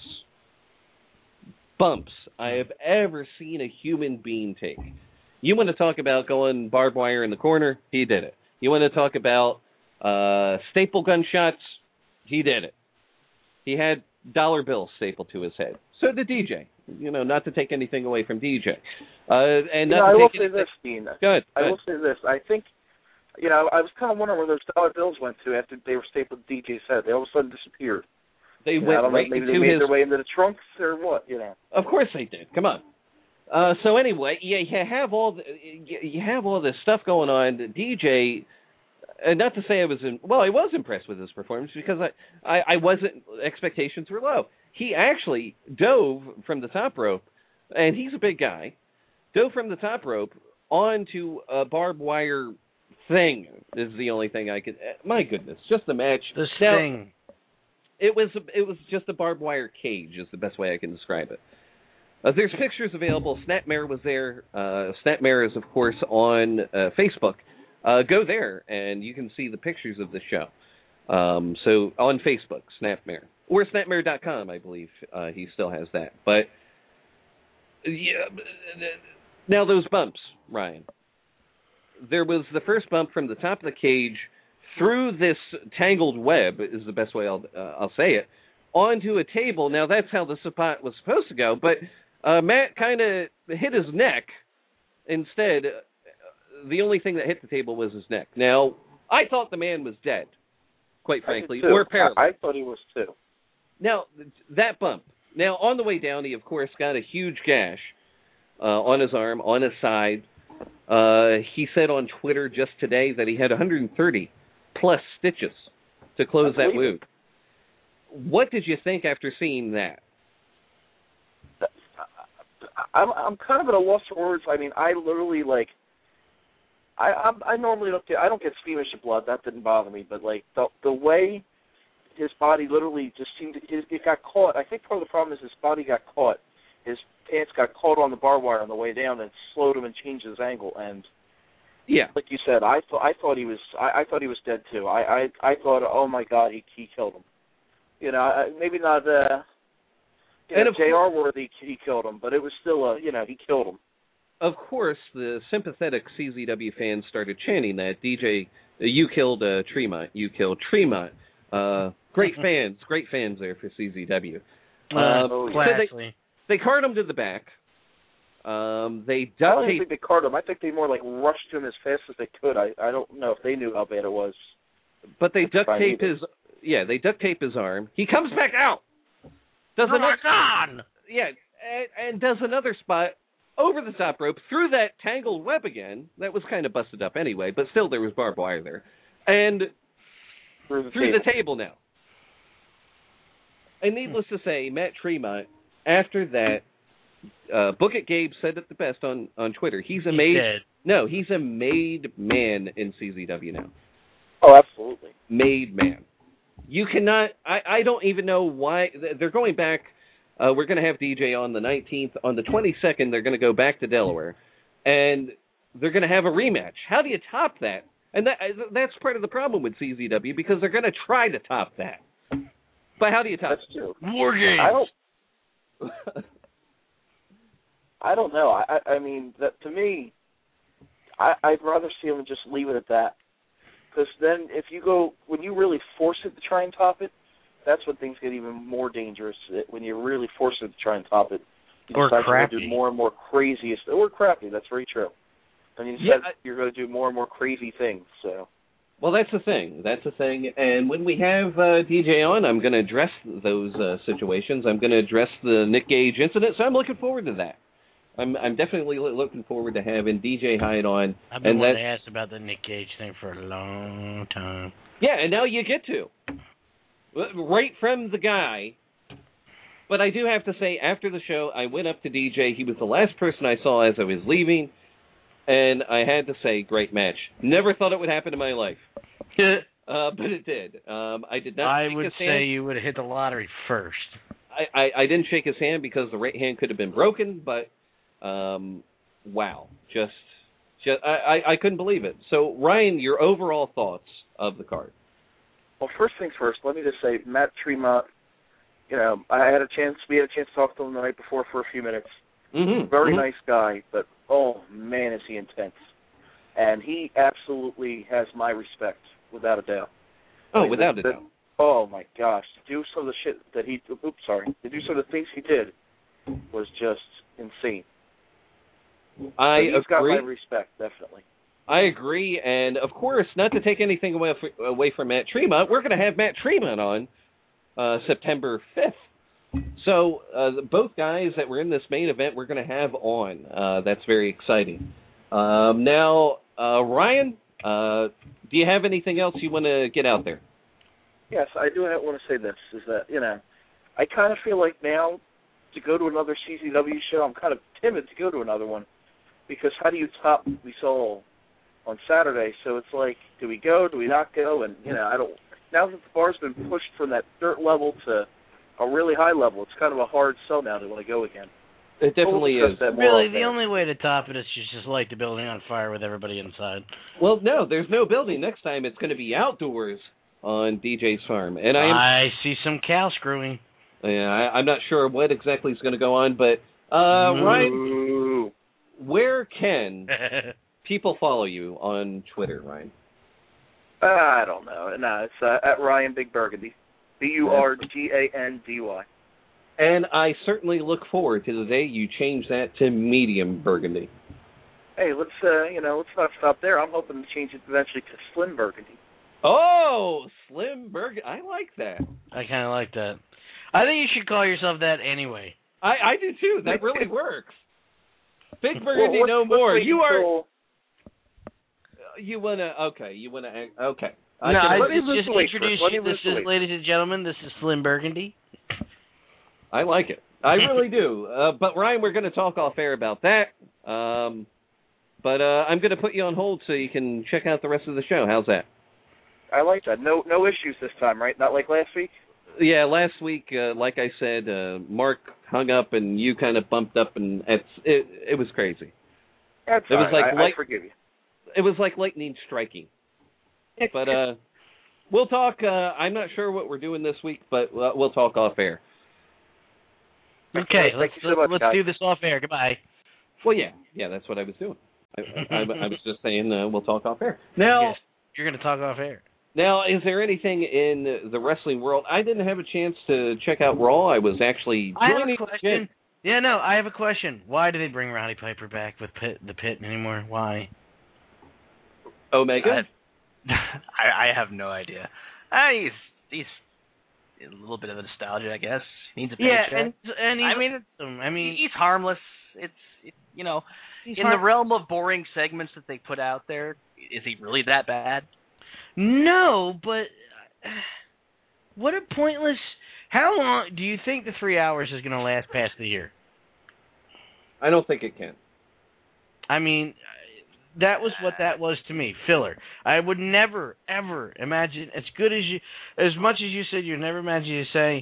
bumps I have ever seen a human being take. You want to talk about going barbed wire in the corner? He did it. You want to talk about staple gunshots? He did it. He had dollar bills stapled to his head. So did DJ. Not to take anything away from DJ. I will say this, Dean. Good. I will say this. I think, I was kind of wondering where those dollar bills went to after they were stapled to DJ's head. They all of a sudden disappeared. They went right maybe into they made their way into the trunks or what, Of course they did. Come on. So anyway, you have all this stuff going on. DJ, and not to say I was impressed with his performance because I wasn't. Expectations were low. He actually dove from the top rope, and he's a big guy. Dove from the top rope onto a barbed wire thing. Is the only thing I could. My goodness, just the match. The thing. It was just a barbed wire cage. Is the best way I can describe it. There's pictures available. Snapmare was there. Snapmare is, of course, on Facebook. Go there, and you can see the pictures of the show. So on Facebook, Snapmare. Or snapmare.com, I believe he still has that. But yeah, now those bumps, Ryan. There was the first bump from the top of the cage through this tangled web, is the best way I'll say it, onto a table. Now, that's how the spot was supposed to go, but Matt kind of hit his neck. Instead, the only thing that hit the table was his neck. Now, I thought the man was dead, quite frankly, or paralyzed. I thought he was too. Now, that bump. Now, on the way down, he, of course, got a huge gash on his arm, on his side. He said on Twitter just today that he had 130-plus stitches to close that wound. What did you think after seeing that? I'm kind of at a loss for words. I mean, I literally like. I normally don't get squeamish of blood. That didn't bother me, but like the way his body literally just seemed it got caught. I think part of the problem is his body got caught. His pants got caught on the barbed wire on the way down and slowed him and changed his angle. And yeah, like you said, I thought he was dead too. I thought, oh my God, he killed him. You know, maybe not JR worthy he killed him, but it was still he killed him. Of course, the sympathetic CZW fans started chanting that, DJ, you killed Tremont. You killed Tremont. Great fans there for CZW. So they cart him to the back. They I don't think they carted him. I think they more like rushed him as fast as they could. I don't know if they knew how bad it was. But they duct tape his arm. He comes back out. Does another spot over the top rope, through that tangled web again. That was kind of busted up anyway, but still there was barbed wire there. And through the table now. And needless to say, Matt Tremont, after that, Book It Gabe said it the best on Twitter. He's a made man in CZW now. Oh, absolutely. Made man. You cannot, I don't even know why, they're going back. We're going to have DJ on the 19th. On the 22nd, they're going to go back to Delaware, and they're going to have a rematch. How do you top that? And that's part of the problem with CZW, because they're going to try to top that. But how do you top it? That's true. War games. I don't know. I mean, that to me, I'd rather see them just leave it at that. Because then when you really force it to try and top it, that's when things get even more dangerous. When you really force it to try and top it, you decide you're going to do more and more craziest. Or crappy, that's very true. And you decide you're going to do more and more crazy things. So. Well, that's the thing. And when we have DJ on, I'm going to address those situations. I'm going to address the Nick Gage incident. So I'm looking forward to that. I'm definitely looking forward to having DJ Hyde on. I've been wanting to ask about the Nick Gage thing for a long time. Yeah, and now you get to. Right from the guy. But I do have to say, after the show, I went up to DJ. He was the last person I saw as I was leaving. And I had to say, great match. Never thought it would happen in my life. But it did. I did not shake his hand. I would say you would have hit the lottery first. I didn't shake his hand because the right hand could have been broken, but wow. I couldn't believe it. So, Ryan, your overall thoughts of the card? Well, first things first, let me just say, Matt Tremont, we had a chance to talk to him the night before for a few minutes. Mm-hmm. Very nice guy, but, oh, man, is he intense. And he absolutely has my respect, without a doubt. Oh, without a doubt. Oh, my gosh. To do some of the shit that to do some of the things he did was just insane. He's got my respect, definitely. I agree, and of course, not to take anything away from Matt Tremont, we're going to have Matt Tremont on September 5th. So both guys that were in this main event we're going to have on. That's very exciting. Now, Ryan, do you have anything else you want to get out there? Yes, I do want to say this, is that, I kind of feel like now to go to another CZW show, I'm kind of timid to go to another one, because how do you top what we saw on Saturday? So it's like, do we go, do we not go? And, I don't, now that the bar's been pushed from that dirt level to a really high level, it's kind of a hard sell now to want to go again. It definitely is. Really, the only way to top it is to just light the building on fire with everybody inside. Well, no, there's no building. Next time it's going to be outdoors on DJ's farm. And I see some cow screwing. Yeah, I'm not sure what exactly is going to go on, but Ryan, where can people follow you on Twitter, Ryan? I don't know. No, it's at Ryan Big Burgundy. BURGANDY. And I certainly look forward to the day you change that to Medium Burgundy. Hey, let's not stop there. I'm hoping to change it eventually to Slim Burgundy. Oh, Slim Burgundy. I like that. I kind of like that. I think you should call yourself that anyway. I do too. That really works. Big Burgundy, no more. You are. You wanna? Okay. You wanna? Okay. No, let me just introduce you. This is, ladies and gentlemen, this is Slim Burgundy. I like it. I really do. But Ryan, we're going to talk off air about that. But I'm going to put you on hold so you can check out the rest of the show. How's that? I like that. No issues this time, right? Not like last week? Yeah, last week, like I said, Mark hung up and you kind of bumped up, and it was crazy. That's fine. I forgive you. It was like lightning striking. But we'll talk. I'm not sure what we're doing this week, but we'll talk off air. Okay, let's do this off air. Goodbye. Well, yeah, that's what I was doing. I was just saying we'll talk off air. Now, yes, you're going to talk off air. Now, is there anything in the wrestling world? I didn't have a chance to check out Raw. I was actually joining. I have a question. Yeah, no, I have a question. Why do they bring Roddy Piper back with the Pit anymore? Why? Omega? I have no idea. He's a little bit of a nostalgia, I guess. Needs a paycheck. And I mean, he's harmless. It's in the realm of boring segments that they put out there. Is he really that bad? No, but what a pointless. How long do you think the 3 hours is going to last past the year? I don't think it can. I mean, that was what that was to me, filler. I would never, ever imagine, as much as you said you'd never imagine you say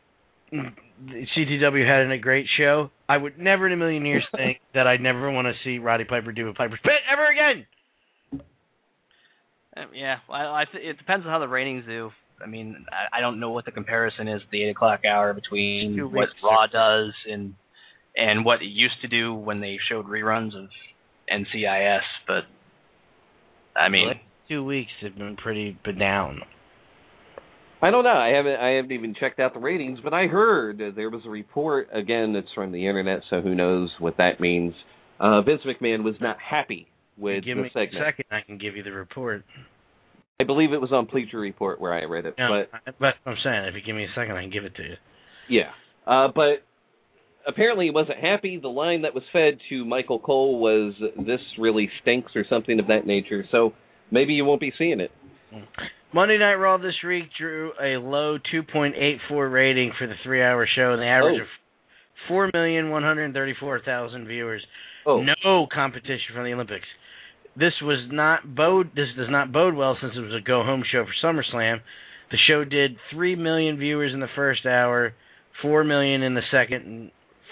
CTW had a great show, I would never in a million years think that I'd never want to see Roddy Piper do a Piper's Pit ever again. Yeah, it depends on how the ratings do. I mean, I don't know what the comparison is, the 8 o'clock hour between what Raw does and what it used to do when they showed reruns of NCIS, but I mean, 2 weeks have been pretty down. I don't know. I haven't even checked out the ratings, but I heard there was a report. Again, it's from the internet, so who knows what that means. Vince McMahon was not happy with the segment. Give me a second, I can give you the report. I believe it was on Bleacher Report where I read it. No, but I'm saying, if you give me a second, I can give it to you. Yeah, but apparently he wasn't happy. The line that was fed to Michael Cole was, "This really stinks," or something of that nature. So maybe you won't be seeing it. Monday Night Raw this week drew a low 2.84 rating for the 3-hour show, and the average of 4,134,000 viewers. No competition from the Olympics. This does not bode well since it was a go-home show for SummerSlam. The show did 3 million viewers in the first hour, 4 million in the second, and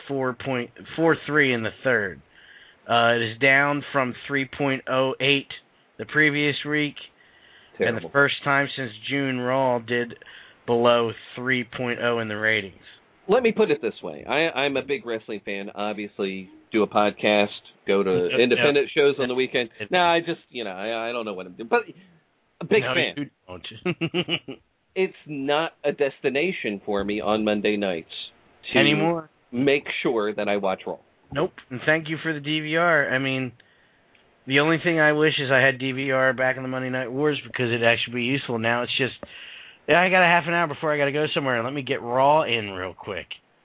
4.43 in the third. It is down from 3.08 the previous week. Terrible. And the first time since June Raw did below 3.0 in the ratings. Let me put it this way. I'm a big wrestling fan. Obviously, do a podcast, go to independent shows on the weekend. No, I just, I don't know what I'm doing. But a big fan. You don't. It's not a destination for me on Monday nights to anymore. Make sure that I watch Raw. Nope. And thank you for the DVR. I mean, the only thing I wish is I had DVR back in the Monday Night Wars because it'd actually be useful. Now it's just, I got a half an hour before I got to go somewhere, and let me get Raw in real quick.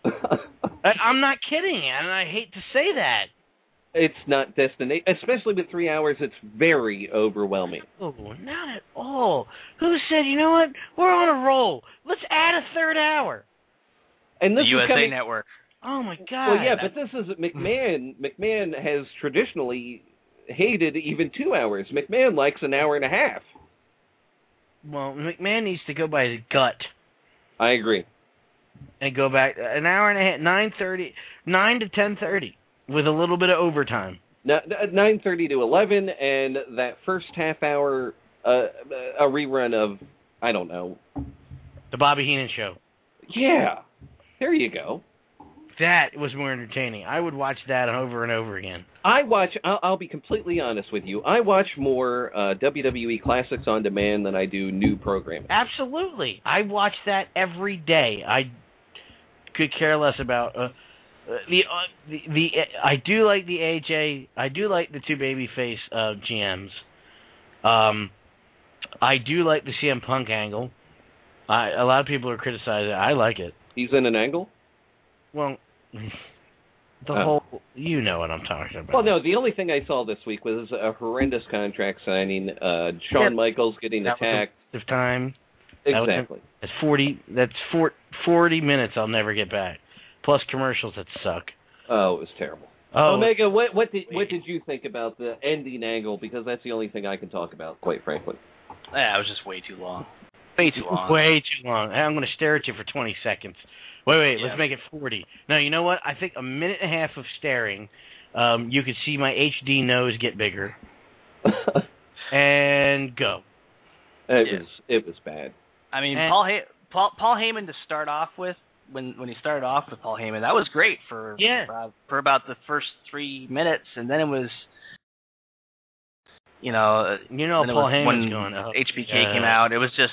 I'm not kidding, and I hate to say that. It's not destination, especially with 3 hours. It's very overwhelming. Oh, not at all. Who said, you know what? We're on a roll. Let's add a third hour. And this the USA Network. Oh my God. Well, yeah, but this is McMahon. McMahon has traditionally hated even 2 hours. McMahon likes an hour and a half. Well, McMahon needs to go by his gut. I agree. And go back an hour and a half, 9 to 10:30, with a little bit of overtime. 9:30 to 11, and that first half hour, a rerun of, I don't know, the Bobby Heenan Show. Yeah, there you go. That was more entertaining. I would watch that over and over again. I'll be completely honest with you. I watch more WWE Classics on demand than I do new programming. Absolutely. I watch that every day. I could care less about I do like the AJ. I do like the two babyface GMs. I do like the CM Punk angle. A lot of people are criticizing it. I like it. He's in an angle? Well, the whole, you know what I'm talking about. Well, no, the only thing I saw this week was a horrendous contract signing. Shawn Michaels getting attacked. Of time. Exactly. That's 40 minutes I'll never get back. plus commercials that suck. Oh, it was terrible. Oh, Omega, what did you think about the ending angle? Because that's the only thing I can talk about, quite frankly. Yeah, it was just way too long. Way too long. Way too long. I'm going to stare at you for 20 seconds. Wait, Yeah. let's make it 40. No, you know what? I think a minute and a half of staring, you could see my HD nose get bigger. And go. It was bad. I mean, Paul Heyman to start off with, when he started off with Paul Heyman, that was great for about the first 3 minutes, and then it was, Paul Heyman's when going up. HBK came out, it was just,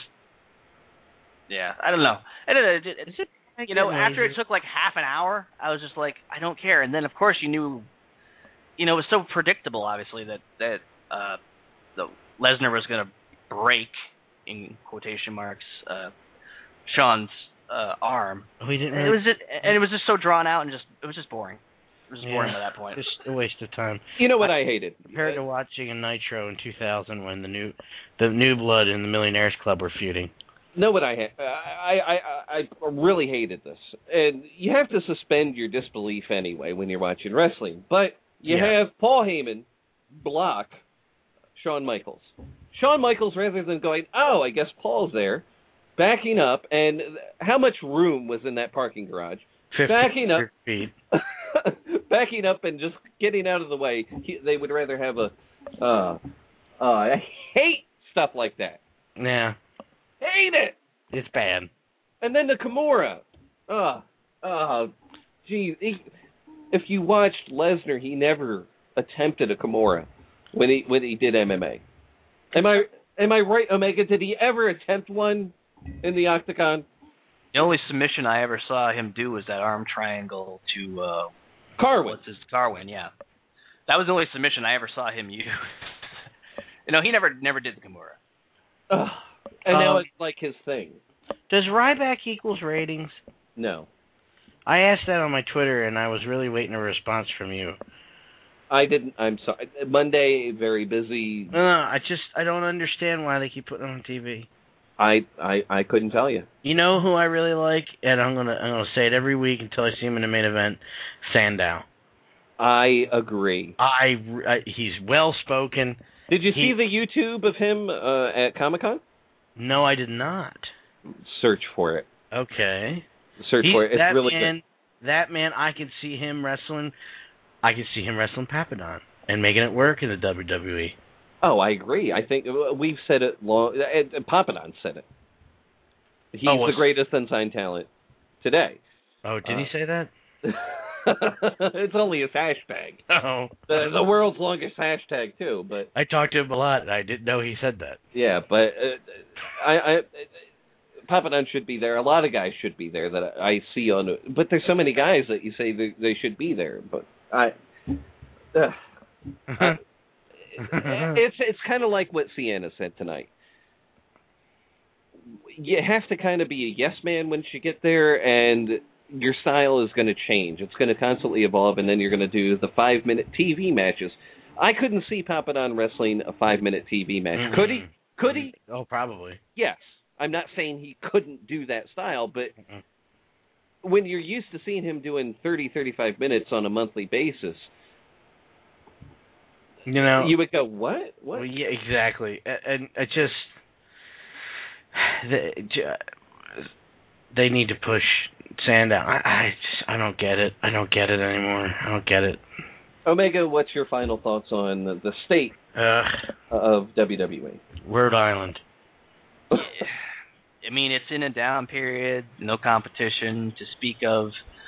I don't know. After it took like half an hour, I was just like, I don't care. And then of course you knew, it was so predictable, obviously, that the Lesnar was going to break, in quotation marks, Sean's arm. We didn't. It was just so drawn out, and it was just boring. It was just boring by that point. Just a waste of time. You know what I hated? Compared to watching a Nitro in 2000 when the New Blood and the Millionaires Club were feuding. Know what I really hated this, and you have to suspend your disbelief anyway when you're watching wrestling. But you have Paul Heyman block Shawn Michaels. Shawn Michaels, rather than going, oh, I guess Paul's there, backing up, and how much room was in that parking garage? 50 feet. Backing up and just getting out of the way. They would rather have I hate stuff like that. Yeah. Hate it. It's bad. And then the Kimura. Geez. If you watched Lesnar, he never attempted a Kimura when he did MMA. Am I right, Omega? Did he ever attempt one in the Octagon? The only submission I ever saw him do was that arm triangle to Carwin. Carwin, yeah. That was the only submission I ever saw him use. He never did the Kimura. And now it's like his thing. Does Ryback equals ratings? No. I asked that on my Twitter, and I was really waiting a response from you. I didn't. I'm sorry. Monday, very busy. No, I don't understand why they keep putting it on TV. I couldn't tell you. You know who I really like, and I'm gonna say it every week until I see him in the main event. Sandow. I agree. He's well spoken. Did you see the YouTube of him at Comic-Con? No, I did not. Search for it. Okay. Search for it. It's really good. That man, I can see him wrestling. I can see him wrestling Papadon and making it work in the WWE. Oh, I agree. I think we've said it long. Papadon said it. He's the greatest unsigned talent today. Oh, did he say that? It's only his hashtag. Oh. The world's longest hashtag, too. But I talked to him a lot, and I didn't know he said that. Yeah, but Papadon should be there. A lot of guys should be there that I see on it. But there's so many guys that you say they should be there. But it's kind of like what Sienna said tonight. You have to kind of be a yes man once you get there, and your style is going to change. It's going to constantly evolve, and then you're going to do the 5-minute TV matches. I couldn't see Papadon wrestling a 5-minute TV match. Mm-hmm. Could he? Could he? Oh, probably. Yes. I'm not saying he couldn't do that style, but when you're used to seeing him doing 30, 35 minutes on a monthly basis, you would go, what? Well, yeah, exactly. And it just... They need to push Sandow. I don't get it. I don't get it anymore. I don't get it. Omega, what's your final thoughts on the state of WWE? Rhode Island. I mean, it's in a down period, no competition to speak of.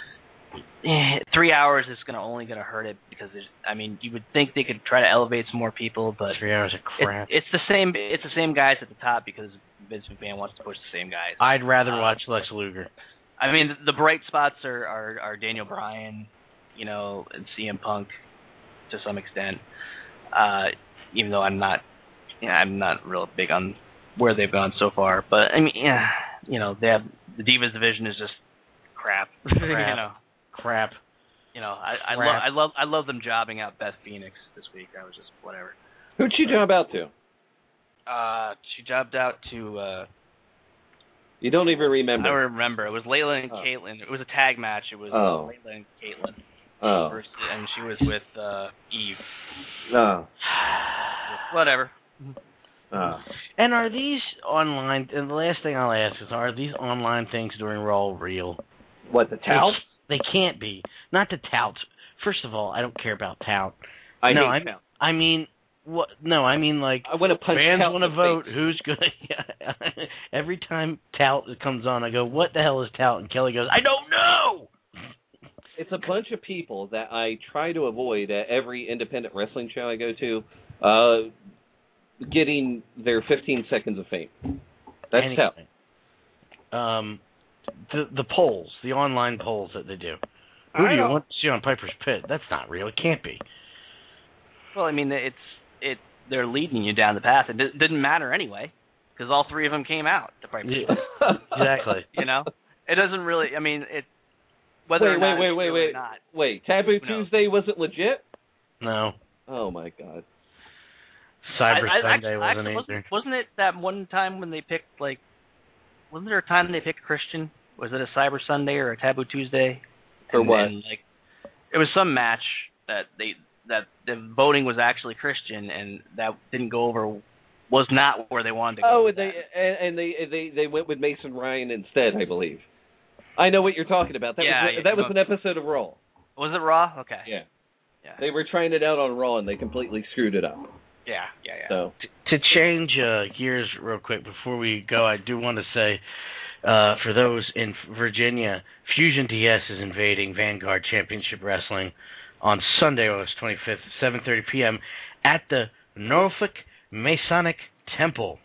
3 hours is only going to hurt it because you would think they could try to elevate some more people, but 3 hours of crap. It's the same guys at the top because Vince McMahon wants to push the same guys. I'd rather watch Lex Luger. I mean, the bright spots are Daniel Bryan, and CM Punk to some extent. Even though I'm not real big on where they've gone so far, but I mean, they have the Divas division is just crap. Crap. I love them jobbing out Beth Phoenix this week. I was just whatever. Who'd she job out to? She jobbed out to You don't even remember. I remember. It was Layla and Caitlyn. It was a tag match. It was Layla and Caitlyn. And she was with Eve. Oh. Whatever. And are these online, and the last thing I'll ask is, are these online things during Raw real? What, the touts? They can't be. Not the touts. First of all, I don't care about tout. I hate tout. I mean, what? No, I mean, like, I want to punch fans tout want to in the vote face. who's going to... Every time tout comes on, I go, what the hell is tout? And Kelly goes, I don't know! It's a bunch of people that I try to avoid at every independent wrestling show I go to, getting their 15 seconds of fame. That's tout. The polls, the online polls that they do. Who do you want to see on Piper's Pit? That's not real. It can't be. Well, I mean, they're leading you down the path. It didn't matter anyway, because all three of them came out to Piper's Pit. Exactly. You know, it doesn't really. I mean, it. Whether or not it's real or not. Wait, Taboo Tuesday wasn't legit? No. Oh my God. Cyber Sunday wasn't either. Wasn't it that one time when they picked wasn't there a time they picked Christian? Was it a Cyber Sunday or a Taboo Tuesday? For what? And, it was some match that the voting was actually Christian, and that didn't go over. Was not where they wanted to go. Oh, and they went with Mason Ryan instead, I believe. I know what you're talking about. That was an episode of Raw. Was it Raw? Okay. Yeah. They were trying it out on Raw, and they completely screwed it up. Yeah. So to change gears real quick before we go, I do want to say, for those in Virginia, Fusion DS is invading Vanguard Championship Wrestling on Sunday, August 25th, 7:30 p.m. at the Norfolk Masonic Temple.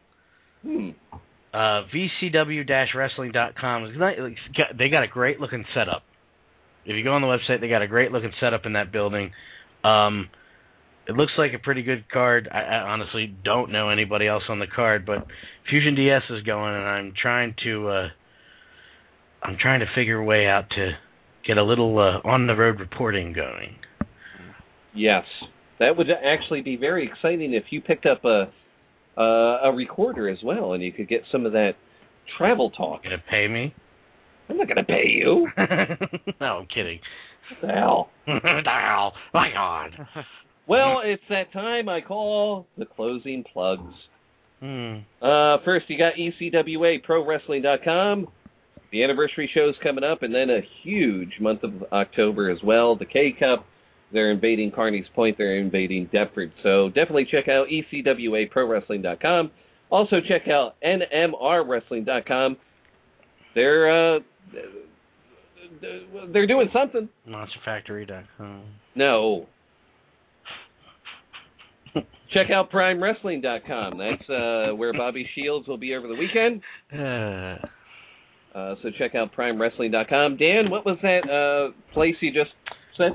VCW-wrestling.com. They got a great looking setup. If you go on the website, they got a great looking setup in that building. It looks like a pretty good card. I honestly don't know anybody else on the card, but Fusion DS is going, and I'm trying to figure a way out to get a little on the road reporting going. Yes, that would actually be very exciting if you picked up a recorder as well, and you could get some of that travel talk. Gonna pay me? I'm not gonna pay you. No, I'm kidding. What the hell? The hell? My God. Well, it's that time I call the closing plugs. First, you got ECWAProWrestling.com. The anniversary show's coming up, and then a huge month of October as well. The K-Cup. They're invading Carney's Point. They're invading Deptford. So definitely check out ECWAProWrestling.com. Also check out NMRWrestling.com. They're doing something. MonsterFactory.com. No. Check out PrimeWrestling.com. That's where Bobby Shields will be over the weekend. So check out PrimeWrestling.com. Dan, what was that place you just said?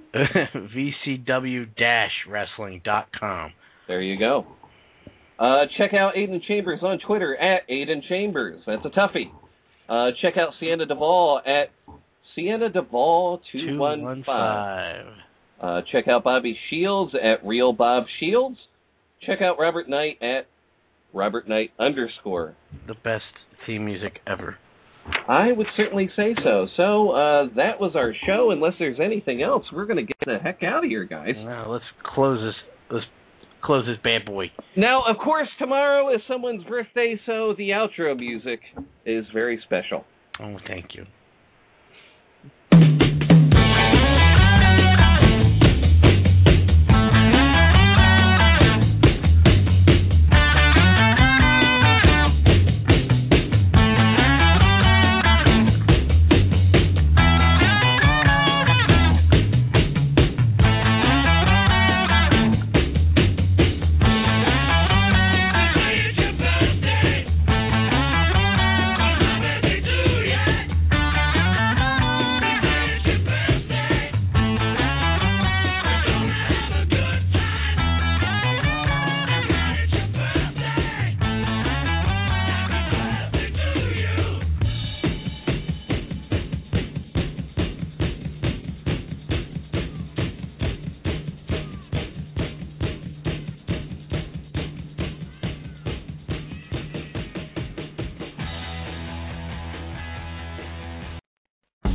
VCW-wrestling.com. There you go. Check out Aiden Chambers on Twitter at Aiden Chambers. That's a toughie. Check out Sienna Duvall at Sienna Duvall 215. Check out Bobby Shields at Real Bob Shields. Check out Robert Knight at Robert Knight _. The best theme music ever. I would certainly say so. So that was our show. Unless there's anything else, we're going to get the heck out of here, guys. Now let's close this. Let's close this bad boy. Now, of course, tomorrow is someone's birthday, so the outro music is very special. Oh, thank you.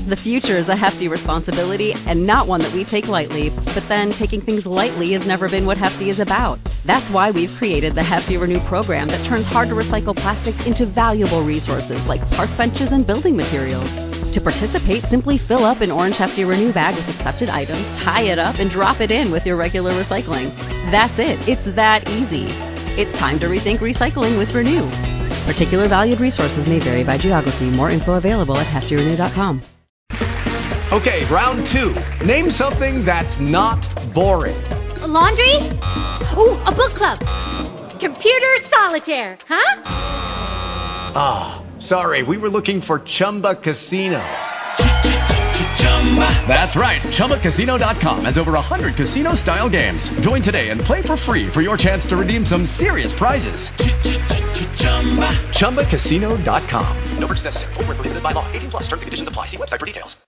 The future is a hefty responsibility and not one that we take lightly, but then taking things lightly has never been what Hefty is about. That's why we've created the Hefty Renew program that turns hard-to-recycle plastics into valuable resources like park benches and building materials. To participate, simply fill up an orange Hefty Renew bag with accepted items, tie it up, and drop it in with your regular recycling. That's it. It's that easy. It's time to rethink recycling with Renew. Particular valued resources may vary by geography. More info available at heftyrenew.com. Okay, round two. Name something that's not boring. A laundry? Ooh, a book club. Computer solitaire, huh? Ah, sorry, we were looking for Chumba Casino. That's right, ChumbaCasino.com has over 100 casino-style games. Join today and play for free for your chance to redeem some serious prizes. ChumbaCasino.com. No purchase necessary. Void where prohibited by law. 18+ terms and conditions apply. See website for details.